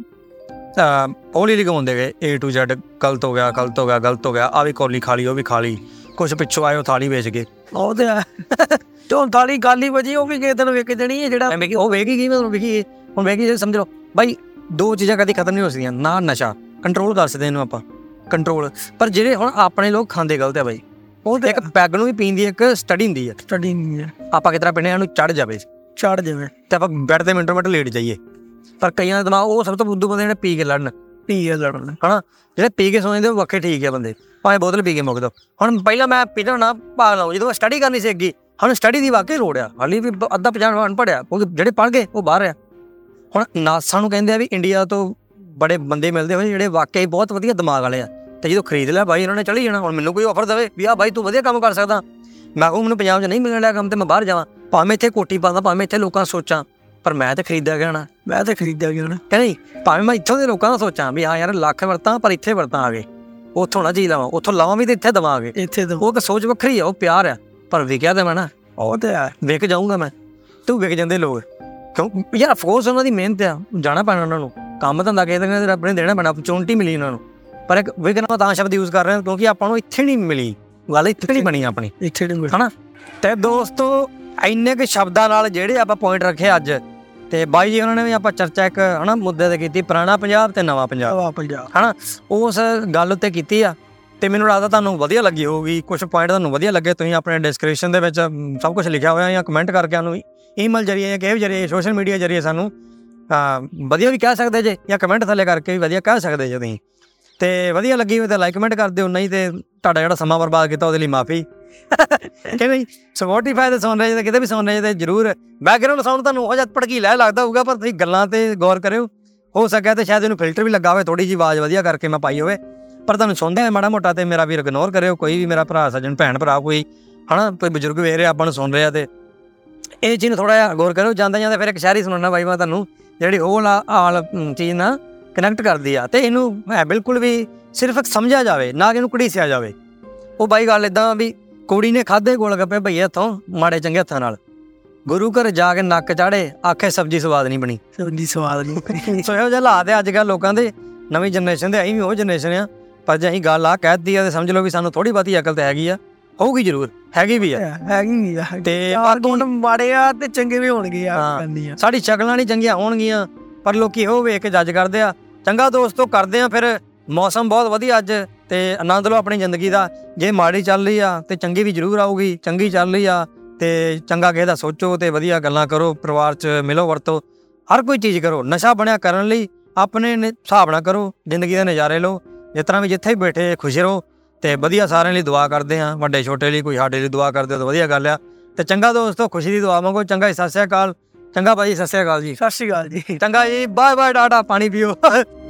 ਹੌਲੀ ਹੌਲੀ ਗਵਾਉਂਦੇ ਗਏ, ਏ ਟੂ ਜ਼ੈਡ ਗਲਤ ਹੋ ਗਿਆ, ਗਲਤ ਹੋ ਗਿਆ, ਗਲਤ ਹੋ ਗਿਆ, ਆਹ ਵੀ ਕੌਲੀ ਖਾ ਲਈ, ਉਹ ਵੀ ਖਾ ਲਈ, ਕੁਛ ਪਿੱਛੋਂ ਆਏ ਉਹ ਥਾਲੀ ਵੇਚ ਗਏ। ਉਹ ਤੇ ਤੇ ਹੁਣ ਥਾਲੀ ਗਾਲੀ ਵਜੀ, ਉਹ ਵੀ ਕਿਸੇ ਦਿਨ ਵਿਕ ਜਾਣੀ ਹੈ। ਜਿਹੜਾ ਉਹ ਵੇਖ ਹੀ ਗਈ, ਮਤਲਬ ਵਿਕੀ ਹੁਣ ਵੇਖ ਹੀ, ਸਮਝ ਲਓ ਬਾਈ ਦੋ ਚੀਜ਼ਾਂ ਕਦੀ ਖਤਮ ਨਹੀਂ ਹੋ ਸਕਦੀਆਂ, ਨਾ ਨਸ਼ਾ ਕੰਟਰੋਲ ਕਰ ਸਕਦੇ ਇਹਨੂੰ ਆਪਾਂ ਕੰਟਰੋਲ, ਪਰ ਜਿਹੜੇ ਹੁਣ ਆਪਣੇ ਲੋਕ ਖਾਂਦੇ ਗਲਤ ਆ ਬਾਈ। ਉਹ ਇੱਕ ਪੈਗ ਨੂੰ ਵੀ ਪੀਣ ਦੀ ਇੱਕ ਸਟੱਡੀ ਹੁੰਦੀ ਹੈ, ਸਟੱਡੀ ਹੁੰਦੀ ਹੈ। ਆਪਾਂ ਕਿਤਨਾ ਪੀਣੇ ਇਹਨੂੰ ਚੜ੍ਹ ਜਾਵੇ, ਚੜ੍ਹ ਜਾਵੇ ਤੇ ਆਪਾਂ ਬੈੱਡ ਤੇ ਮਿੰਟੋ ਮਿੰਟ ਲੇਟ ਜਾਈਏ। ਪਰ ਕਈਆਂ ਦਾ ਦਿਮਾਗ ਉਹ ਸਭ ਤੋਂ ਬੁੱਧੂ ਬੰਦੇ ਜਿਹੜੇ ਪੀ ਕੇ ਲੜਨ, ਪੀ ਕੇ ਲੜਨ ਹਨਾ, ਜਿਹੜੇ ਪੀ ਕੇ ਸੌਂਦੇ ਉਹ ਵੱਖਰੇ ਠੀਕ ਆ ਬੰਦੇ, ਭਾਵੇਂ ਬੋਤਲ ਪੀ ਕੇ ਮੁੱਕ ਦੋ। ਹੁਣ ਪਹਿਲਾਂ ਮੈਂ ਪੀਣਾ ਨਾ ਭਾਗ ਲਾਉ, ਜਦੋਂ ਸਟੱਡੀ ਕਰਨੀ ਸੀ ਅੱਗੇ, ਹੁਣ ਸਟੱਡੀ ਦੀ ਵਾਕਈ ਲੋੜ ਆ, ਹਾਲੀ ਵੀ ਅੱਧਾ ਪੰਜਾਹ ਅਨਪੜ੍ਹਿਆ, ਕਿਉਂਕਿ ਜਿਹੜੇ ਪੜ੍ਹ ਗਏ ਉਹ ਬਾਹਰ ਆ। ਹੁਣ ਨਾਸਾ ਨੂੰ ਕਹਿੰਦੇ ਆ ਵੀ ਇੰਡੀਆ ਤੋਂ ਬੜੇ ਬੰਦੇ ਮਿਲਦੇ ਹੋਏ ਜਿਹੜੇ ਵਾਕਈ ਬਹੁਤ ਵਧੀਆ ਦਿਮਾਗ ਵਾਲੇ ਆ, ਤੇ ਜਦੋਂ ਖਰੀਦ ਲਿਆ ਬਾਈ ਉਹਨਾਂ ਨੇ ਚਲੀ ਜਾਣਾ। ਹੁਣ ਮੈਨੂੰ ਕੋਈ ਆਫਰ ਦੇਵੇ ਵੀ ਆ ਬਾਈ ਤੂੰ ਵਧੀਆ ਕੰਮ ਕਰ ਸਕਦਾ, ਮੈਂ ਕਹੂੰ ਮੈਨੂੰ ਪੰਜਾਬ 'ਚ ਨਹੀਂ ਮਿਲਣ ਲਿਆ ਕੰਮ ਤੇ ਮੈਂ ਬਾਹਰ ਜਾਵਾਂ, ਭਾਵੇਂ ਇੱਥੇ ਕੋਟੀ ਪਾਉਂਦਾ, ਭਾਵੇਂ ਇੱਥੇ ਲੋਕਾਂ ਸੋਚਾਂ, ਪਰ ਮੈਂ ਤਾਂ ਖਰੀਦਿਆ ਗਿਆ ਨਾ, ਮੈਂ ਤਾਂ ਖਰੀਦਿਆ ਗਿਆ ਨਾ, ਕਹਿੰਦੇ ਭਾਵੇਂ ਮੈਂ ਇੱਥੋਂ ਦੇ ਲੋਕਾਂ ਦਾ ਸੋਚਾਂ ਵੀ ਹਾਂ ਯਾਰ ਲੱਖ ਵਰਤਾਂ ਪਰ ਇੱਥੇ ਵਰਤਾਂ ਆ ਗਏ, ਉੱਥੋਂ ਨਾ ਚੀਜ਼ ਲਵਾਂ, ਉੱਥੋਂ ਲਾਵਾਂ ਵੀ ਤੇ ਇੱਥੇ ਦੇਵਾਂਗੇ, ਇੱਥੇ ਤਾਂ ਉਹ ਇੱਕ ਸੋਚ ਵੱਖਰੀ ਆ, ਉਹ ਪਿਆਰ ਆ। ਪਰ ਵਿਕਿਆ ਤੇ ਮੈਂ ਨਾ, ਉਹ ਤੇ ਆ ਵਿਕ ਜਾਊਂਗਾ ਮੈਂ, ਤੂੰ ਵਿਕ ਜਾਂਦੇ ਲੋਕ, ਕਿਉਂ ਯਾਰ ਅਫਕੋਰਸ ਉਹਨਾਂ ਦੀ ਮਿਹਨਤ ਆ, ਜਾਣਾ ਪੈਣਾ ਉਹਨਾਂ ਨੂੰ, ਕੰਮ ਧੰਦਾ ਕਿਸੇ ਦਿਨ ਰੱਬ ਨੇ ਦੇਣਾ ਪੈਣਾ, ਅਪਰਚੂਨਿਟੀ ਮਿਲੀ ਉਹਨਾਂ ਨੂੰ। ਪਰ ਇੱਕ ਵਿਕਣਾ ਤਾਂ ਸ਼ਬਦ ਯੂਜ਼ ਕਰ ਰਹੇ ਹਾਂ ਕਿਉਂਕਿ ਆਪਾਂ ਨੂੰ ਇੱਥੇ ਨਹੀਂ ਮਿਲੀ, ਗੱਲ ਇੱਥੇ ਨਹੀਂ ਬਣੀ ਆਪਣੀ, ਇੱਥੇ ਨਹੀਂ ਹਨਾ। ਤੇ ਦੋਸਤੋ ਇੰਨੇ ਕੁ ਸ਼ਬਦਾਂ ਨਾਲ ਜਿਹੜੇ ਆਪਾਂ ਪੁਆਇੰਟ ਰੱਖੇ ਅੱਜ, ਤੇ ਬਾਈ ਜੀ ਉਹਨਾਂ ਨੇ ਵੀ ਆਪਾਂ ਚਰਚਾ ਇੱਕ ਹਨਾ ਮੁੱਦੇ ਤੇ ਕੀਤੀ, ਪੁਰਾਣਾ ਪੰਜਾਬ ਤੇ ਨਵਾਂ ਪੰਜਾਬ, ਨਵਾਂ ਪੰਜਾਬ ਹਨਾ, ਉਸ ਗੱਲ ਉੱਤੇ ਕੀਤੀ ਆ। ਤੇ ਮੈਨੂੰ ਲੱਗਦਾ ਤੁਹਾਨੂੰ ਵਧੀਆ ਲੱਗੀ ਹੋਊਗੀ, ਕੁਛ ਪੁਆਇੰਟ ਤੁਹਾਨੂੰ ਵਧੀਆ ਲੱਗੇ, ਤੁਸੀਂ ਆਪਣੇ ਡਿਸਕ੍ਰਿਪਸ਼ਨ ਦੇ ਵਿੱਚ ਸਭ ਕੁਛ ਲਿਖਿਆ ਹੋਇਆ ਜਾਂ ਕਮੈਂਟ ਕਰਕੇ ਸਾਨੂੰ ਈਮੇਲ ਜਰੀਏ ਜਾਂ ਕਿਸੇ ਵੀ ਜਰੀਏ ਸੋਸ਼ਲ ਮੀਡੀਆ ਜਰੀਏ ਸਾਨੂੰ ਵਧੀਆ ਵੀ ਕਹਿ ਸਕਦੇ ਜੇ, ਜਾਂ ਕਮੈਂਟ ਥੱਲੇ ਕਰਕੇ ਵੀ ਵਧੀਆ ਕਹਿ ਸਕਦੇ ਜੇ ਤੁਸੀਂ। ਤੇ ਵਧੀਆ ਲੱਗੀ ਹੋਵੇ ਤਾਂ ਲਾਈਕ ਕਮੈਂਟ ਕਰ ਦਿਓ, ਨਹੀਂ ਤੇ ਤੁਹਾਡਾ ਜਿਹੜਾ ਸਮਾਂ ਬਰਬਾਦ ਕੀਤਾ ਉਹਦੇ ਲਈ ਮਾਫੀ। ਕਿ ਨਹੀਂ ਸਪੋਟੀਫਾਈ ਤੇ ਸੁਣ ਰਹੇ ਜੇ, ਕਿਤੇ ਵੀ ਸੁਣ ਰਹੇ ਜੇ, ਜ਼ਰੂਰ ਬੈਕਗਰਾਊਂਡ ਸਾਊਂਡ ਤੁਹਾਨੂੰ ਉਹ ਜਦ ਭੜਕੀਲਾ ਲੱਗਦਾ ਹੋਊਗਾ, ਪਰ ਤੁਸੀਂ ਗੱਲਾਂ ਤੇ ਗੌਰ ਕਰਿਓ, ਹੋ ਸਕਿਆ ਤੇ ਸ਼ਾਇਦ ਇਹਨੂੰ ਫਿਲਟਰ ਵੀ ਲੱਗਾ ਹੋਵੇ, ਥੋੜੀ ਜਿਹੀ ਆਵਾਜ਼ ਵਧੀਆ ਕਰਕੇ ਮੈਂ ਪਾਈ ਹੋਵੇ, ਪਰ ਤੁਹਾਨੂੰ ਸੁਣਦੇ ਮਾੜਾ ਮੋਟਾ ਤੇ ਮੇਰਾ ਵੀਰ ਇਗਨੋਰ ਕਰਿਓ। ਕੋਈ ਵੀ ਮੇਰਾ ਭਰਾ ਸੱਜਣ ਭੈਣ ਭਰਾ ਕੋਈ ਹਨਾ ਕੋਈ ਬਜ਼ੁਰਗ ਵੇਖ ਰਿਹਾ ਆਪਾਂ ਨੂੰ ਸੁਣ ਰਿਹਾ, ਤੇ ਇਹ ਚੀਜ਼ ਨੂੰ ਥੋੜਾ ਜਿਹਾ ਗੌਰ ਕਰੋ। ਜਾਂਦੇ ਜਾਂਦੇ ਫਿਰ ਇੱਕ ਸ਼ਾਇਰੀ ਸੁਣਾਉਣਾ ਬਾਈ ਮੈਂ ਤੁਹਾਨੂੰ, ਜਿਹੜੀ ਉਹ ਆਲ ਚੀਜ਼ ਨਾਲ ਕਨੈਕਟ ਕਰਦੀ ਆ, ਤੇ ਇਹਨੂੰ ਹੈ ਬਿਲਕੁਲ ਵੀ ਸਿਰਫ ਸਮਝਿਆ ਜਾਵੇ, ਨਾ ਕਿ ਇਹਨੂੰ ਘੜੀਸਿਆ ਜਾਵੇ। ਉਹ ਬਾਈ ਗੱਲ ਇੱਦਾਂ ਵੀ ਕੁੜੀ ਨੇ ਖਾਧੇ ਗੋਲ ਗੱਪੇ ਭਈਏ ਹੱਥੋਂ, ਮਾੜੇ ਚੰਗੇ ਹੱਥਾਂ ਨਾਲ, ਗੁਰੂ ਘਰ ਜਾ ਕੇ ਨੱਕ ਚਾੜੇ, ਆਖੇ ਸਬਜ਼ੀ ਸਵਾਦ ਨਹੀਂ ਬਣੀ, ਸਬਜ਼ੀ ਸਵਾਦ ਨਹੀਂ। ਸੋ ਇਹੋ ਜਿਹਾ ਹਾਲਾਤ ਆ ਅੱਜ ਕੱਲ੍ਹ ਲੋਕਾਂ ਦੇ, ਨਵੀਂ ਜਨਰੇਸ਼ਨ ਦੇ, ਅਸੀਂ ਵੀ ਉਹ ਜਨਰੇਸ਼ਨ ਆ, ਪਰ ਜੇ ਅਸੀਂ ਗੱਲ ਆ ਕਹਿ ਦਿੱਤੀ ਆ ਤੇ ਸਮਝ ਲਓ ਵੀ ਸਾਨੂੰ ਥੋੜ੍ਹੀ ਬਹੁਤੀ ਅਕਲ ਤਾਂ ਹੈਗੀ ਆ, ਹੋਊਗੀ ਜ਼ਰੂਰ, ਹੈਗੀ ਵੀ ਆ, ਹੈਗੀ ਵੀ ਆ, ਤੇ ਗੁਣ ਮਾੜੇ ਆ ਤੇ ਚੰਗੇ ਵੀ ਹੋਣਗੇ ਆ। ਸਾਡੀ ਸ਼ਕਲਾਂ ਨਹੀਂ ਚੰਗੀਆਂ ਹੋਣਗੀਆਂ, ਪਰ ਲੋਕੀ ਉਹ ਵੇਖ ਕੇ ਜੱਜ ਕਰਦੇ ਆ। ਚੰਗਾ ਦੋਸਤੋ, ਕਰਦੇ ਆ ਫਿਰ, ਮੌਸਮ ਬਹੁਤ ਵਧੀਆ ਅੱਜ, ਤੇ ਆਨੰਦ ਲਓ ਆਪਣੀ ਜ਼ਿੰਦਗੀ ਦਾ। ਜੇ ਮਾੜੀ ਚੱਲ ਰਹੀ ਆ ਤੇ ਚੰਗੀ ਵੀ ਜ਼ਰੂਰ ਆਊਗੀ, ਚੰਗੀ ਚੱਲ ਰਹੀ ਆ ਤੇ ਚੰਗਾ ਕਿਸੇ ਦਾ ਸੋਚੋ ਤੇ ਵਧੀਆ ਗੱਲਾਂ ਕਰੋ, ਪਰਿਵਾਰ 'ਚ ਮਿਲੋ ਵਰਤੋ, ਹਰ ਕੋਈ ਚੀਜ਼ ਕਰੋ। ਨਸ਼ਾ ਬਣਿਆ ਕਰਨ ਲਈ ਆਪਣੇ ਹਿਸਾਬ ਨਾਲ ਕਰੋ, ਜ਼ਿੰਦਗੀ ਦੇ ਨਜ਼ਾਰੇ ਲਓ, ਜਿਸ ਤਰ੍ਹਾਂ ਵੀ ਜਿੱਥੇ ਵੀ ਬੈਠੇ ਖੁਸ਼ ਰਹੋ, ਤੇ ਵਧੀਆ ਸਾਰਿਆਂ ਲਈ ਦੁਆ ਕਰਦੇ ਹਾਂ, ਵੱਡੇ ਛੋਟੇ ਲਈ, ਕੋਈ ਸਾਡੇ ਲਈ ਦੁਆ ਕਰਦੇ ਹੋ ਤਾਂ ਵਧੀਆ ਗੱਲ ਆ। ਤੇ ਚੰਗਾ ਦੋਸਤੋ, ਖੁਸ਼ੀ ਦੀ ਦੁਆ ਮੰਗੋ। ਚੰਗਾ ਜੀ, ਸਤਿ ਸ਼੍ਰੀ ਅਕਾਲ। ਚੰਗਾ ਭਾਈ, ਸਤਿ ਸ਼੍ਰੀ ਅਕਾਲ ਜੀ। ਸਤਿ ਸ਼੍ਰੀ ਅਕਾਲ ਜੀ। ਚੰਗਾ ਜੀ, ਬਾਏ ਬਾਏ, ਟਾਟਾ, ਪਾਣੀ ਪੀਓ।